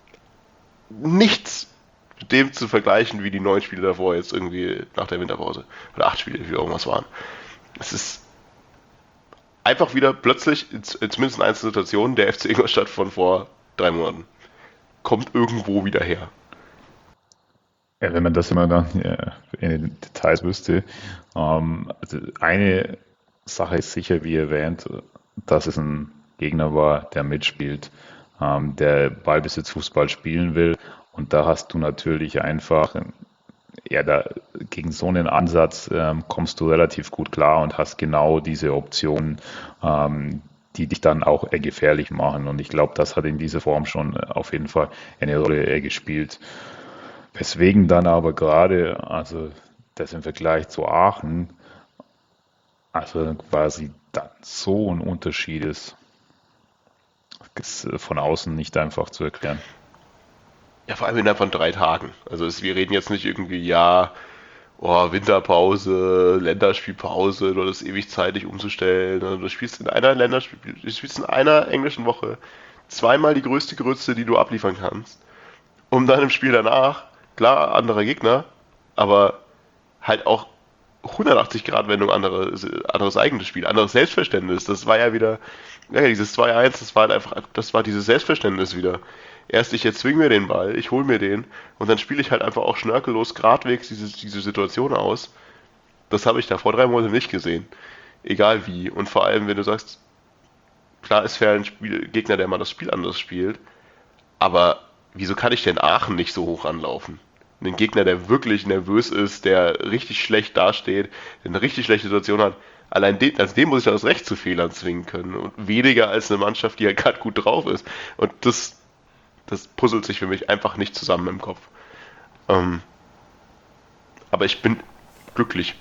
nichts mit dem zu vergleichen, wie die neun Spiele davor jetzt irgendwie nach der Winterpause. Oder acht Spiele, wie irgendwas waren. Es ist einfach wieder plötzlich, zumindest in einzelnen Situationen, der F C Ingolstadt von vor drei Monaten. Kommt irgendwo wieder her. Ja, wenn man das immer dann ja, in den Details wüsste. Ähm, also eine Sache ist sicher, wie erwähnt, dass es ein Gegner war, der mitspielt, ähm, der Ballbesitz-Fußball spielen will. Und da hast du natürlich einfach, ja, da, gegen so einen Ansatz ähm, kommst du relativ gut klar und hast genau diese Optionen, ähm, die dich dann auch eher gefährlich machen. Und ich glaube, das hat in dieser Form schon auf jeden Fall eine Rolle eher gespielt. Weswegen dann aber gerade, also das im Vergleich zu Aachen, also quasi dann so ein Unterschied ist, ist von außen nicht einfach zu erklären. Ja, vor allem innerhalb von drei Tagen. Also es, wir reden jetzt nicht irgendwie, ja, oh, Winterpause, Länderspielpause, nur das ewig zeitig umzustellen. Also du spielst in einer Länderspiel, du spielst in einer englischen Woche zweimal die größte Grütze, die du abliefern kannst. Um dann im Spiel danach, klar, anderer Gegner, aber halt auch hundertachtzig Grad Wendung, andere, anderes eigenes Spiel, anderes Selbstverständnis. Das war ja wieder, ja, dieses zwei eins, das war halt einfach, das war dieses Selbstverständnis wieder. Erst ich erzwing mir den Ball, ich hol mir den und dann spiele ich halt einfach auch schnörkellos gradwegs diese, diese Situation aus. Das habe ich da vor drei Monaten nicht gesehen. Egal wie. Und vor allem, wenn du sagst, klar ist fair ein Spiel, Gegner, der mal das Spiel anders spielt, aber wieso kann ich denn Aachen nicht so hoch anlaufen? Ein Gegner, der wirklich nervös ist, der richtig schlecht dasteht, der eine richtig schlechte Situation hat, allein den, also dem muss ich das Recht zu Fehlern zwingen können und weniger als eine Mannschaft, die ja gerade gut drauf ist. Und das Das puzzelt sich für mich einfach nicht zusammen im Kopf. Ähm, aber ich bin glücklich.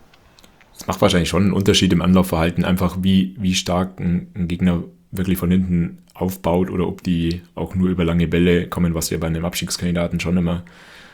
Es macht wahrscheinlich schon einen Unterschied im Anlaufverhalten, einfach wie, wie stark ein, ein Gegner wirklich von hinten aufbaut oder ob die auch nur über lange Bälle kommen, was ja bei einem Abstiegskandidaten schon immer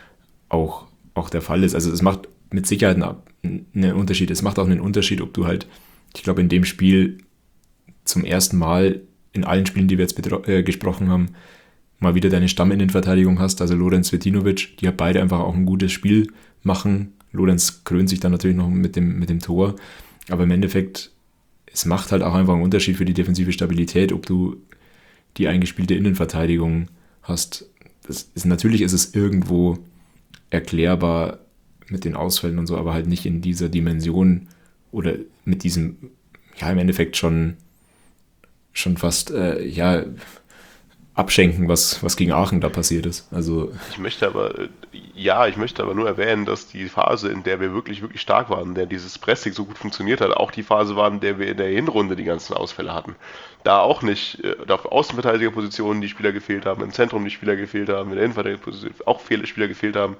auch, auch der Fall ist. Also es macht mit Sicherheit einen, einen Unterschied. Es macht auch einen Unterschied, ob du halt, ich glaube in dem Spiel zum ersten Mal in allen Spielen, die wir jetzt betro- äh, gesprochen haben, mal wieder deine Stamminnenverteidigung hast, also Lorenz Svetinovic, die ja beide einfach auch ein gutes Spiel machen. Lorenz krönt sich dann natürlich noch mit dem, mit dem Tor, aber im Endeffekt, es macht halt auch einfach einen Unterschied für die defensive Stabilität, ob du die eingespielte Innenverteidigung hast. Das ist, natürlich ist es irgendwo erklärbar mit den Ausfällen und so, aber halt nicht in dieser Dimension oder mit diesem, ja im Endeffekt schon, schon fast, äh, ja, abschenken, was, was gegen Aachen da passiert ist. Also Ich möchte aber, ja, ich möchte aber nur erwähnen, dass die Phase, in der wir wirklich, wirklich stark waren, in der dieses Pressing so gut funktioniert hat, auch die Phase war, in der wir in der Hinrunde die ganzen Ausfälle hatten. Da auch nicht, da auf Außenverteidigerpositionen die Spieler gefehlt haben, im Zentrum die Spieler gefehlt haben, in der Innenverteidigerposition auch viele Spieler gefehlt haben.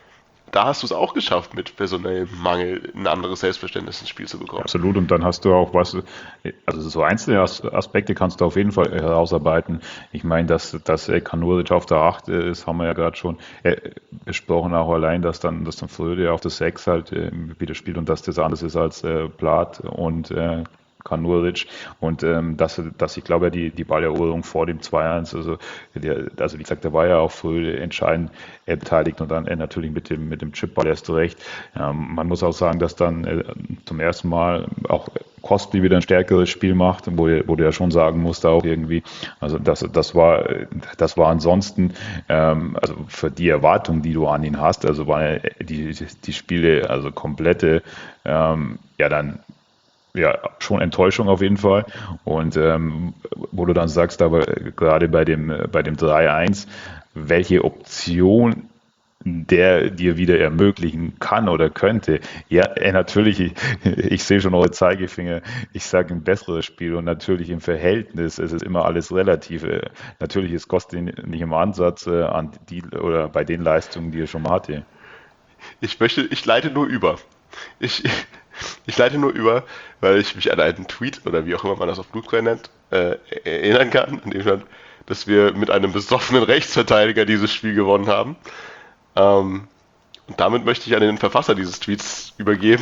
Da hast du es auch geschafft, mit personellem Mangel ein anderes Selbstverständnis ins Spiel zu bekommen. Absolut, und dann hast du auch was, also so einzelne Aspekte kannst du auf jeden Fall herausarbeiten. Ich meine, dass, dass Kanuric auf der acht ist, haben wir ja gerade schon äh, besprochen, auch allein, dass dann, dass dann Fröde auf der sechs halt äh, wieder spielt und dass das anders ist als äh, Plath und äh, Kanuric und ähm, dass, dass ich glaube, die, die Balleroberung vor dem zwei eins, also, der, also wie gesagt, da war ja auch früh entscheidend äh, beteiligt und dann äh, natürlich mit dem, mit dem Chipball erst recht. Ähm, man muss auch sagen, dass dann äh, zum ersten Mal auch Kostli wieder ein stärkeres Spiel macht, wo, wo du ja schon sagen musst, auch irgendwie, also das, das war, das war ansonsten, ähm, also für die Erwartung, die du an ihn hast, also waren die, die Spiele, also komplette, ähm, ja dann ja, schon Enttäuschung auf jeden Fall. Und ähm, wo du dann sagst, aber gerade bei dem, bei dem drei eins, welche Option der dir wieder ermöglichen kann oder könnte. Ja, äh, natürlich, ich, ich sehe schon eure Zeigefinger, ich sage ein besseres Spiel und natürlich im Verhältnis, es ist immer alles relativ. Äh, Natürlich ist Kostic nicht im Ansatz äh, an die oder bei den Leistungen, die er schon mal hatte. Ich möchte, ich leite nur über. Ich, ich leite nur über, weil ich mich an einen Tweet oder wie auch immer man das auf Blutquell nennt, äh, erinnern kann, in dem stand, dass wir mit einem besoffenen Rechtsverteidiger dieses Spiel gewonnen haben. Ähm, und damit möchte ich an den Verfasser dieses Tweets übergeben.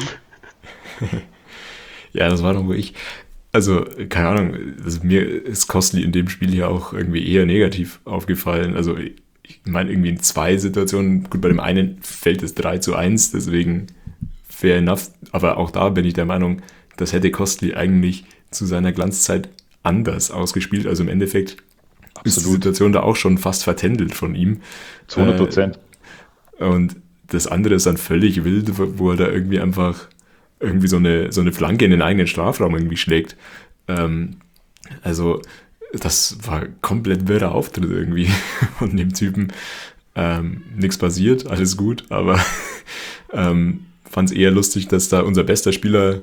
Ja, das war doch wohl ich. Also, keine Ahnung, also mir ist Costly in dem Spiel ja auch irgendwie eher negativ aufgefallen. Also, ich meine, irgendwie in zwei Situationen, gut, bei dem einen fällt es drei zu eins, deswegen fair enough. Aber auch da bin ich der Meinung, das hätte Costly eigentlich zu seiner Glanzzeit anders ausgespielt. Also im Endeffekt ist die Situation da auch schon fast vertändelt von ihm. Zu hundert Prozent. Äh, und das andere ist dann völlig wild, wo er da irgendwie einfach irgendwie so eine, so eine Flanke in den eigenen Strafraum irgendwie schlägt. Ähm, also das war komplett wirrer Auftritt irgendwie von dem Typen. Ähm, nichts passiert, alles gut, aber ähm, fand es eher lustig, dass da unser bester Spieler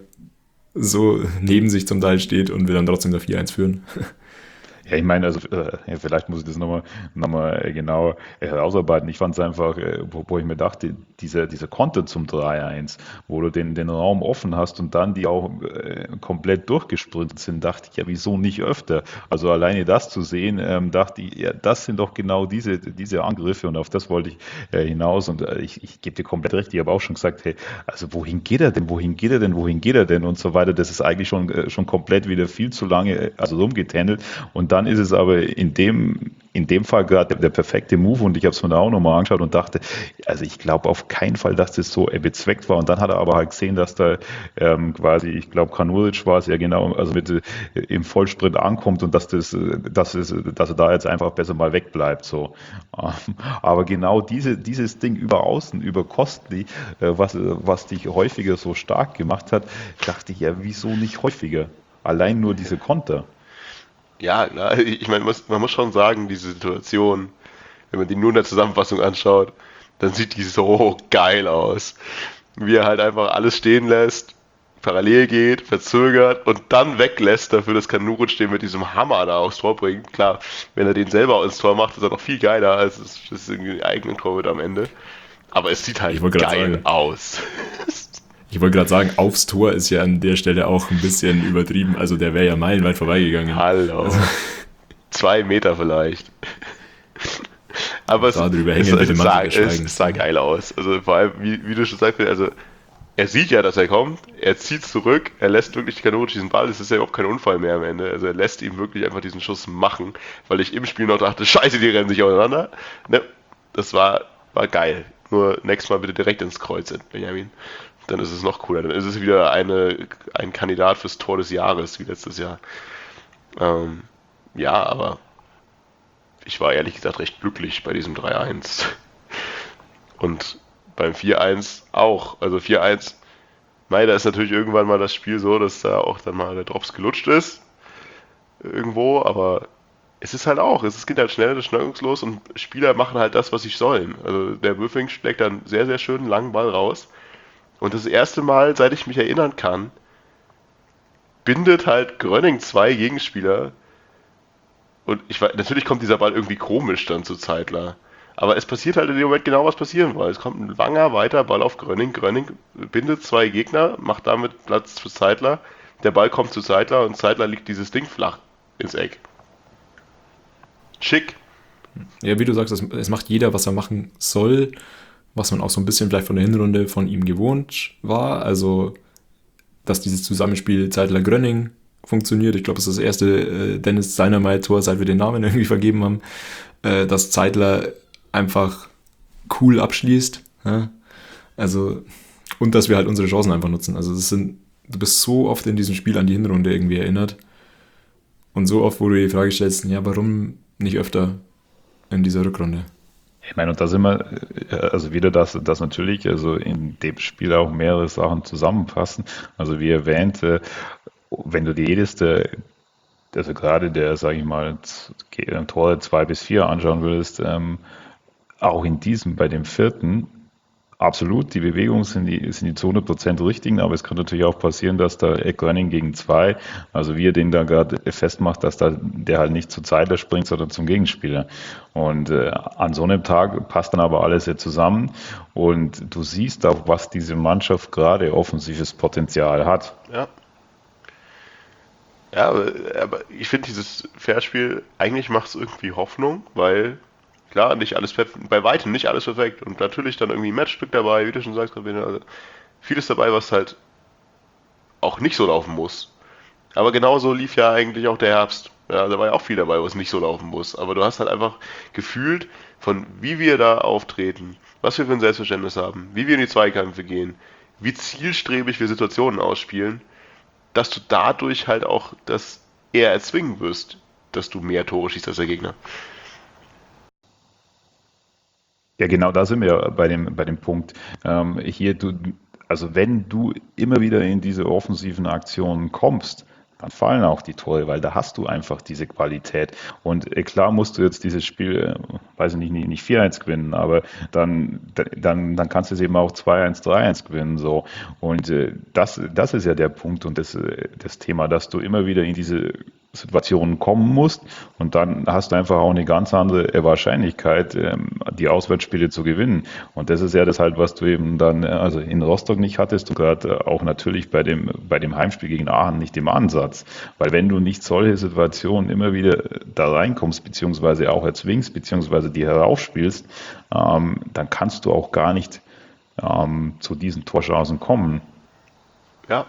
so neben sich zum Teil steht und wir dann trotzdem da vier eins führen. Ja, ich meine, also äh, ja, vielleicht muss ich das nochmal noch mal äh, genau äh, herausarbeiten. Ich fand es einfach, äh, wo, wo ich mir dachte, dieser diese Konter zum drei eins, wo du den, den Raum offen hast und dann die auch äh, komplett durchgesprintet sind, dachte ich, ja, wieso nicht öfter? Also alleine das zu sehen, ähm, dachte ich, ja, das sind doch genau diese, diese Angriffe und auf das wollte ich äh, hinaus und äh, ich, ich gebe dir komplett recht, ich habe auch schon gesagt, hey, also wohin geht er denn, wohin geht er denn, wohin geht er denn und so weiter, das ist eigentlich schon, äh, schon komplett wieder viel zu lange, äh, also rumgetändelt und dann ist es aber in dem, in dem Fall gerade der, der perfekte Move und ich habe es mir da auch nochmal angeschaut und dachte, also ich glaube auf keinen Fall, dass das so äh, bezweckt war und dann hat er aber halt gesehen, dass da ähm, quasi, ich glaube Kranuric war es ja genau, also mit äh, im Vollsprint ankommt und dass das, äh, dass, es, dass er da jetzt einfach besser mal wegbleibt so. Ähm, aber genau diese, dieses Ding über Außen, über Costly, äh, was, was dich häufiger so stark gemacht hat, dachte ich ja, wieso nicht häufiger? Allein nur diese Konter. Ja, klar, ich meine, muss- man muss schon sagen, diese Situation, wenn man die nur in der Zusammenfassung anschaut, dann sieht die so geil aus. Wie er halt einfach alles stehen lässt, parallel geht, verzögert und dann weglässt dafür, dass Kanuric den mit diesem Hammer da aufs Tor bringt. Klar, wenn er den selber ins Tor macht, ist er noch viel geiler, als es es irgendwie ein eigenen Tor wird am Ende. Aber es sieht halt Ich wollte grad geil sagen. aus. Ich wollte gerade sagen, aufs Tor ist ja an der Stelle auch ein bisschen übertrieben. Also der wäre ja meilenweit vorbeigegangen. Hallo. Zwei Meter vielleicht. Aber es, Darüber es, hängen bitte es, Mantel sah, des es Schweigens. sah geil aus. Also vor allem, wie, wie du schon sagst, also er sieht ja, dass er kommt, er zieht zurück, er lässt wirklich Kanuric diesen Ball, es ist ja überhaupt kein Unfall mehr am Ende. Also er lässt ihm wirklich einfach diesen Schuss machen, weil ich im Spiel noch dachte, scheiße, die rennen sich auseinander. Ne, das war, war geil. Nur nächstes Mal bitte direkt ins Kreuz, Benjamin. Dann ist es noch cooler. Dann ist es wieder eine, ein Kandidat fürs Tor des Jahres, wie letztes Jahr. Ähm, ja, aber ich war ehrlich gesagt recht glücklich bei diesem drei eins. Und beim vier eins auch. Also vier eins, mei, da ist natürlich irgendwann mal das Spiel so, dass da auch dann mal der Drops gelutscht ist. Irgendwo, aber es ist halt auch, es geht halt schnell, schnackungslos und Spieler machen halt das, was sie sollen. Also der Würfing schlägt dann sehr, sehr schön einen langen Ball raus. Und das erste Mal, seit ich mich erinnern kann, bindet halt Gröning zwei Gegenspieler. Und ich weiß, natürlich kommt dieser Ball irgendwie komisch dann zu Zeitler. Aber es passiert halt in dem Moment genau, was passieren soll. Es kommt ein langer, weiter Ball auf Gröning. Gröning bindet zwei Gegner, macht damit Platz für Zeitler. Der Ball kommt zu Zeitler und Zeitler liegt dieses Ding flach ins Eck. Schick. Ja, wie du sagst, es, es macht jeder, was er machen soll, was man auch so ein bisschen vielleicht von der Hinrunde von ihm gewohnt war. Also, dass dieses Zusammenspiel Zeitler-Gröning funktioniert. Ich glaube, es ist das erste äh, Dennis Seinermeier-Tor, seit wir den Namen irgendwie vergeben haben, äh, dass Zeitler einfach cool abschließt. Ja? Also, und dass wir halt unsere Chancen einfach nutzen. Also, das sind, du bist so oft in diesem Spiel an die Hinrunde irgendwie erinnert. Und so oft, wo du die Frage stellst, ja, warum nicht öfter in dieser Rückrunde? Ich meine, und da sind wir, äh, also wieder das, das natürlich, also in dem Spiel auch mehrere Sachen zusammenfassen. Also wie erwähnt, äh, wenn du dir jedes der, also gerade der, sage ich mal, Z- Tore zwei bis vier anschauen würdest, ähm, auch in diesem, bei dem vierten, absolut, die Bewegungen sind die, sind die zu hundert Prozent richtigen, aber es kann natürlich auch passieren, dass da Eckrenning gegen zwei, also wie er den da gerade festmacht, dass da der halt nicht zur Zeitler springt, sondern zum Gegenspieler. Und äh, an so einem Tag passt dann aber alles sehr zusammen und du siehst auch, was diese Mannschaft gerade offensives Potenzial hat. Ja. Ja, aber, aber ich finde dieses Fairspiel, eigentlich macht es irgendwie Hoffnung, weil klar, nicht alles perfekt, bei weitem nicht alles perfekt und natürlich dann irgendwie ein Matchstück dabei, wie du schon sagst, also vieles dabei, was halt auch nicht so laufen muss. Aber genauso lief ja eigentlich auch der Herbst. Ja, da war ja auch viel dabei, was nicht so laufen muss. Aber du hast halt einfach gefühlt, von wie wir da auftreten, was wir für ein Selbstverständnis haben, wie wir in die Zweikämpfe gehen, wie zielstrebig wir Situationen ausspielen, dass du dadurch halt auch das eher erzwingen wirst, dass du mehr Tore schießt als der Gegner. Ja, genau da sind wir bei dem, bei dem Punkt. Ähm, hier, du, also wenn du immer wieder in diese offensiven Aktionen kommst, dann fallen auch die Tore, weil da hast du einfach diese Qualität. Und äh, klar musst du jetzt dieses Spiel, äh, weiß ich nicht, nicht, nicht vier eins gewinnen, aber dann, dann, dann kannst du es eben auch zwei eins, drei eins gewinnen. So. Und äh, das, das ist ja der Punkt und das, äh, das Thema, dass du immer wieder in diese Situationen kommen musst und dann hast du einfach auch eine ganz andere Wahrscheinlichkeit, die Auswärtsspiele zu gewinnen. Und das ist ja das halt, was du eben dann also in Rostock nicht hattest und gerade auch natürlich bei dem, bei dem Heimspiel gegen Aachen nicht im Ansatz. Weil wenn du nicht solche Situationen immer wieder da reinkommst, beziehungsweise auch erzwingst, beziehungsweise die heraufspielst, ähm, dann kannst du auch gar nicht ähm, zu diesen Torchancen kommen. Ja.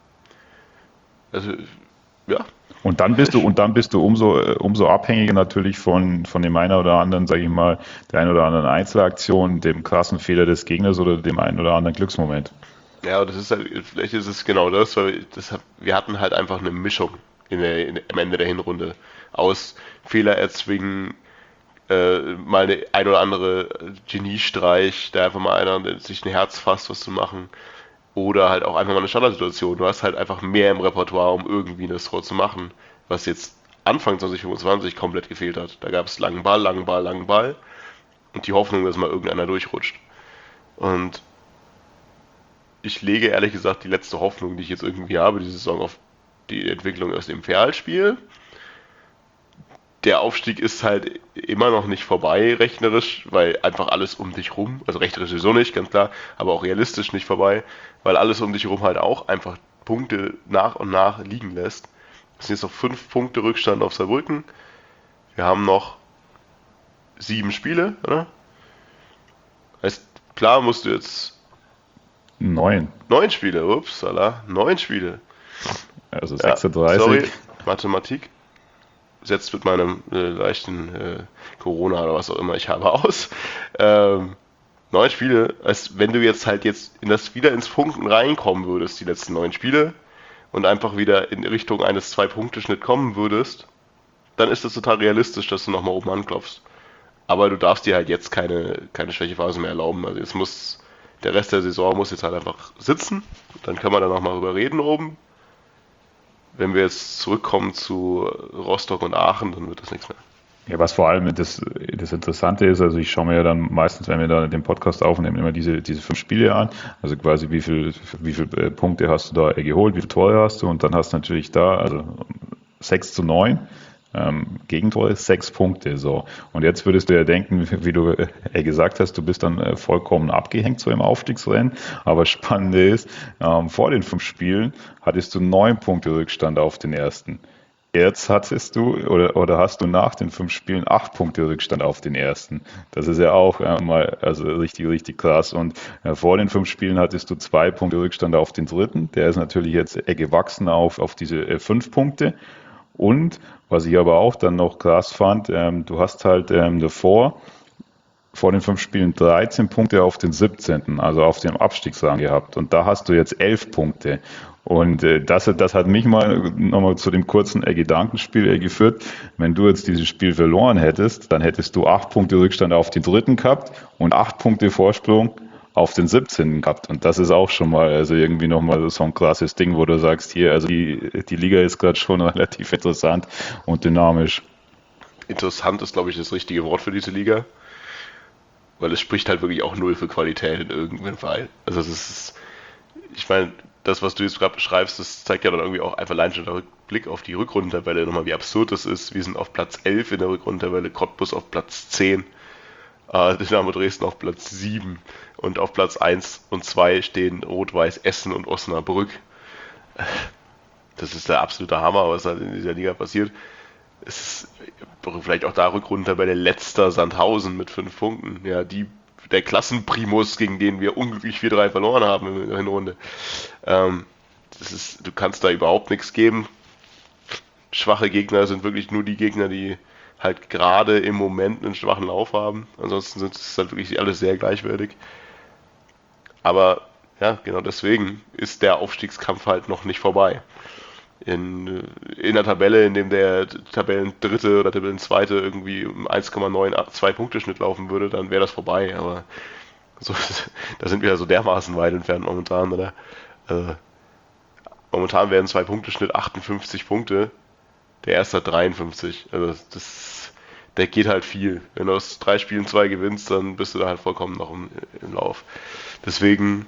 Also, ja. Und dann bist du, und dann bist du umso, umso abhängiger natürlich von, von dem einen oder anderen, sage ich mal, der einen oder anderen Einzelaktion, dem krassen Fehler des Gegners oder dem einen oder anderen Glücksmoment. Ja, das ist halt, vielleicht ist es genau das, weil das, wir hatten halt einfach eine Mischung in der, in, am Ende der Hinrunde aus Fehler erzwingen, äh, mal eine ein oder andere Geniestreich, da einfach mal einer sich ein Herz fasst, was zu machen. Oder halt auch einfach mal eine Standardsituation. Du hast halt einfach mehr im Repertoire, um irgendwie das Tor zu machen, was jetzt Anfang zwanzig fünfundzwanzig komplett gefehlt hat. Da gab es langen Ball, langen Ball, langen Ball und die Hoffnung, dass mal irgendeiner durchrutscht. Und ich lege ehrlich gesagt die letzte Hoffnung, die ich jetzt irgendwie habe, diese Saison auf die Entwicklung aus dem Ferl-Spiel. Der Aufstieg ist halt immer noch nicht vorbei, rechnerisch, weil einfach alles um dich rum, also rechnerisch sowieso nicht, ganz klar, aber auch realistisch nicht vorbei, weil alles um dich rum halt auch einfach Punkte nach und nach liegen lässt. Es sind jetzt noch fünf Punkte Rückstand auf Saarbrücken. Wir haben noch sieben Spiele, oder? Heißt, klar musst du jetzt Neun. neun Spiele, upsala, neun Spiele. Also Ja, sechsunddreißig. sorry, Mathematik setzt mit meinem äh, leichten äh, Corona oder was auch immer ich habe aus. Ähm, neun Spiele, als wenn du jetzt halt jetzt in das wieder ins Punkten reinkommen würdest, die letzten neun Spiele, und einfach wieder in Richtung eines Zwei-Punkte-Schnitt kommen würdest, dann ist es total realistisch, dass du nochmal oben anklopfst. Aber du darfst dir halt jetzt keine, keine Schwächephase mehr erlauben. Also jetzt muss der Rest der Saison muss jetzt halt einfach sitzen. Dann kann man da nochmal drüber reden oben. Wenn wir jetzt zurückkommen zu Rostock und Aachen, dann wird das nichts mehr. Ja, was vor allem das, das Interessante ist, also ich schaue mir ja dann meistens, wenn wir da den Podcast aufnehmen, immer diese, diese fünf Spiele an. Also quasi wie viel, wie viel Punkte hast du da geholt, wie viele Tore hast du und dann hast du natürlich da, also sechs zu neun. Ähm, Gegentore, sechs Punkte, so. Und jetzt würdest du ja denken, wie du äh, gesagt hast, du bist dann äh, vollkommen abgehängt so im Aufstiegsrennen. Aber Spannende ist, ähm, vor den fünf Spielen hattest du neun Punkte Rückstand auf den ersten. Jetzt hattest du oder, oder hast du nach den fünf Spielen acht Punkte Rückstand auf den ersten. Das ist ja auch äh, mal also richtig, richtig krass. Und äh, vor den fünf Spielen hattest du zwei Punkte Rückstand auf den dritten. Der ist natürlich jetzt äh, gewachsen auf, auf diese äh, fünf Punkte. Und was ich aber auch dann noch krass fand, ähm, du hast halt ähm, davor, vor den fünf Spielen dreizehn Punkte auf den siebzehnten, also auf dem Abstiegsrang gehabt. Und da hast du jetzt elf Punkte. Und äh, das, das hat mich mal nochmal zu dem kurzen äh, Gedankenspiel äh, geführt. Wenn du jetzt dieses Spiel verloren hättest, dann hättest du acht Punkte Rückstand auf den dritten gehabt und acht Punkte Vorsprung auf den siebzehnten gehabt. Und das ist auch schon mal, also irgendwie nochmal so ein krasses Ding, wo du sagst, hier, also die, die Liga ist gerade schon relativ interessant und dynamisch. Interessant ist, glaube ich, das richtige Wort für diese Liga. weil es spricht halt wirklich auch null für Qualität in irgendeinem Fall. Also das ist, ich meine, das, was du jetzt gerade beschreibst, das zeigt ja dann irgendwie auch einfach allein schon der Blick auf die Rückrundentabelle nochmal, wie absurd das ist. Wir sind auf Platz elf in der Rückrundentabelle, Cottbus auf Platz zehn, äh, Dynamo Dresden auf Platz sieben und auf Platz eins und zwei stehen Rot-Weiß Essen und Osnabrück. Das ist der absolute Hammer, was halt in dieser Liga passiert. Es ist vielleicht auch da Rückrundentabelle letzter Sandhausen mit fünf Punkten. Ja, die, der Klassenprimus, gegen den wir unglücklich vier drei verloren haben in der Hinrunde. Ähm, das ist, du kannst da überhaupt nichts geben. Schwache Gegner sind wirklich nur die Gegner, die halt gerade im Moment einen schwachen Lauf haben. Ansonsten sind es halt wirklich alles sehr gleichwertig. Aber ja, genau deswegen ist der Aufstiegskampf halt noch nicht vorbei. In, in der Tabelle, in dem der Tabellendritte oder Tabellenzweite irgendwie um eins Komma neun zwei Punkte Schnitt laufen würde, dann wäre das vorbei. Aber so, da sind wir ja so dermaßen weit entfernt momentan, oder? Also, momentan werden zwei Punkte Schnitt achtundfünfzig Punkte. Der erste hat dreiundfünfzig. Also das, der geht halt viel. Wenn du aus drei Spielen zwei gewinnst, dann bist du da halt vollkommen noch im, im Lauf. Deswegen,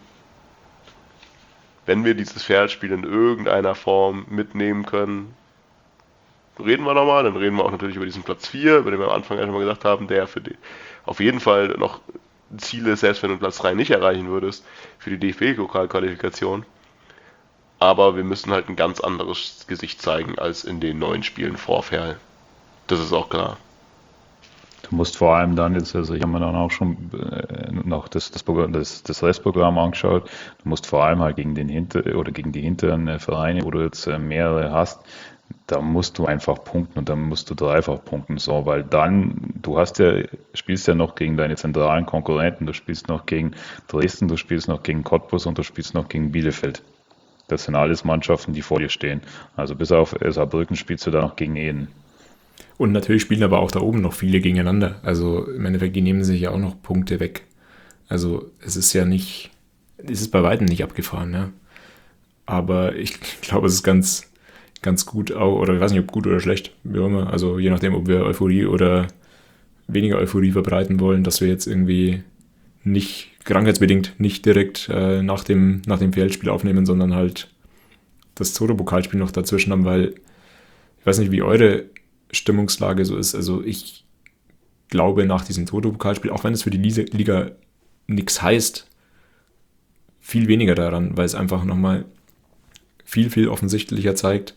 wenn wir dieses Pferdspiel in irgendeiner Form mitnehmen können, reden wir nochmal, dann reden wir auch natürlich über diesen Platz vier, über den wir am Anfang ja schon mal gesagt haben, der für die auf jeden Fall noch Ziele, selbst wenn du Platz drei nicht erreichen würdest, für die D F B-Pokalqualifikation. Aber wir müssen halt ein ganz anderes Gesicht zeigen als in den neun Spielen vor Ferl. Das ist auch klar. Du musst vor allem dann jetzt, also ich habe mir dann auch schon äh, noch das, das, Programm, das, das Restprogramm angeschaut, du musst vor allem halt gegen den Hinter oder gegen die hinteren äh, Vereine, wo du jetzt äh, mehrere hast, da musst du einfach punkten und dann musst du dreifach punkten, so, weil dann, du hast ja, spielst ja noch gegen deine zentralen Konkurrenten, du spielst noch gegen Dresden, du spielst noch gegen Cottbus und du spielst noch gegen Bielefeld. Das sind alles Mannschaften, die vor dir stehen. Also bis auf Saarbrücken spielst du da noch gegen jeden. Und natürlich spielen aber auch da oben noch viele gegeneinander. Also im Endeffekt, die nehmen sich ja auch noch Punkte weg. Also es ist ja nicht, es ist bei weitem nicht abgefahren, ja. Aber ich glaube, es ist ganz, ganz gut auch, oder ich weiß nicht, ob gut oder schlecht, wie auch immer. Also je nachdem, ob wir Euphorie oder weniger Euphorie verbreiten wollen, dass wir jetzt irgendwie nicht, krankheitsbedingt nicht direkt äh, nach dem, nach dem Feldspiel aufnehmen, sondern halt das Toto-Pokalspiel noch dazwischen haben, weil ich weiß nicht, wie eure Stimmungslage so ist. Also ich glaube nach diesem Toto-Pokalspiel, auch wenn es für die Liga nichts heißt, viel weniger daran, weil es einfach nochmal viel, viel offensichtlicher zeigt,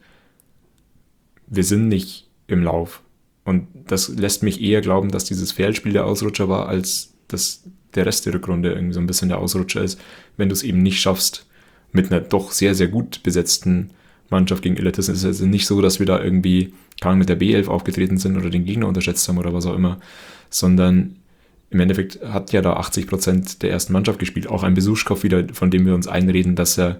wir sind nicht im Lauf. Und das lässt mich eher glauben, dass dieses Feldspiel der Ausrutscher war, als dass der Rest der Rückrunde irgendwie so ein bisschen der Ausrutscher ist, wenn du es eben nicht schaffst, mit einer doch sehr, sehr gut besetzten Mannschaft gegen Illertissen. Es ist also nicht so, dass wir da irgendwie kaum mit der B elf aufgetreten sind oder den Gegner unterschätzt haben oder was auch immer, sondern im Endeffekt hat ja da achtzig Prozent der ersten Mannschaft gespielt. Auch ein Besuschkow wieder, von dem wir uns einreden, dass er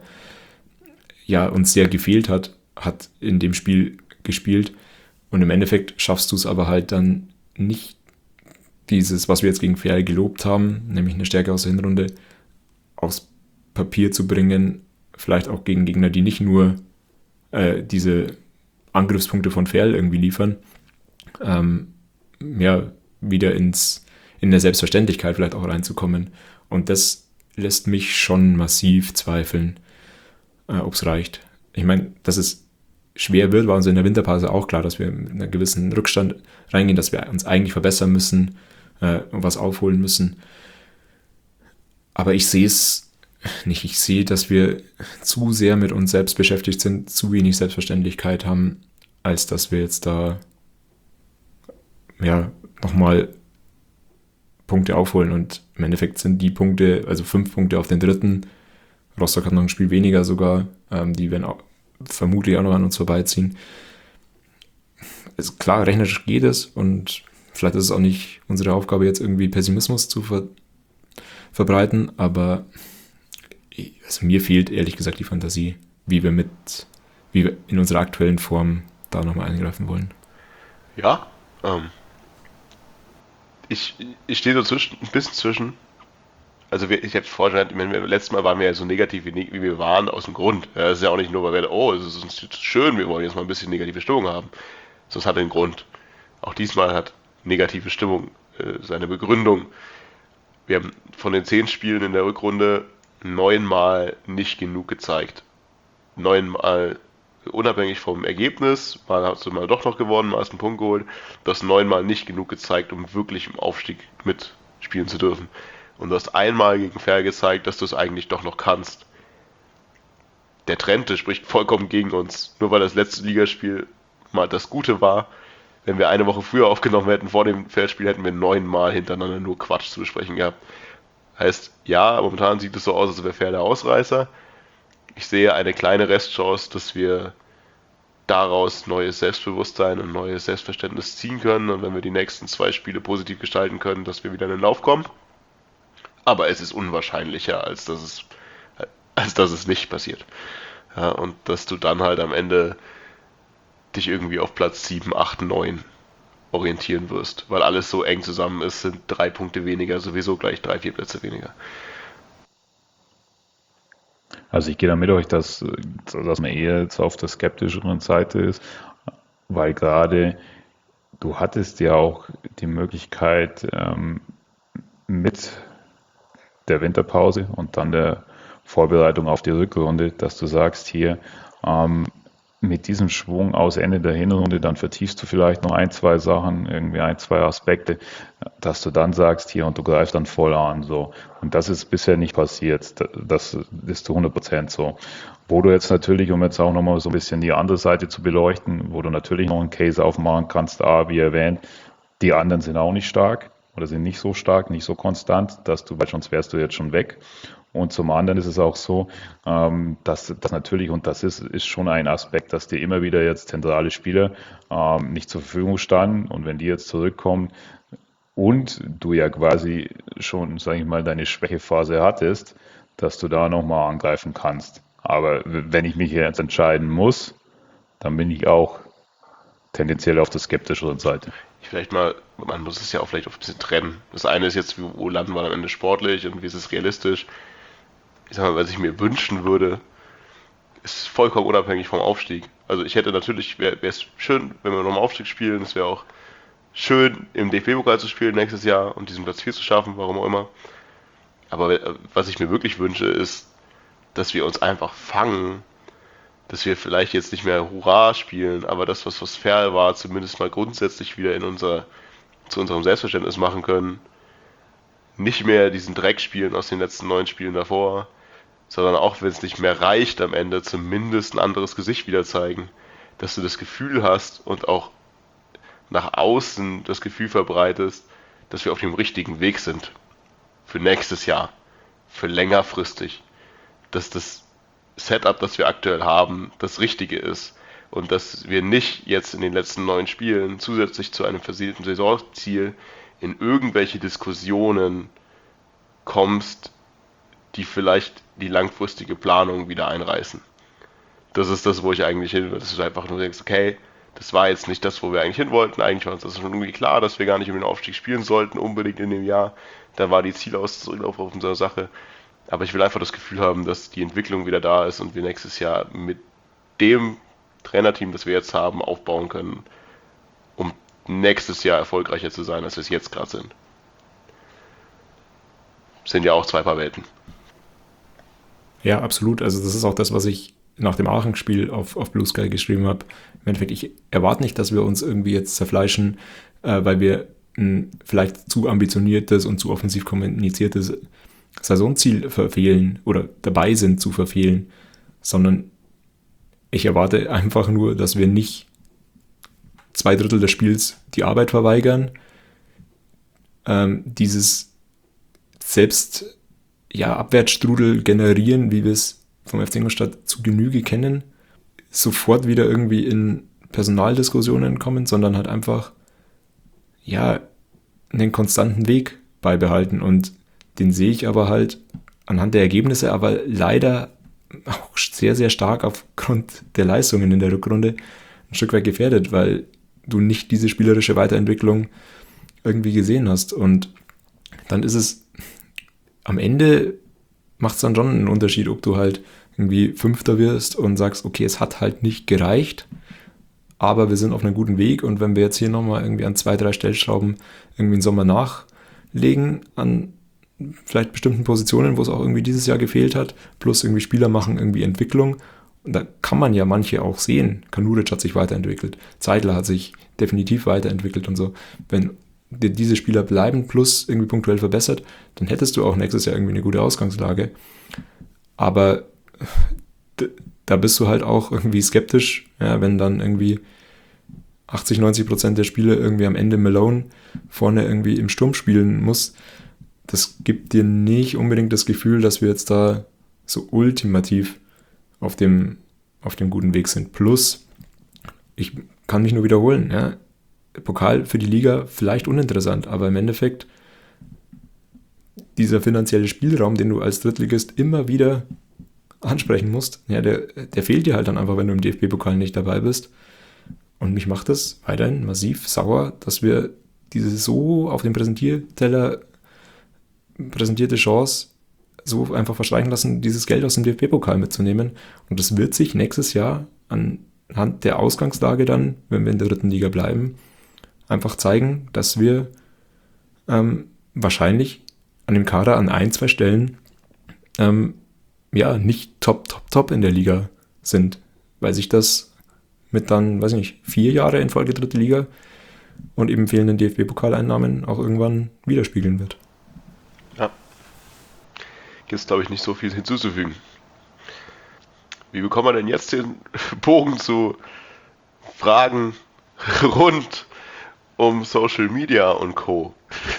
ja uns sehr gefehlt hat, hat in dem Spiel gespielt. Und im Endeffekt schaffst du es aber halt dann nicht, dieses, was wir jetzt gegen Ferl gelobt haben, nämlich eine Stärke aus der Hinrunde, aufs Papier zu bringen, vielleicht auch gegen Gegner, die nicht nur äh, diese Angriffspunkte von Ferl irgendwie liefern, ähm, ja, wieder ins, in der Selbstverständlichkeit vielleicht auch reinzukommen. Und das lässt mich schon massiv zweifeln, äh, ob es reicht. Ich meine, dass es schwer wird, war uns in der Winterpause auch klar, dass wir mit einem gewissen Rückstand reingehen, dass wir uns eigentlich verbessern müssen äh, und was aufholen müssen. Aber ich sehe es nicht. Ich sehe, dass wir zu sehr mit uns selbst beschäftigt sind, zu wenig Selbstverständlichkeit haben, als dass wir jetzt da ja nochmal Punkte aufholen. Und im Endeffekt sind die Punkte, also fünf Punkte auf den dritten, Rostock hat noch ein Spiel weniger sogar, ähm, die werden auch vermutlich auch noch an uns vorbeiziehen. Also klar, rechnerisch geht es und vielleicht ist es auch nicht unsere Aufgabe, jetzt irgendwie Pessimismus zu ver- verbreiten, aber also mir fehlt ehrlich gesagt die Fantasie, wie wir mit, wie wir in unserer aktuellen Form da nochmal eingreifen wollen. Ja, ähm, ich, ich stehe so zwischen, ein bisschen zwischen. Also wir, ich habe vorhin, ich meine, letztes Mal waren wir ja so negativ, wie, wie wir waren, aus dem Grund. Ja, das ist ja auch nicht nur, weil wir, oh, es ist uns schön, wir wollen jetzt mal ein bisschen negative Stimmung haben. So, es hat einen Grund. Auch diesmal hat negative Stimmung äh, seine Begründung. wir haben von den zehn Spielen in der Rückrunde neunmal nicht genug gezeigt. Neunmal unabhängig vom Ergebnis, mal hast du mal doch noch gewonnen, mal hast du einen Punkt geholt, du hast neunmal nicht genug gezeigt, um wirklich im Aufstieg mitspielen zu dürfen. Und du hast einmal gegen Ferl gezeigt, dass du es eigentlich doch noch kannst. Der Trend, der spricht vollkommen gegen uns. Nur weil das letzte Ligaspiel mal das Gute war, wenn wir eine Woche früher aufgenommen hätten vor dem Ferl-Spiel, hätten wir neunmal hintereinander nur Quatsch zu besprechen gehabt. Heißt, ja, momentan sieht es so aus, als wäre Ferl der Ausreißer. Ich sehe eine kleine Restchance, dass wir daraus neues Selbstbewusstsein und neues Selbstverständnis ziehen können und wenn wir die nächsten zwei Spiele positiv gestalten können, dass wir wieder in den Lauf kommen. Aber es ist unwahrscheinlicher, als dass es, als dass es nicht passiert. Ja, und dass du dann halt am Ende dich irgendwie auf Platz sieben, acht, neun orientieren wirst, weil alles so eng zusammen ist, sind drei Punkte weniger, sowieso gleich drei, vier Plätze weniger. Also ich gehe da mit euch, dass, dass man eher jetzt auf der skeptischeren Seite ist, weil gerade du hattest ja auch die Möglichkeit ähm, mit der Winterpause und dann der Vorbereitung auf die Rückrunde, dass du sagst hier, ähm, mit diesem Schwung aus Ende der Hinrunde, dann vertiefst du vielleicht noch ein, zwei Sachen, irgendwie ein, zwei Aspekte, dass du dann sagst hier und du greifst dann voll an. So. Und das ist bisher nicht passiert. Das ist zu hundert Prozent so. Wo du jetzt natürlich, um jetzt auch nochmal so ein bisschen die andere Seite zu beleuchten, wo du natürlich noch einen Case aufmachen kannst, A, wie erwähnt, die anderen sind auch nicht stark oder sind nicht so stark, nicht so konstant, dass du, weil sonst wärst du jetzt schon weg. Und zum anderen ist es auch so, ähm, dass das natürlich, und das ist, ist schon ein Aspekt, dass dir immer wieder jetzt zentrale Spieler ähm, nicht zur Verfügung standen. Und wenn die jetzt zurückkommen und du ja quasi schon, sage ich mal, deine Schwächephase hattest, dass du da nochmal angreifen kannst. Aber wenn ich mich jetzt entscheiden muss, dann bin ich auch tendenziell auf der skeptischeren Seite. Vielleicht mal, man muss es ja auch vielleicht auf ein bisschen trennen. Das eine ist jetzt, wo landen wir am Ende sportlich und wie ist es realistisch. Ich sag mal, was ich mir wünschen würde, ist vollkommen unabhängig vom Aufstieg. Also ich hätte natürlich, wäre es schön, wenn wir noch im Aufstieg spielen, es wäre auch schön, im D F B-Pokal zu spielen nächstes Jahr und diesen Platz vier zu schaffen, warum auch immer. Aber was ich mir wirklich wünsche, ist, dass wir uns einfach fangen, dass wir vielleicht jetzt nicht mehr Hurra spielen, aber das, was was Ferl war, zumindest mal grundsätzlich wieder in unser, zu unserem Selbstverständnis machen können. Nicht mehr diesen Dreck spielen aus den letzten neun Spielen davor, sondern auch wenn es nicht mehr reicht am Ende, zumindest ein anderes Gesicht wieder zeigen, dass du das Gefühl hast und auch nach außen das Gefühl verbreitest, dass wir auf dem richtigen Weg sind. Für nächstes Jahr, für längerfristig, dass das Setup, das wir aktuell haben, das Richtige ist und dass wir nicht jetzt in den letzten neun Spielen zusätzlich zu einem versiegelten Saisonziel in irgendwelche Diskussionen kommst, die vielleicht die langfristige Planung wieder einreißen. Das ist das, wo ich eigentlich hin will. Dass du einfach nur denkst, okay, das war jetzt nicht das, wo wir eigentlich hin wollten. Eigentlich war uns das schon irgendwie klar, dass wir gar nicht um den Aufstieg spielen sollten, unbedingt in dem Jahr. Da war die Zielausrichtung auf unserer Sache. Aber ich will einfach das Gefühl haben, dass die Entwicklung wieder da ist und wir nächstes Jahr mit dem Trainerteam, das wir jetzt haben, aufbauen können, um nächstes Jahr erfolgreicher zu sein, als wir es jetzt gerade sind. Sind ja auch zwei Paar Welten. Ja, absolut. Also das ist auch das, was ich nach dem Aachen-Spiel auf, auf Blue Sky geschrieben habe. Im Endeffekt, ich erwarte nicht, dass wir uns irgendwie jetzt zerfleischen, äh, weil wir ein vielleicht zu ambitioniertes und zu offensiv kommuniziertes Saisonziel verfehlen oder dabei sind zu verfehlen, sondern ich erwarte einfach nur, dass wir nicht zwei Drittel des Spiels die Arbeit verweigern, ähm, dieses selbst ja, Abwärtsstrudel generieren, wie wir es vom F C Ingolstadt zu Genüge kennen, sofort wieder irgendwie in Personaldiskussionen kommen, sondern halt einfach ja einen konstanten Weg beibehalten und den sehe ich aber halt anhand der Ergebnisse, aber leider auch sehr, sehr stark aufgrund der Leistungen in der Rückrunde ein Stück weit gefährdet, weil du nicht diese spielerische Weiterentwicklung irgendwie gesehen hast. Und dann ist es am Ende macht es dann schon einen Unterschied, ob du halt irgendwie Fünfter wirst und sagst, okay, es hat halt nicht gereicht, aber wir sind auf einem guten Weg und wenn wir jetzt hier nochmal irgendwie an zwei, drei Stellschrauben irgendwie im Sommer nachlegen an vielleicht bestimmten Positionen, wo es auch irgendwie dieses Jahr gefehlt hat, plus irgendwie Spieler machen irgendwie Entwicklung. Und da kann man ja manche auch sehen. Kanuric hat sich weiterentwickelt, Zeidler hat sich definitiv weiterentwickelt und so. Wenn dir diese Spieler bleiben, plus irgendwie punktuell verbessert, dann hättest du auch nächstes Jahr irgendwie eine gute Ausgangslage. Aber d- da bist du halt auch irgendwie skeptisch, ja, wenn dann irgendwie achtzig, neunzig Prozent der Spiele irgendwie am Ende Malone vorne irgendwie im Sturm spielen muss. Das gibt dir nicht unbedingt das Gefühl, dass wir jetzt da so ultimativ auf dem, auf dem guten Weg sind. Plus, ich kann mich nur wiederholen, ja, Pokal für die Liga vielleicht uninteressant, aber im Endeffekt dieser finanzielle Spielraum, den du als Drittligist immer wieder ansprechen musst, ja, der, der fehlt dir halt dann einfach, wenn du im D F B-Pokal nicht dabei bist. Und mich macht das weiterhin massiv sauer, dass wir diese so auf dem Präsentierteller präsentierte Chance so einfach verstreichen lassen, dieses Geld aus dem D F B-Pokal mitzunehmen. Und das wird sich nächstes Jahr anhand der Ausgangslage dann, wenn wir in der dritten Liga bleiben, einfach zeigen, dass wir ähm, wahrscheinlich an dem Kader an ein, zwei Stellen ähm, ja nicht top, top, top in der Liga sind, weil sich das mit dann, weiß ich nicht, vier Jahre in Folge dritte Liga und eben fehlenden D F B-Pokaleinnahmen auch irgendwann widerspiegeln wird. Ja. Gibt es, glaube ich, nicht so viel hinzuzufügen. Wie bekommen wir denn jetzt den Bogen zu Fragen rund um Social Media und Co.?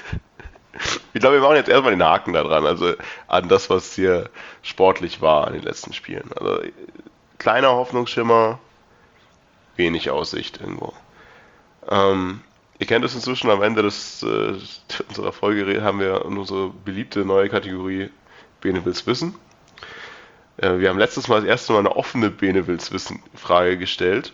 Ich glaube, wir machen jetzt erstmal den Haken da dran, also an das, was hier sportlich war in den letzten Spielen. Also kleiner Hoffnungsschimmer, wenig Aussicht irgendwo. Ähm, ihr kennt es inzwischen, am Ende des, äh, unserer Folge haben wir unsere beliebte neue Kategorie Bene will's wissen. Äh, wir haben letztes Mal das erste Mal eine offene Bene will's wissen Frage gestellt.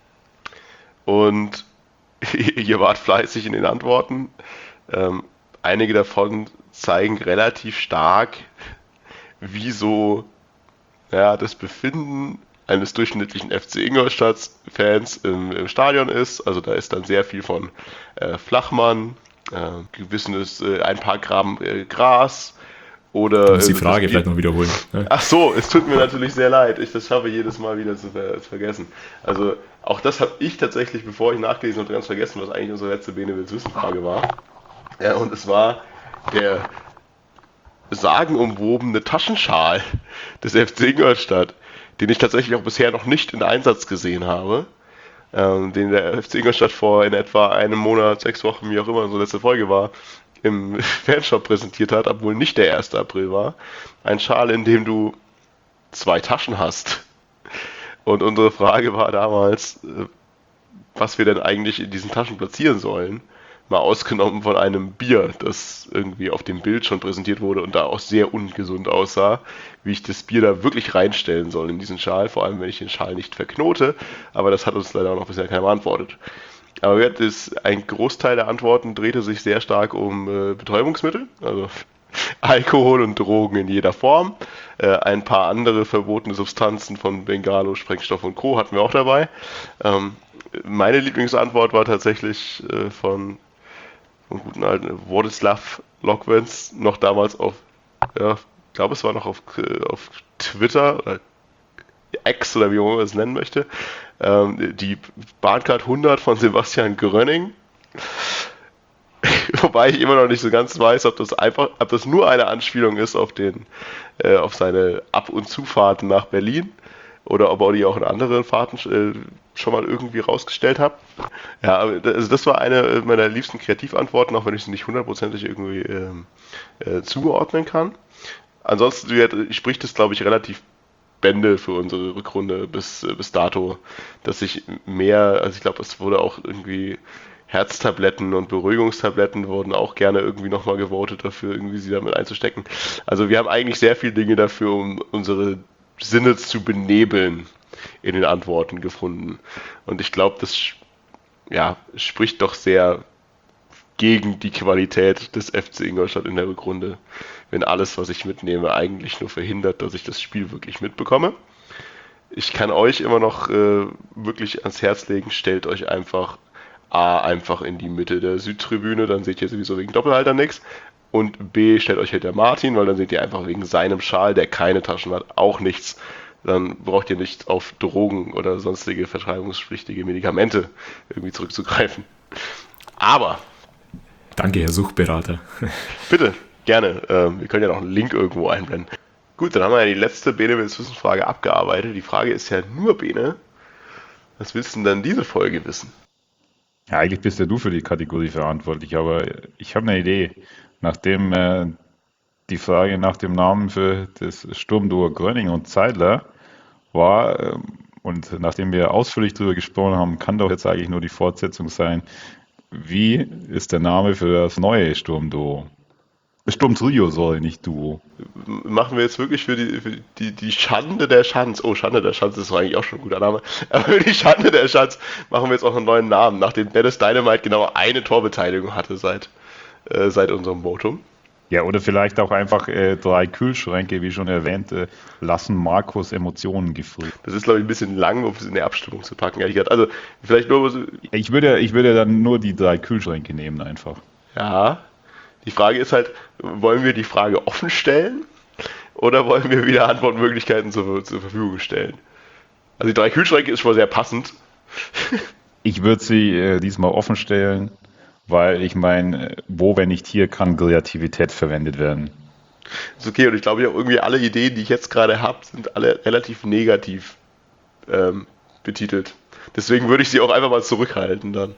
Und ihr wart fleißig in den Antworten. Ähm, einige davon zeigen relativ stark, wie so ja, das Befinden eines durchschnittlichen F C Ingolstadt-Fans im, im Stadion ist. Also da ist dann sehr viel von äh, Flachmann, äh, gewisses, äh, ein paar Gramm äh, Gras oder... Du musst die äh, Frage das- vielleicht noch wiederholen. Ne? Ach so, es tut mir natürlich sehr leid. Ich das schaffe jedes Mal wieder zu, ver zu vergessen. Also auch das habe ich tatsächlich, bevor ich nachgelesen habe, ganz vergessen, was eigentlich unsere letzte Bene will's wissen Frage war. Ja, und es war der sagenumwobene Taschenschal des F C Ingolstadt, den ich tatsächlich auch bisher noch nicht in Einsatz gesehen habe, ähm, den der F C Ingolstadt vor in etwa einem Monat, sechs Wochen, wie auch immer unsere letzte Folge war, im Fanshop präsentiert hat, obwohl nicht der erste April war. Ein Schal, in dem du zwei Taschen hast. Und unsere Frage war damals, äh, was wir denn eigentlich in diesen Taschen platzieren sollen. Mal ausgenommen von einem Bier, das irgendwie auf dem Bild schon präsentiert wurde und da auch sehr ungesund aussah, wie ich das Bier da wirklich reinstellen soll in diesen Schal, vor allem wenn ich den Schal nicht verknote, aber das hat uns leider auch noch bisher keiner beantwortet. Aber wir hatten es- ein Großteil der Antworten drehte sich sehr stark um äh, Betäubungsmittel, also Alkohol und Drogen in jeder Form. Äh, ein paar andere verbotene Substanzen von Bengalo, Sprengstoff und Co. hatten wir auch dabei. Ähm, meine Lieblingsantwort war tatsächlich äh, von vom guten alten Władysław Lokwens, noch damals auf, ja, ich glaube es war noch auf, äh, auf Twitter oder X oder wie man es nennen möchte, ähm, die Bahncard hundert von Sebastian Gröning. Wobei ich immer noch nicht so ganz weiß, ob das einfach, ob das nur eine Anspielung ist auf den, äh, auf seine Ab- und Zufahrten nach Berlin oder ob er die auch in anderen Fahrten äh, schon mal irgendwie rausgestellt hat. Ja, aber das- also das war eine meiner liebsten Kreativantworten, auch wenn ich sie nicht hundertprozentig irgendwie ähm, äh, zuordnen kann. Ansonsten du, spricht es, glaube ich, relativ Bände für unsere Rückrunde bis, bis dato, dass sich mehr, also ich glaube, es wurde auch irgendwie Herztabletten und Beruhigungstabletten wurden auch gerne irgendwie nochmal gewotet dafür, irgendwie sie damit einzustecken. Also wir haben eigentlich sehr viele Dinge dafür, um unsere Sinne zu benebeln, in den Antworten gefunden. Und ich glaube, das ja, spricht doch sehr gegen die Qualität des F C Ingolstadt in der Rückrunde, wenn alles, was ich mitnehme, eigentlich nur verhindert, dass ich das Spiel wirklich mitbekomme. Ich kann euch immer noch äh, wirklich ans Herz legen, stellt euch einfach A, einfach in die Mitte der Südtribüne, dann seht ihr sowieso wegen Doppelhalter nichts. Und B, stellt euch hinter Martin, weil dann seht ihr einfach wegen seinem Schal, der keine Taschen hat, auch nichts. Dann braucht ihr nicht auf Drogen oder sonstige verschreibungspflichtige Medikamente irgendwie zurückzugreifen. Aber... Danke, Herr Suchtberater. Bitte, gerne. Ähm, wir können ja noch einen Link irgendwo einblenden. Gut, dann haben wir ja die letzte Bene will's wissen Frage abgearbeitet. Die Frage ist ja nur, Bene, was willst du denn dann diese Folge wissen? Ja, eigentlich bist ja du für die Kategorie verantwortlich, aber ich habe eine Idee. Nachdem äh, die Frage nach dem Namen für das Sturmduo Gröning und Zeidler war, äh, und nachdem wir ausführlich darüber gesprochen haben, kann doch jetzt eigentlich nur die Fortsetzung sein. Wie ist der Name für das neue Sturmduo? Sturmtrio, sorry, nicht Duo. Machen wir jetzt wirklich für die, für die, die Schande der Schanz. Oh, Schande der Schanz ist eigentlich auch schon ein guter Name. Aber für die Schande der Schanz machen wir jetzt auch einen neuen Namen, nachdem Dennis Dynamite genau eine Torbeteiligung hatte seit, äh, seit unserem Votum. Ja, oder vielleicht auch einfach äh, drei Kühlschränke, wie schon erwähnt, äh, lassen Markus Emotionen gefriert. Das ist, glaube ich, ein bisschen lang, um es in der Abstimmung zu packen, ehrlich gesagt. Also, vielleicht nur so. Ich würde, ich würde dann nur die drei Kühlschränke nehmen, einfach. Ja. Die Frage ist halt, wollen wir die Frage offen stellen oder wollen wir wieder Antwortmöglichkeiten zur, zur Verfügung stellen? Also die drei Kühlschränke ist schon mal sehr passend. Ich würde sie äh, diesmal offen stellen, weil ich meine, wo, wenn nicht hier, kann Kreativität verwendet werden. Ist okay, und ich glaube, ich auch irgendwie alle Ideen, die ich jetzt gerade habe, sind alle relativ negativ ähm, betitelt. Deswegen würde ich sie auch einfach mal zurückhalten dann.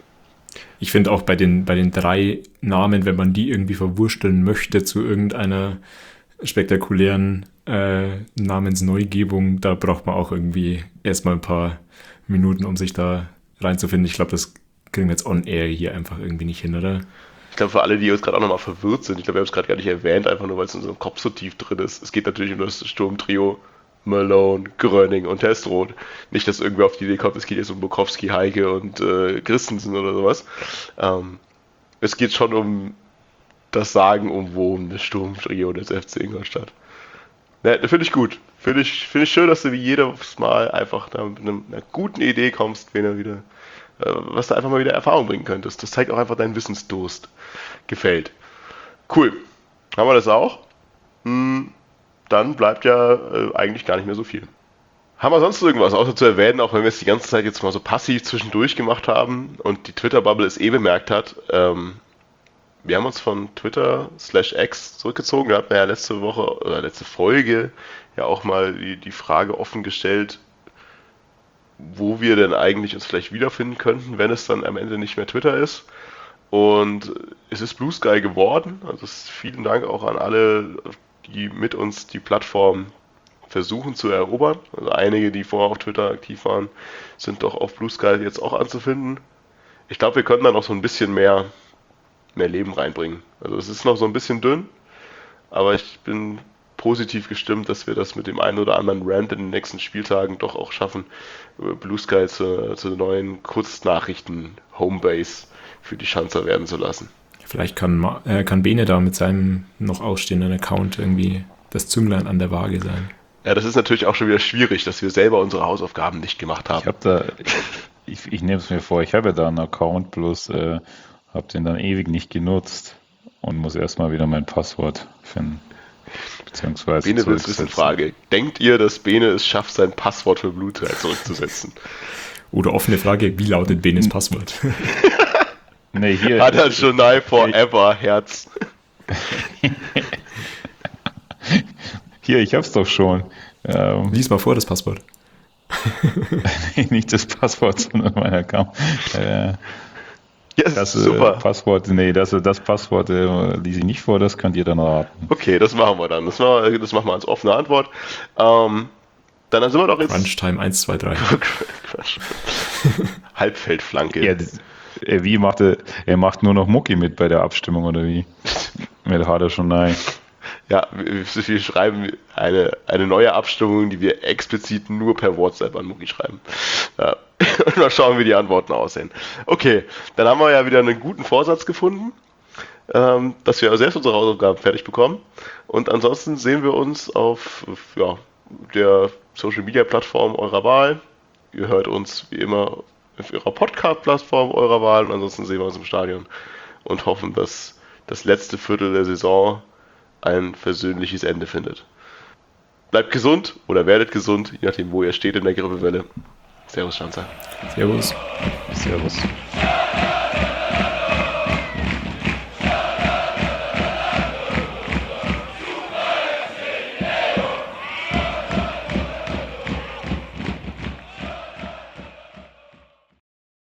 Ich finde auch bei den, bei den drei Namen, wenn man die irgendwie verwursteln möchte zu irgendeiner spektakulären äh, Namensneugebung, da braucht man auch irgendwie erstmal ein paar Minuten, um sich da reinzufinden. Ich glaube, das kriegen wir jetzt on air hier einfach irgendwie nicht hin, oder? Ich glaube, für alle, die jetzt gerade auch nochmal verwirrt sind, ich glaube, wir haben es gerade gar nicht erwähnt, einfach nur, weil es in unserem Kopf so tief drin ist. Es geht natürlich um das Sturmtrio Malone, Gröning und Testroth. Nicht, dass irgendwer auf die Idee kommt, es geht jetzt um Bukowski, Heike und äh, Christensen oder sowas. Ähm, es geht schon um das Sagenumwoben des Sturmtrio des F C Ingolstadt. Ne, finde ich gut. Finde ich, find ich schön, dass du wie jedes Mal einfach da mit einem, einer guten Idee kommst, wenn er wieder, äh, was du einfach mal wieder Erfahrung bringen könntest. Das zeigt auch einfach deinen Wissensdurst. Gefällt. Cool. Haben wir das auch? Hm. Dann bleibt ja äh, eigentlich gar nicht mehr so viel. Haben wir sonst irgendwas außer zu erwähnen, auch wenn wir es die ganze Zeit jetzt mal so passiv zwischendurch gemacht haben und die Twitter-Bubble es eh bemerkt hat. Ähm, wir haben uns von Twitter slash X zurückgezogen. Wir hatten ja letzte Woche oder letzte Folge ja auch mal die, die Frage offen gestellt, wo wir denn eigentlich uns vielleicht wiederfinden könnten, wenn es dann am Ende nicht mehr Twitter ist. Und es ist Blue Sky geworden. Also vielen Dank auch an alle, die mit uns die Plattform versuchen zu erobern. Also einige, die vorher auf Twitter aktiv waren, sind doch auf Blue Sky jetzt auch anzufinden. Ich glaube, wir können da noch so ein bisschen mehr, mehr Leben reinbringen. Also es ist noch so ein bisschen dünn, aber ich bin positiv gestimmt, dass wir das mit dem einen oder anderen Rant in den nächsten Spieltagen doch auch schaffen, Blue Sky zur, zur neuen Kurznachrichten-Homebase für die Schanzer werden zu lassen. Vielleicht kann, äh, kann Bene da mit seinem noch ausstehenden Account irgendwie das Zünglein an der Waage sein. Ja, das ist natürlich auch schon wieder schwierig, dass wir selber unsere Hausaufgaben nicht gemacht haben. Ich habe da, ich, ich nehme es mir vor, ich habe ja da einen Account, bloß äh, habe den dann ewig nicht genutzt und muss erstmal wieder mein Passwort finden. Beziehungsweise Bene will's wissen Frage. Denkt ihr, dass Bene es schafft, sein Passwort für Blue Sky zurückzusetzen? Oder offene Frage, wie lautet Benes Passwort? Nee, hier. Hat er schon nein forever, Herz. Hier, ich hab's doch schon. Ähm, Lies mal vor, das Passwort. nee, nicht das Passwort, sondern mein Account. Äh, yes, das super. Äh, Passwort, nee, das, das Passwort äh, lese ich nicht vor, das könnt ihr dann raten. Okay, das machen wir dann. Das machen wir, das machen wir als offene Antwort. Ähm, dann sind wir doch jetzt... Crunchtime eins, zwei, drei. Halbfeldflanke. Ja, das, äh, wie macht er, er macht nur noch Mucki mit bei der Abstimmung, oder wie? Mit hat er schon nein. Ja, wir, wir schreiben eine, eine neue Abstimmung, die wir explizit nur per WhatsApp an Mucki schreiben. Ja. Und mal schauen, wie die Antworten aussehen. Okay, dann haben wir ja wieder einen guten Vorsatz gefunden, ähm, dass wir selbst unsere Hausaufgaben fertig bekommen. Und ansonsten sehen wir uns auf ja, der Social Media Plattform eurer Wahl. Ihr hört uns wie immer auf ihrer Podcast-Plattform eurer Wahl. Und ansonsten sehen wir uns im Stadion und hoffen, dass das letzte Viertel der Saison ein versöhnliches Ende findet. Bleibt gesund oder werdet gesund, je nachdem, wo ihr steht in der Grippewelle. Servus, Schanzer. Servus. Servus.